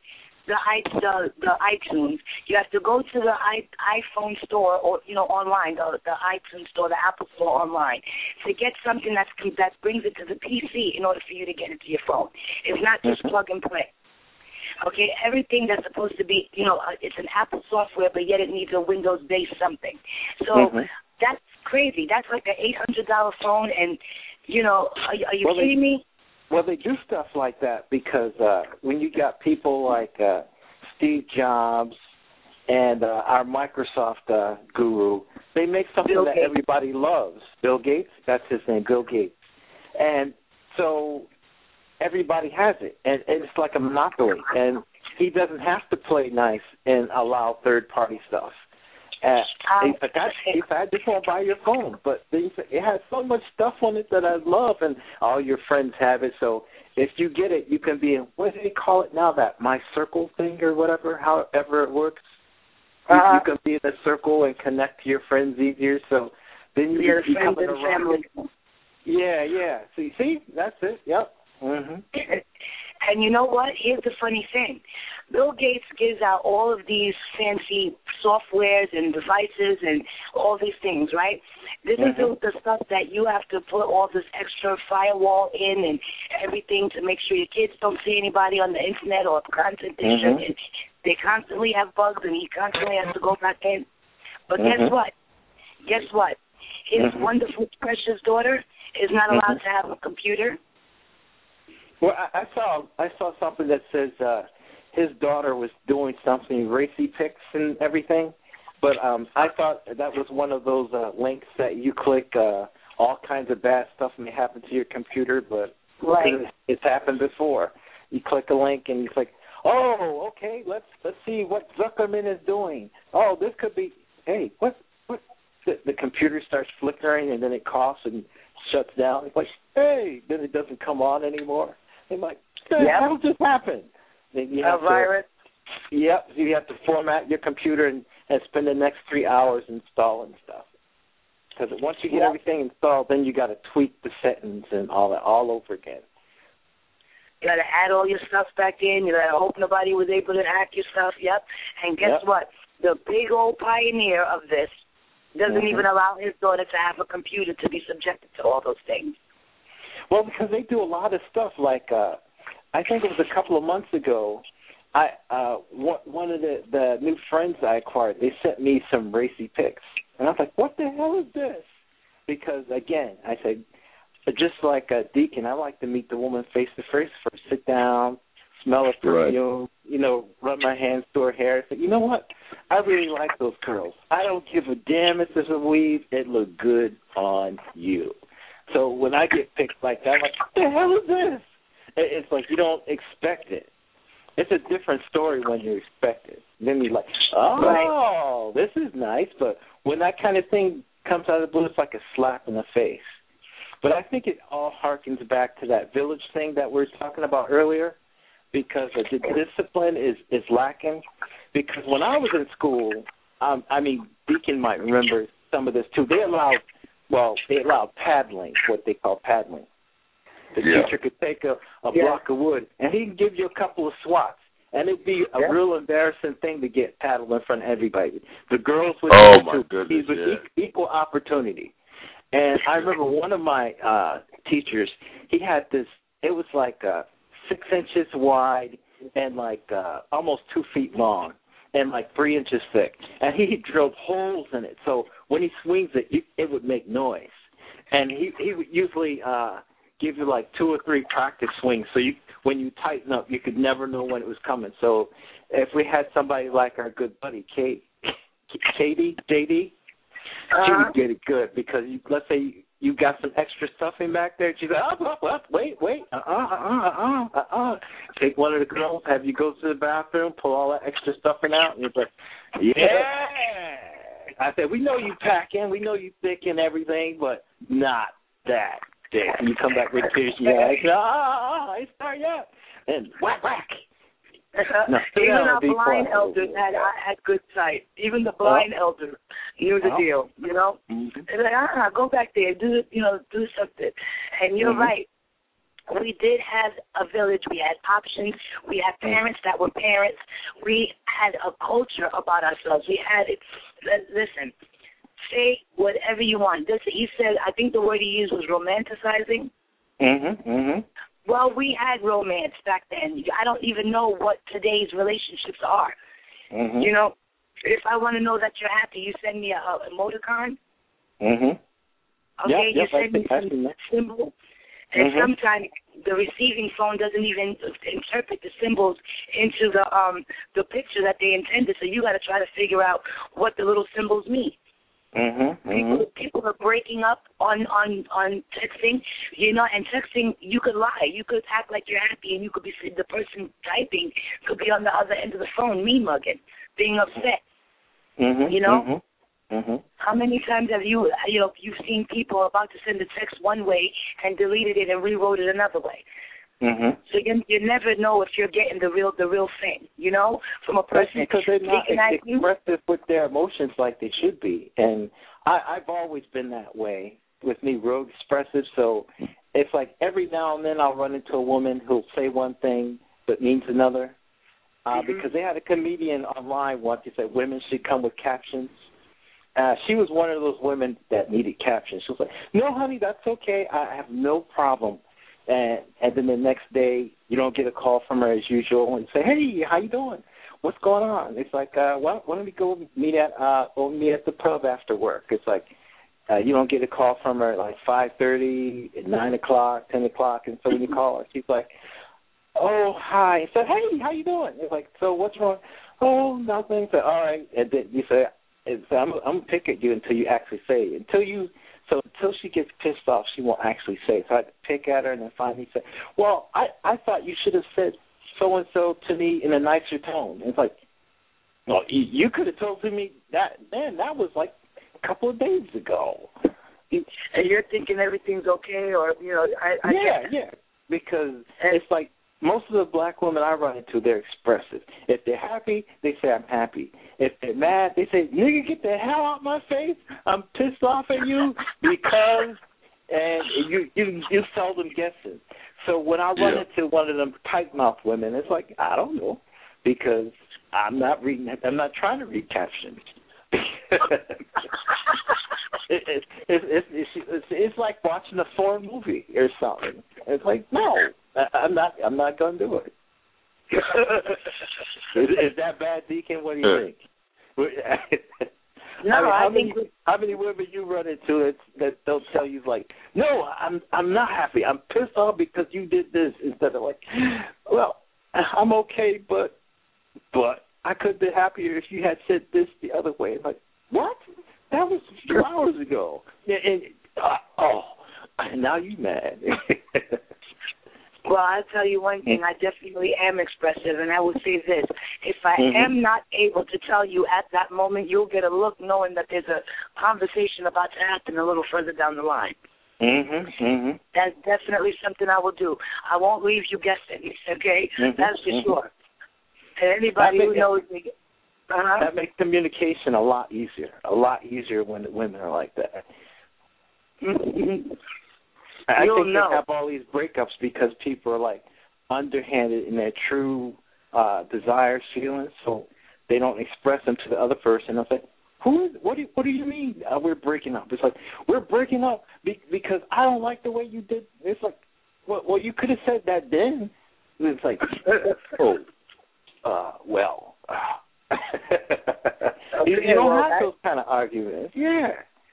Speaker 3: the i the, the iTunes. You have to go to the i iPhone store or you know online, the the iTunes store, the Apple store online, to get something that's that brings it to the P C in order for you to get it to your phone. It's not just plug and play. Okay, everything that's supposed to be, you know, uh, it's an Apple software, but yet it needs a Windows-based something. So mm-hmm. that's crazy. That's like an eight hundred dollar phone, and you know, are, are you
Speaker 6: well,
Speaker 3: kidding
Speaker 6: they,
Speaker 3: me?
Speaker 6: Well, they do stuff like that because uh, when you got people like uh, Steve Jobs and uh, our Microsoft uh, guru, they make something
Speaker 3: Bill
Speaker 6: that
Speaker 3: Gates.
Speaker 6: everybody loves. Bill Gates, that's his name, Bill Gates. And so everybody has it, and, and it's like a monopoly. And he doesn't have to play nice and allow third-party stuff. Uh, he's like, I, he's like, I just want to buy your phone, but it has so much stuff on it that I love, and all your friends have it. So if you get it, you can be in, what do they call it now, that My Circle thing or whatever, however it works. You, uh, you can be in a circle and connect to your friends easier. So then you
Speaker 3: your
Speaker 6: you
Speaker 3: friends
Speaker 6: come
Speaker 3: and
Speaker 6: around.
Speaker 3: family.
Speaker 6: Yeah, yeah. See, see, that's it. Yep. Mm-hmm.
Speaker 3: And you know what? Here's the funny thing. Bill Gates gives out all of these fancy softwares and devices and all these things, right? This mm-hmm. is the, the stuff that you have to put all this extra firewall in and everything to make sure your kids don't see anybody on the internet or content they
Speaker 6: mm-hmm.
Speaker 3: shouldn't. They constantly have bugs and he constantly has to go back in. But
Speaker 6: mm-hmm.
Speaker 3: guess what? Guess what? His
Speaker 6: mm-hmm.
Speaker 3: wonderful, precious daughter is not allowed mm-hmm. to have a computer.
Speaker 6: Well, I, I saw I saw something that says uh, his daughter was doing something, racy pics and everything, but um, I thought that was one of those uh, links that you click. Uh, all kinds of bad stuff may happen to your computer, but
Speaker 3: right.
Speaker 6: it's, it's happened before. You click a link and you click, oh, okay, let's let's see what Zuckerman is doing. Oh, this could be. Hey, what what? The, the computer starts flickering and then it coughs and shuts down. It's like, hey, then it doesn't come on anymore. They're like, what the
Speaker 3: yep.
Speaker 6: hell just happened? Then you have
Speaker 3: a virus.
Speaker 6: To, yep, you have to format your computer and, and spend the next three hours installing stuff. Because once you get
Speaker 3: yep.
Speaker 6: everything installed, then you got to tweak the settings and all that all over again.
Speaker 3: You got to add all your stuff back in. You got to hope nobody was able to hack your stuff. Yep. And guess
Speaker 6: yep.
Speaker 3: what? The big old pioneer of this doesn't mm-hmm. even allow his daughter to have a computer to be subjected to all those things.
Speaker 6: Well, because they do a lot of stuff. Like uh, I think it was a couple of months ago. I uh, one of the, the new friends I acquired, they sent me some racy pics, and I was like, "What the hell is this?" Because again, I said, just like a Deacon, I like to meet the woman face to face first, sit down, smell her perfume, right. you know, run my hands through her hair. I said, you know what? I really like those curls. I don't give a damn if it's a weave. It look good on you. So when I get picked like that, I'm like, what the hell is this? It's like you don't expect it. It's a different story when you expect it. Then you're like, oh, this is nice. But when that kind of thing comes out of the blue, it's like a slap in the face. But I think it all harkens back to that village thing that we were talking about earlier, because the discipline is, is lacking. Because when I was in school, um, I mean, Deacon might remember some of this too. They allowed, well, they allowed paddling, what they call paddling. The yeah. teacher could take a, a yeah. block of wood, and he could give you a couple of swats. And it'd be a yeah. real embarrassing thing to get paddled in front of everybody. The girls would
Speaker 5: oh
Speaker 6: do
Speaker 5: my
Speaker 6: too.
Speaker 5: goodness,
Speaker 6: with
Speaker 5: yeah.
Speaker 6: equal opportunity. And I remember one of my uh, teachers, he had this, it was like uh, six inches wide and like uh, almost two feet long and like three inches thick. And he drilled holes in it. So when he swings it, it would make noise. And he, he would usually uh, give you like two or three practice swings. So you, when you tighten up, you could never know when it was coming. So if we had somebody like our good buddy, Kate, Katie, J D,
Speaker 3: Uh-huh.
Speaker 6: she would get it good because you, let's say you, you got some extra stuffing back there. She's like, oh, oh, oh, wait, wait, uh-uh, uh-uh, uh-uh, uh-uh. Take one of the girls, have you go to the bathroom, pull all that extra stuffing out, and you're like, yeah. I said, we know you packing, we know you thick and everything, but not that thick. And you come back with tears in your eyes, ah, I start yet, and whack, whack. No,
Speaker 3: Even our blind elders had had good sight. Even the blind oh. elder knew the oh. deal, you know.
Speaker 6: Mm-hmm.
Speaker 3: They're like, ah, go back there, do you know, do something. And you're mm-hmm. right. we did have a village. We had options. We had parents that were parents. We had a culture about ourselves. We had it. Listen, say whatever you want. This, he said, I think the word he used was romanticizing.
Speaker 6: Mm-hmm, mm-hmm.
Speaker 3: Well, we had romance back then. I don't even know what today's relationships are.
Speaker 6: Mm-hmm.
Speaker 3: You know, if I want to know that you're happy, you send me a, a emoticon.
Speaker 6: Mm-hmm.
Speaker 3: Okay,
Speaker 6: yep,
Speaker 3: you
Speaker 6: yep,
Speaker 3: send me
Speaker 6: I
Speaker 3: some symbol. And
Speaker 6: mm-hmm.
Speaker 3: sometimes the receiving phone doesn't even interpret the symbols into the um the picture that they intended. So you got to try to figure out what the little symbols mean.
Speaker 6: Mm-hmm.
Speaker 3: People,
Speaker 6: Mm-hmm.
Speaker 3: people are breaking up on, on, on texting, you know, and texting, you could lie. You could act like you're happy, and you could be, the person typing could be on the other end of the phone, me-mugging, being upset,
Speaker 6: mm-hmm.
Speaker 3: you know?
Speaker 6: Mm-hmm. Mm-hmm.
Speaker 3: How many times have you, you know, you've seen people about to send a text one way and deleted it and rewrote it another way?
Speaker 6: Mm-hmm.
Speaker 3: So you, you never know if you're getting the real the real thing, you know, from a person.
Speaker 6: That's because they're not
Speaker 3: ex-
Speaker 6: expressive with their emotions like they should be. And I, I've always been that way with me, real expressive. So it's like every now and then I'll run into a woman who'll say one thing but means another. Uh,
Speaker 3: mm-hmm.
Speaker 6: Because they had a comedian online once who said women should come with captions. Uh, she was one of those women that needed captions. She was like, no, honey, that's okay. I have no problem. And and then the next day, you don't get a call from her as usual and say, hey, how you doing? What's going on? It's like, uh, why, why don't we go meet at uh, go meet at the pub after work? It's like uh, you don't get a call from her at like five thirty, nine o'clock, ten o'clock, and so when you call her, she's like, oh, hi. I said, hey, how you doing? It's like, so what's wrong? Oh, nothing. So all right, and then you say, so I'm I'm gonna pick at you until you actually say it. Until you. So until she gets pissed off, she won't actually say it. So I had to pick at her and then finally say, well, I, I thought you should have said so-and-so to me in a nicer tone. And it's like, well, you, you could have told me that, man, that was like a couple of days ago.
Speaker 3: And you're thinking everything's okay, or, you know, I, I
Speaker 6: Yeah,
Speaker 3: guess.
Speaker 6: yeah, because
Speaker 3: and,
Speaker 6: it's like most of the black women I run into, they're expressive. If they're happy, they say, I'm happy. If they're mad, they say, nigga, get the hell out my face. I'm pissed off at you because, and you you, you seldom guess it. So when I run
Speaker 5: yeah.
Speaker 6: into one of them tight-mouthed women, it's like, I don't know, because I'm not reading, I'm not trying to read captions. it, it, it, it, it's, it's, it's like watching a foreign movie or something. It's like, no, I'm not. I'm not going to do it. is, is that bad, Deacon? What do you think?
Speaker 3: No,
Speaker 6: I, mean, how
Speaker 3: I
Speaker 6: many,
Speaker 3: think
Speaker 6: how many women you run into it that they'll tell you like, no, I'm I'm not happy. I'm pissed off because you did this, instead of like, well, I'm okay, but but I could be happier if you had said this the other way. Like, what? That was a few hours ago. And, and uh, oh, now you mad.
Speaker 3: Well, I'll tell you one thing. I definitely am expressive, and I will say this. If I
Speaker 6: mm-hmm.
Speaker 3: am not able to tell you at that moment, you'll get a look knowing that there's a conversation about to happen a little further down the line.
Speaker 6: Mm-hmm, mm-hmm.
Speaker 3: That's definitely something I will do. I won't leave you guessing, okay?
Speaker 6: Mm-hmm,
Speaker 3: That's for
Speaker 6: mm-hmm.
Speaker 3: sure. And anybody
Speaker 6: that
Speaker 3: who
Speaker 6: makes,
Speaker 3: knows me... Uh-huh.
Speaker 6: That makes communication a lot easier, a lot easier when the women are like that. I
Speaker 3: You'll
Speaker 6: think
Speaker 3: know.
Speaker 6: they have all these breakups because people are like underhanded in their true uh, desires, feelings, so they don't express them to the other person. It's like, who is? What do you, What do you mean uh, we're breaking up? It's like we're breaking up be, because I don't like the way you did. It's like, well, well you could have said that then. And it's like, oh, uh, well, uh.
Speaker 3: okay,
Speaker 6: you, you don't
Speaker 3: well,
Speaker 6: have
Speaker 3: that,
Speaker 6: those kind of arguments. Yeah,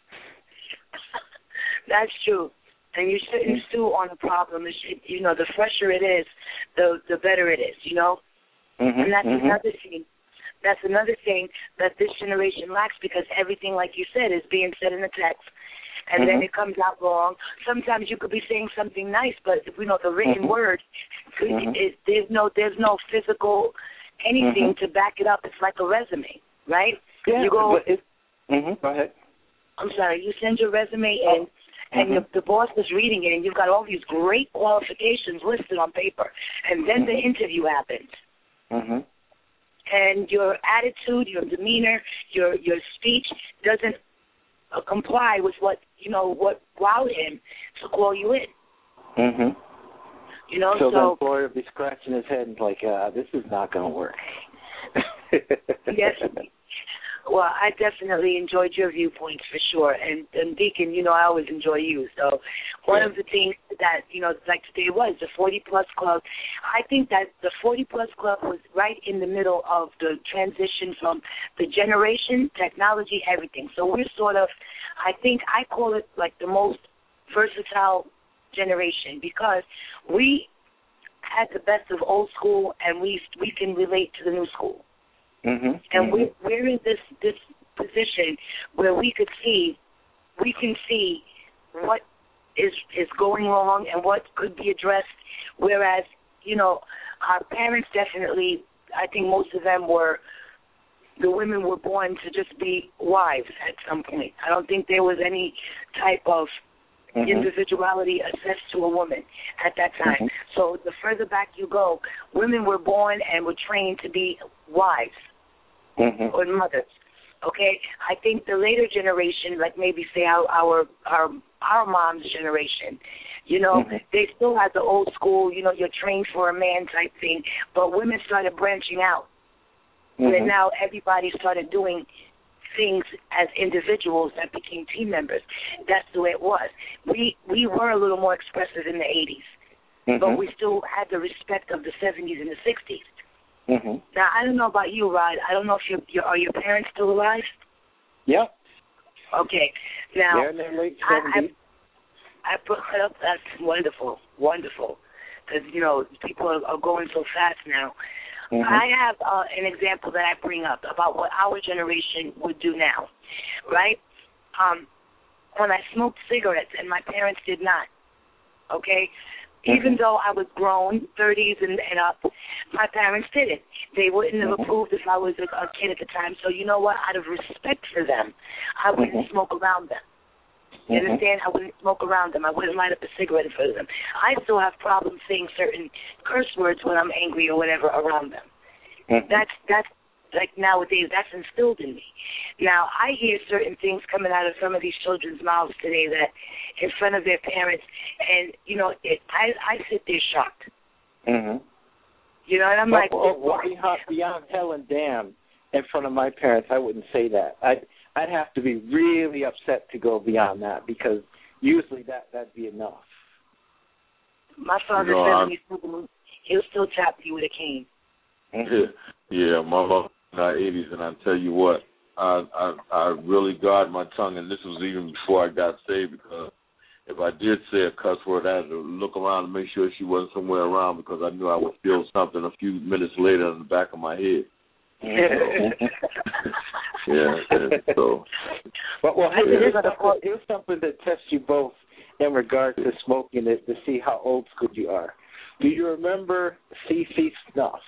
Speaker 3: that's true. And you shouldn't stew on a problem. It should, you know, the fresher it is, the the better it is, you know?
Speaker 6: mm-hmm,
Speaker 3: and that's
Speaker 6: mm-hmm.
Speaker 3: another thing. That's another thing that this generation lacks, because everything, like you said, is being said in a text. And
Speaker 6: mm-hmm.
Speaker 3: then it comes out wrong. Sometimes you could be saying something nice, but if we know the written
Speaker 6: mm-hmm.
Speaker 3: word,
Speaker 6: mm-hmm.
Speaker 3: it, there's no there's no physical anything
Speaker 6: mm-hmm.
Speaker 3: to back it up. It's like a resume, right?
Speaker 6: Yeah,
Speaker 3: you go.
Speaker 6: but it's, mm-hmm. Go ahead.
Speaker 3: I'm sorry. You send your resume in.
Speaker 6: Oh.
Speaker 3: And
Speaker 6: mm-hmm.
Speaker 3: the, the boss is reading it, and you've got all these great qualifications listed on paper. And then
Speaker 6: mm-hmm.
Speaker 3: the interview happens.
Speaker 6: Mm-hmm.
Speaker 3: And your attitude, your demeanor, your your speech doesn't uh, comply with what, you know, what wowed him to call you in.
Speaker 6: Mm-hmm.
Speaker 3: You know,
Speaker 6: so,
Speaker 3: so
Speaker 6: the employer would be scratching his head and like, uh, this is not going to work.
Speaker 3: Yes. Well, I definitely enjoyed your viewpoints for sure, and, and Deacon, you know, I always enjoy you. So, one
Speaker 6: yeah.
Speaker 3: of the things that you know, like today was the forty plus club. I think that the forty plus club was right in the middle of the transition from the generation, technology, everything. So we're sort of, I think I call it like the most versatile generation because we had the best of old school, and we we can relate to the new school.
Speaker 6: Mm-hmm.
Speaker 3: And
Speaker 6: mm-hmm.
Speaker 3: we're, we're in this, this position where we could see, we can see what is is going wrong and what could be addressed, whereas, you know, our parents definitely, I think most of them were, the women were born to just be wives at some point. I don't think there was any type of mm-hmm. individuality assessed to a woman at that time. Mm-hmm. So the further back you go, women were born and were trained to be wives. Mm-hmm. Or mothers, okay? I think the later generation, like maybe say our our our, our mom's generation, you know, mm-hmm. they still had the old school, you know, you're trained for a man type thing, but women started branching out. Mm-hmm. Where now everybody started doing things as individuals that became team members. That's the way it was. We we were a little more expressive in the eighties, mm-hmm. but we still had the respect of the seventies and the sixties. Mm-hmm. Now, I don't know about you, Rod. I don't know if you're, you're, are your parents still alive?
Speaker 6: Yep.
Speaker 3: Okay. Now,
Speaker 6: they're in their late seventies.
Speaker 3: I, I, I put up, that's wonderful, wonderful, because, you know, people are, are going so fast now. Mm-hmm. I have uh, an example that I bring up about what our generation would do now, right? Um, when I smoked cigarettes, and my parents did not, okay? Even mm-hmm. though I was grown, thirties and, and up, my parents did it. They wouldn't have mm-hmm. approved if I was a, a kid at the time. So you know what? Out of respect for them, I wouldn't mm-hmm. smoke around them. You mm-hmm. understand? I wouldn't smoke around them. I wouldn't light up a cigarette in front of them. I still have problems saying certain curse words when I'm angry or whatever around them. Mm-hmm. That's that's like nowadays. That's instilled in me. Now I hear certain things coming out of some of these children's mouths today that in front of their parents, and you know, it, I I sit there shocked. Mm-hmm. You know, and I'm
Speaker 6: well,
Speaker 3: like,
Speaker 6: well, well, beyond, beyond hell and damn, in front of my parents, I wouldn't say that. I'd I'd have to be really upset to go beyond that because usually that that'd be enough.
Speaker 3: My father
Speaker 5: no,
Speaker 3: said when he's he'll still tap you with a cane.
Speaker 5: Mm-hmm. Yeah, my mother in the eighties, and I tell you what, I, I I really guard my tongue, and this was even before I got saved because if I did say a cuss word, I had to look around and make sure she wasn't somewhere around because I knew I would feel something a few minutes later in the back of my head. So, yeah, and so.
Speaker 6: Well, well hey, here's, something, here's something that tests you both in regard to smoking it to see how old school you are. Do you remember C C Snuff?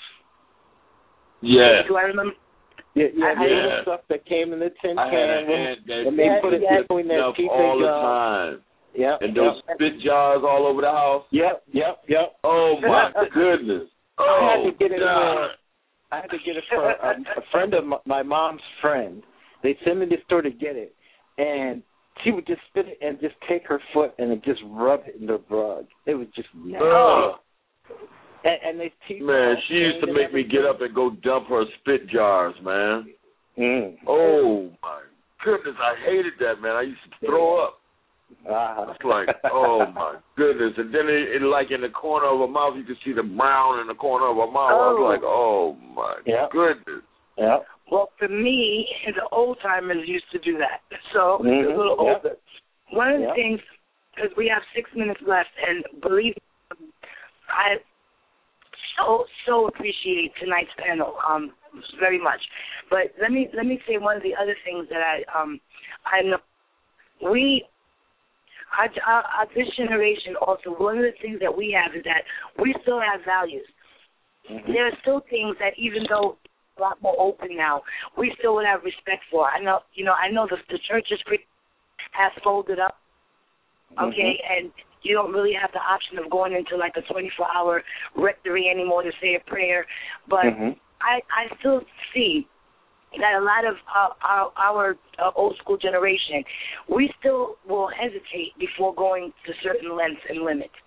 Speaker 5: Yeah.
Speaker 3: Do I remember?
Speaker 6: Yeah, yeah, the
Speaker 5: yeah.
Speaker 6: little stuff that came in the tin
Speaker 5: I
Speaker 6: can,
Speaker 5: had
Speaker 6: and, and they
Speaker 3: yes,
Speaker 6: put it
Speaker 3: yes.
Speaker 6: between their teeth
Speaker 5: all
Speaker 6: and
Speaker 5: the
Speaker 6: jaws.
Speaker 5: time.
Speaker 6: Yep.
Speaker 5: And those
Speaker 6: yep.
Speaker 5: spit jars all over the house.
Speaker 6: Yep, yep, yep.
Speaker 5: Oh my goodness. Oh,
Speaker 6: I had to get it.
Speaker 5: God.
Speaker 6: I had to get it for a, a friend of my, my mom's friend. They sent me to the store to get it, and she would just spit it and just take her foot and just rub it in the rug. It was just nasty.
Speaker 5: Oh.
Speaker 6: And, and they teeth.
Speaker 5: Man, she used to make me get up and go dump her spit jars, man.
Speaker 6: Mm.
Speaker 5: Oh my goodness, I hated that, man. I used to throw up.
Speaker 6: Uh-huh.
Speaker 5: It's like, oh my goodness. And then it, it like in the corner of her mouth, you could see the brown in the corner of her mouth.
Speaker 3: Oh.
Speaker 5: I was like, oh my
Speaker 6: yep.
Speaker 5: goodness.
Speaker 6: Yep.
Speaker 3: Well, for me, the old timers used to do that. So
Speaker 6: mm-hmm.
Speaker 3: a little
Speaker 6: yep.
Speaker 3: older. One of the
Speaker 6: yep.
Speaker 3: things, because we have six minutes left, and believe me, I so so appreciate tonight's panel um very much. But let me let me say one of the other things that I um I know we. Our, our, our, this generation also, one of the things that we have is that we still have values. Mm-hmm. There are still things that even though a lot more open now, we still would have respect for. I know, you know, I know the, the churches have folded up, okay, mm-hmm. and you don't really have the option of going into like a twenty-four hour rectory anymore to say a prayer. But mm-hmm. I, I still see that a lot of uh, our, our uh, old school generation, we still will hesitate before going to certain lengths and limits.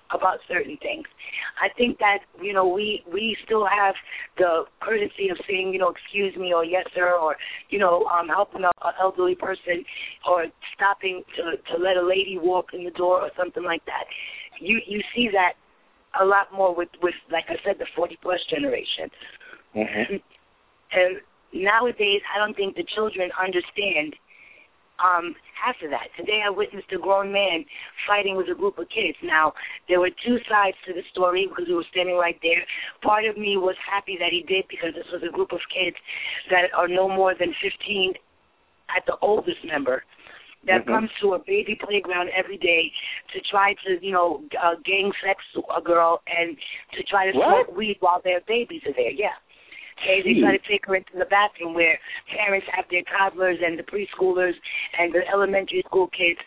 Speaker 3: about certain things. I think that, you know, we we still have the courtesy of saying, you know, excuse me or yes, sir, or, you know, um, helping an elderly person or stopping to, to let a lady walk in the door or something like that. You you see that a lot more with, with like I said, the forty-plus generation.
Speaker 6: Mm-hmm.
Speaker 3: And nowadays, I don't think the children understand um, half of that. Today I witnessed a grown man fighting with a group of kids. Now, there were two sides to the story because we were standing right there. Part of me was happy that he did because this was a group of kids that are no more than fifteen at the oldest member that mm-hmm. comes to a baby playground every day to try to, you know, uh, gang sex a girl and to try to
Speaker 6: what?
Speaker 3: smoke weed while their babies are there. Yeah. Okay, they try to take her into the bathroom where parents have their toddlers and the preschoolers and the elementary school kids.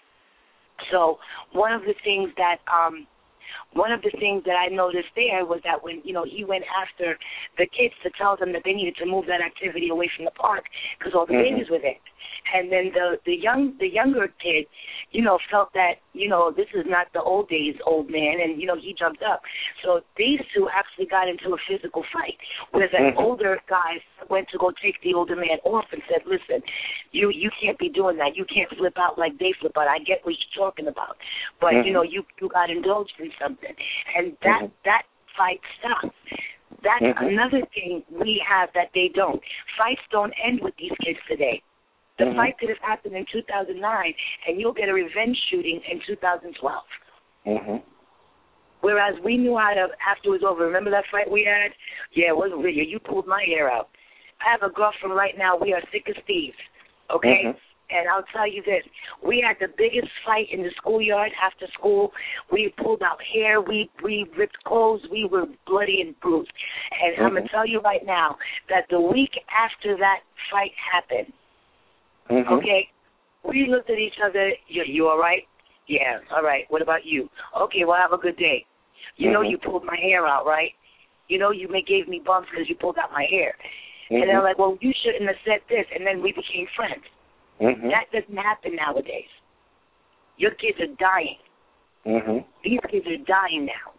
Speaker 3: So one of the things that um, one of the things that I noticed there was that when, you know, he went after the kids to tell them that they needed to move that activity away from the park because all the mm-hmm. babies were there. And then the the young the younger kid, you know, felt that, you know, this is not the old days old man, and, you know, he jumped up. So these two actually got into a physical fight, where the mm-hmm. older guy went to go take the older man off and said, listen, you you can't be doing that. You can't flip out like they flip out. I get what you're talking about. But, mm-hmm. you know, you, you got indulged in something. And that, mm-hmm. that fight stopped. That's mm-hmm. another thing we have that they don't. Fights don't end with these kids today. The mm-hmm. fight could have happened in two thousand nine, and you'll get a revenge shooting in two thousand twelve.
Speaker 6: Mm-hmm.
Speaker 3: Whereas we knew how to, after it was over, remember that fight we had? Yeah, it wasn't really. You pulled my hair out. I have a girlfriend right now. We are sick as thieves, okay?
Speaker 6: Mm-hmm.
Speaker 3: And I'll tell you this. We had the biggest fight in the schoolyard after school. We pulled out hair. We, we ripped clothes. We were bloody and bruised. And mm-hmm. I'm going to tell you right now that the week after that fight happened,
Speaker 6: Mm-hmm.
Speaker 3: okay, we looked at each other. You, you all right? Yeah, all right. What about you? Okay, well, have a good day. You mm-hmm. know you pulled my hair out, right? You know you may gave me bumps because you pulled out my hair. Mm-hmm. And they're like, well, you shouldn't have said this. And then we became friends.
Speaker 6: Mm-hmm.
Speaker 3: That doesn't happen nowadays. Your kids are dying.
Speaker 6: Mm-hmm.
Speaker 3: These kids are dying now.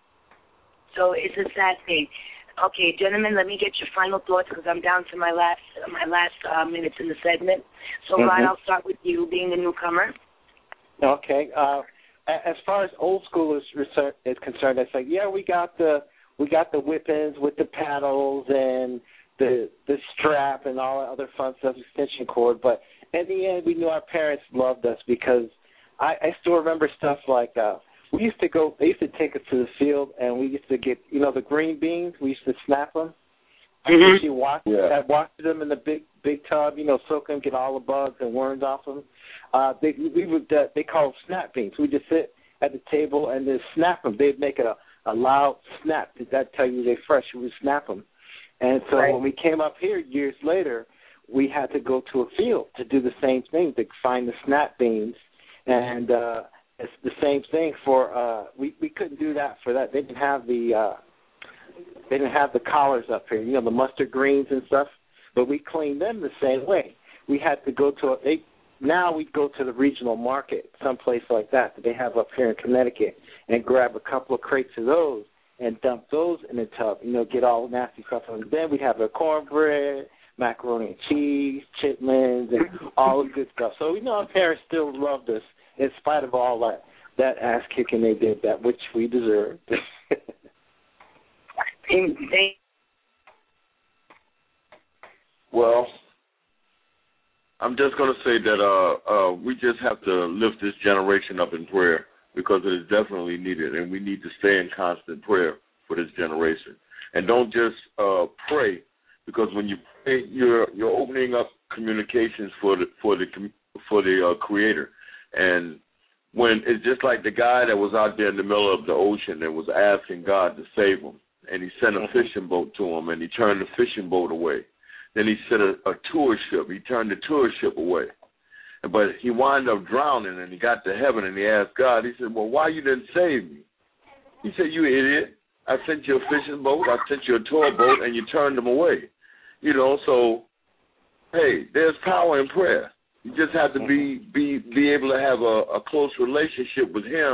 Speaker 3: So it's a sad thing. Okay, gentlemen, let me get your final thoughts because I'm down to my last my last uh, minutes in the segment. So, mm-hmm. Ron, I'll start with you, being the newcomer.
Speaker 6: Okay. Uh, as far as old school is, is concerned, it's like, yeah, we got the we got the whippings with the paddles and the the strap and all that other fun stuff, extension cord. But in the end, we knew our parents loved us because I, I still remember stuff like. Uh, We used to go, they used to take us to the field, and we used to get, you know, the green beans. We used to snap them. I
Speaker 3: mm-hmm.
Speaker 6: usually washed, yeah. I washed them in the big big tub, you know, soak them, get all the bugs and worms off them. Uh, they, we would, uh, they call them snap beans. We just sit at the table and then snap them. They'd make a, a loud snap. That'd tell you they're fresh. We would snap them. And so right. when we came up here years later, we had to go to a field to do the same thing, to find the snap beans. And, uh, it's the same thing for uh, we we couldn't do that for that. They didn't have the uh, they didn't have the collars up here, you know, the mustard greens and stuff. But we cleaned them the same way. We had to go to a they, now we go to the regional market, someplace like that that they have up here in Connecticut, and grab a couple of crates of those and dump those in the tub. You know, get all the nasty stuff on. Then we'd have the cornbread, macaroni and cheese, chitlins, and all the good stuff. So we know our parents still loved us. In spite of all that, that ass kicking they did, that which we deserved.
Speaker 5: Well, I'm just going to say that uh, uh, we just have to lift this generation up in prayer because it is definitely needed, and we need to stay in constant prayer for this generation. And don't just uh, pray, because when you pray, you're you're opening up communications for the for the for the uh, Creator. And when it's just like the guy that was out there in the middle of the ocean and was asking God to save him, and he sent a fishing boat to him, and he turned the fishing boat away. Then he sent a, a tour ship. He turned the tour ship away. But he wound up drowning, and he got to heaven, and he asked God, he said, well, why you didn't save me? He said, you idiot. I sent you a fishing boat. I sent you a tour boat, and you turned them away. You know, so, hey, there's power in prayer. You just have to be be be able to have a, a close relationship with him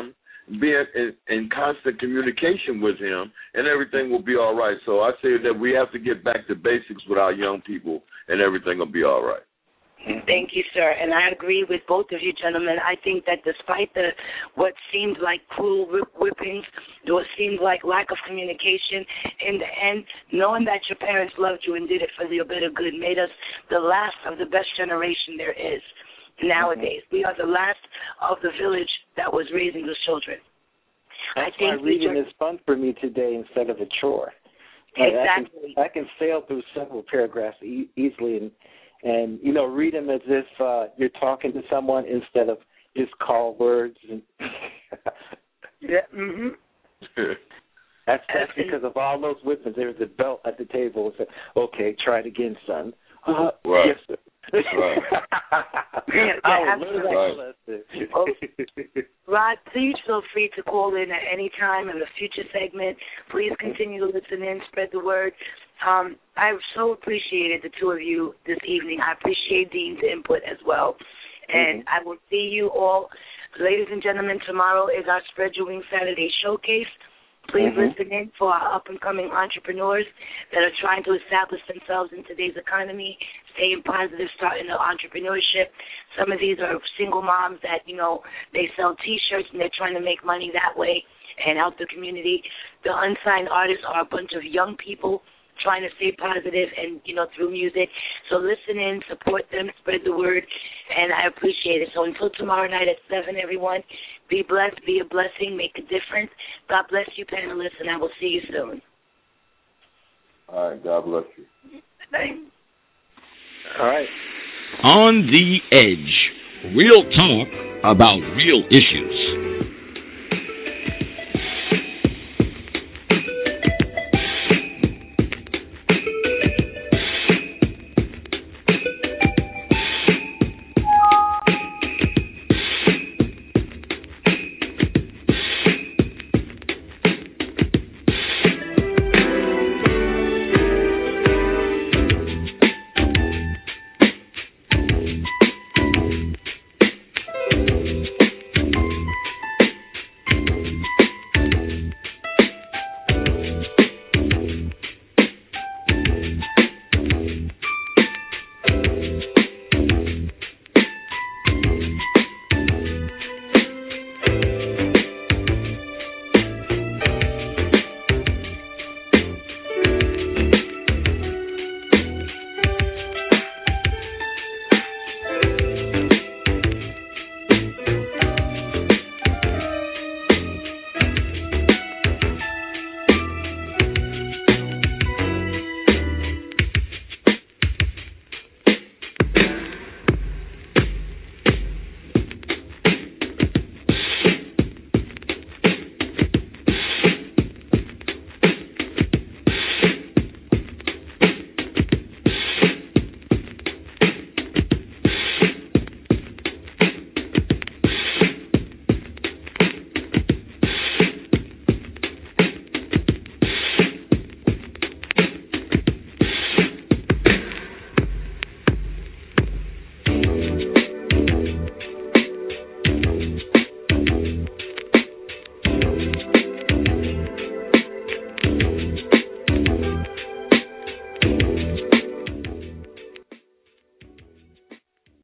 Speaker 5: be in, in constant communication with him, and everything will be all right. So I say that we have to get back to basics with our young people, and everything will be all right.
Speaker 3: Thank you, sir. And I agree with both of you gentlemen. I think that despite the what seemed like cruel whip whippings, what seemed like lack of communication, in the end, knowing that your parents loved you and did it for your bit of good made us the last of the best generation there is nowadays. Mm-hmm. We are the last of the village that was raising the children.
Speaker 6: That's
Speaker 3: I think
Speaker 6: why reading
Speaker 3: just,
Speaker 6: is fun for me today instead of a chore.
Speaker 3: Exactly.
Speaker 6: I can, I can sail through several paragraphs e- easily and And, you know, read them as if uh, you're talking to someone instead of just call words. And
Speaker 3: yeah. Mm-hmm.
Speaker 6: That's, that's because of all those whippings. There's a belt at the table and said, okay, try it again, son. Uh,
Speaker 5: right.
Speaker 6: Yes, sir.
Speaker 5: Right.
Speaker 3: Yeah,
Speaker 6: I
Speaker 3: yeah,
Speaker 6: right.
Speaker 3: Oh, Rod, please feel free to call in at any time in the future segment. Please continue to listen in, spread the word. Um, I so appreciated the two of you this evening. I appreciate Dean's input as well. And mm-hmm. I will see you all. Ladies and gentlemen, tomorrow is our Spread Your Wings Saturday Showcase. Please mm-hmm. listen in for our up-and-coming entrepreneurs that are trying to establish themselves in today's economy, staying positive, starting their entrepreneurship. Some of these are single moms that, you know, they sell T-shirts and they're trying to make money that way and help the community. The unsigned artists are a bunch of young people trying to stay positive and, you know, through music. So listen in, support them, spread the word, and I appreciate it. So until tomorrow night at seven, everyone, be blessed, be a blessing, make a difference. God bless you, panelists, and I will see you soon.
Speaker 5: All right, God bless you.
Speaker 3: Bye.
Speaker 6: All right.
Speaker 2: On the Edge, real talk about real issues.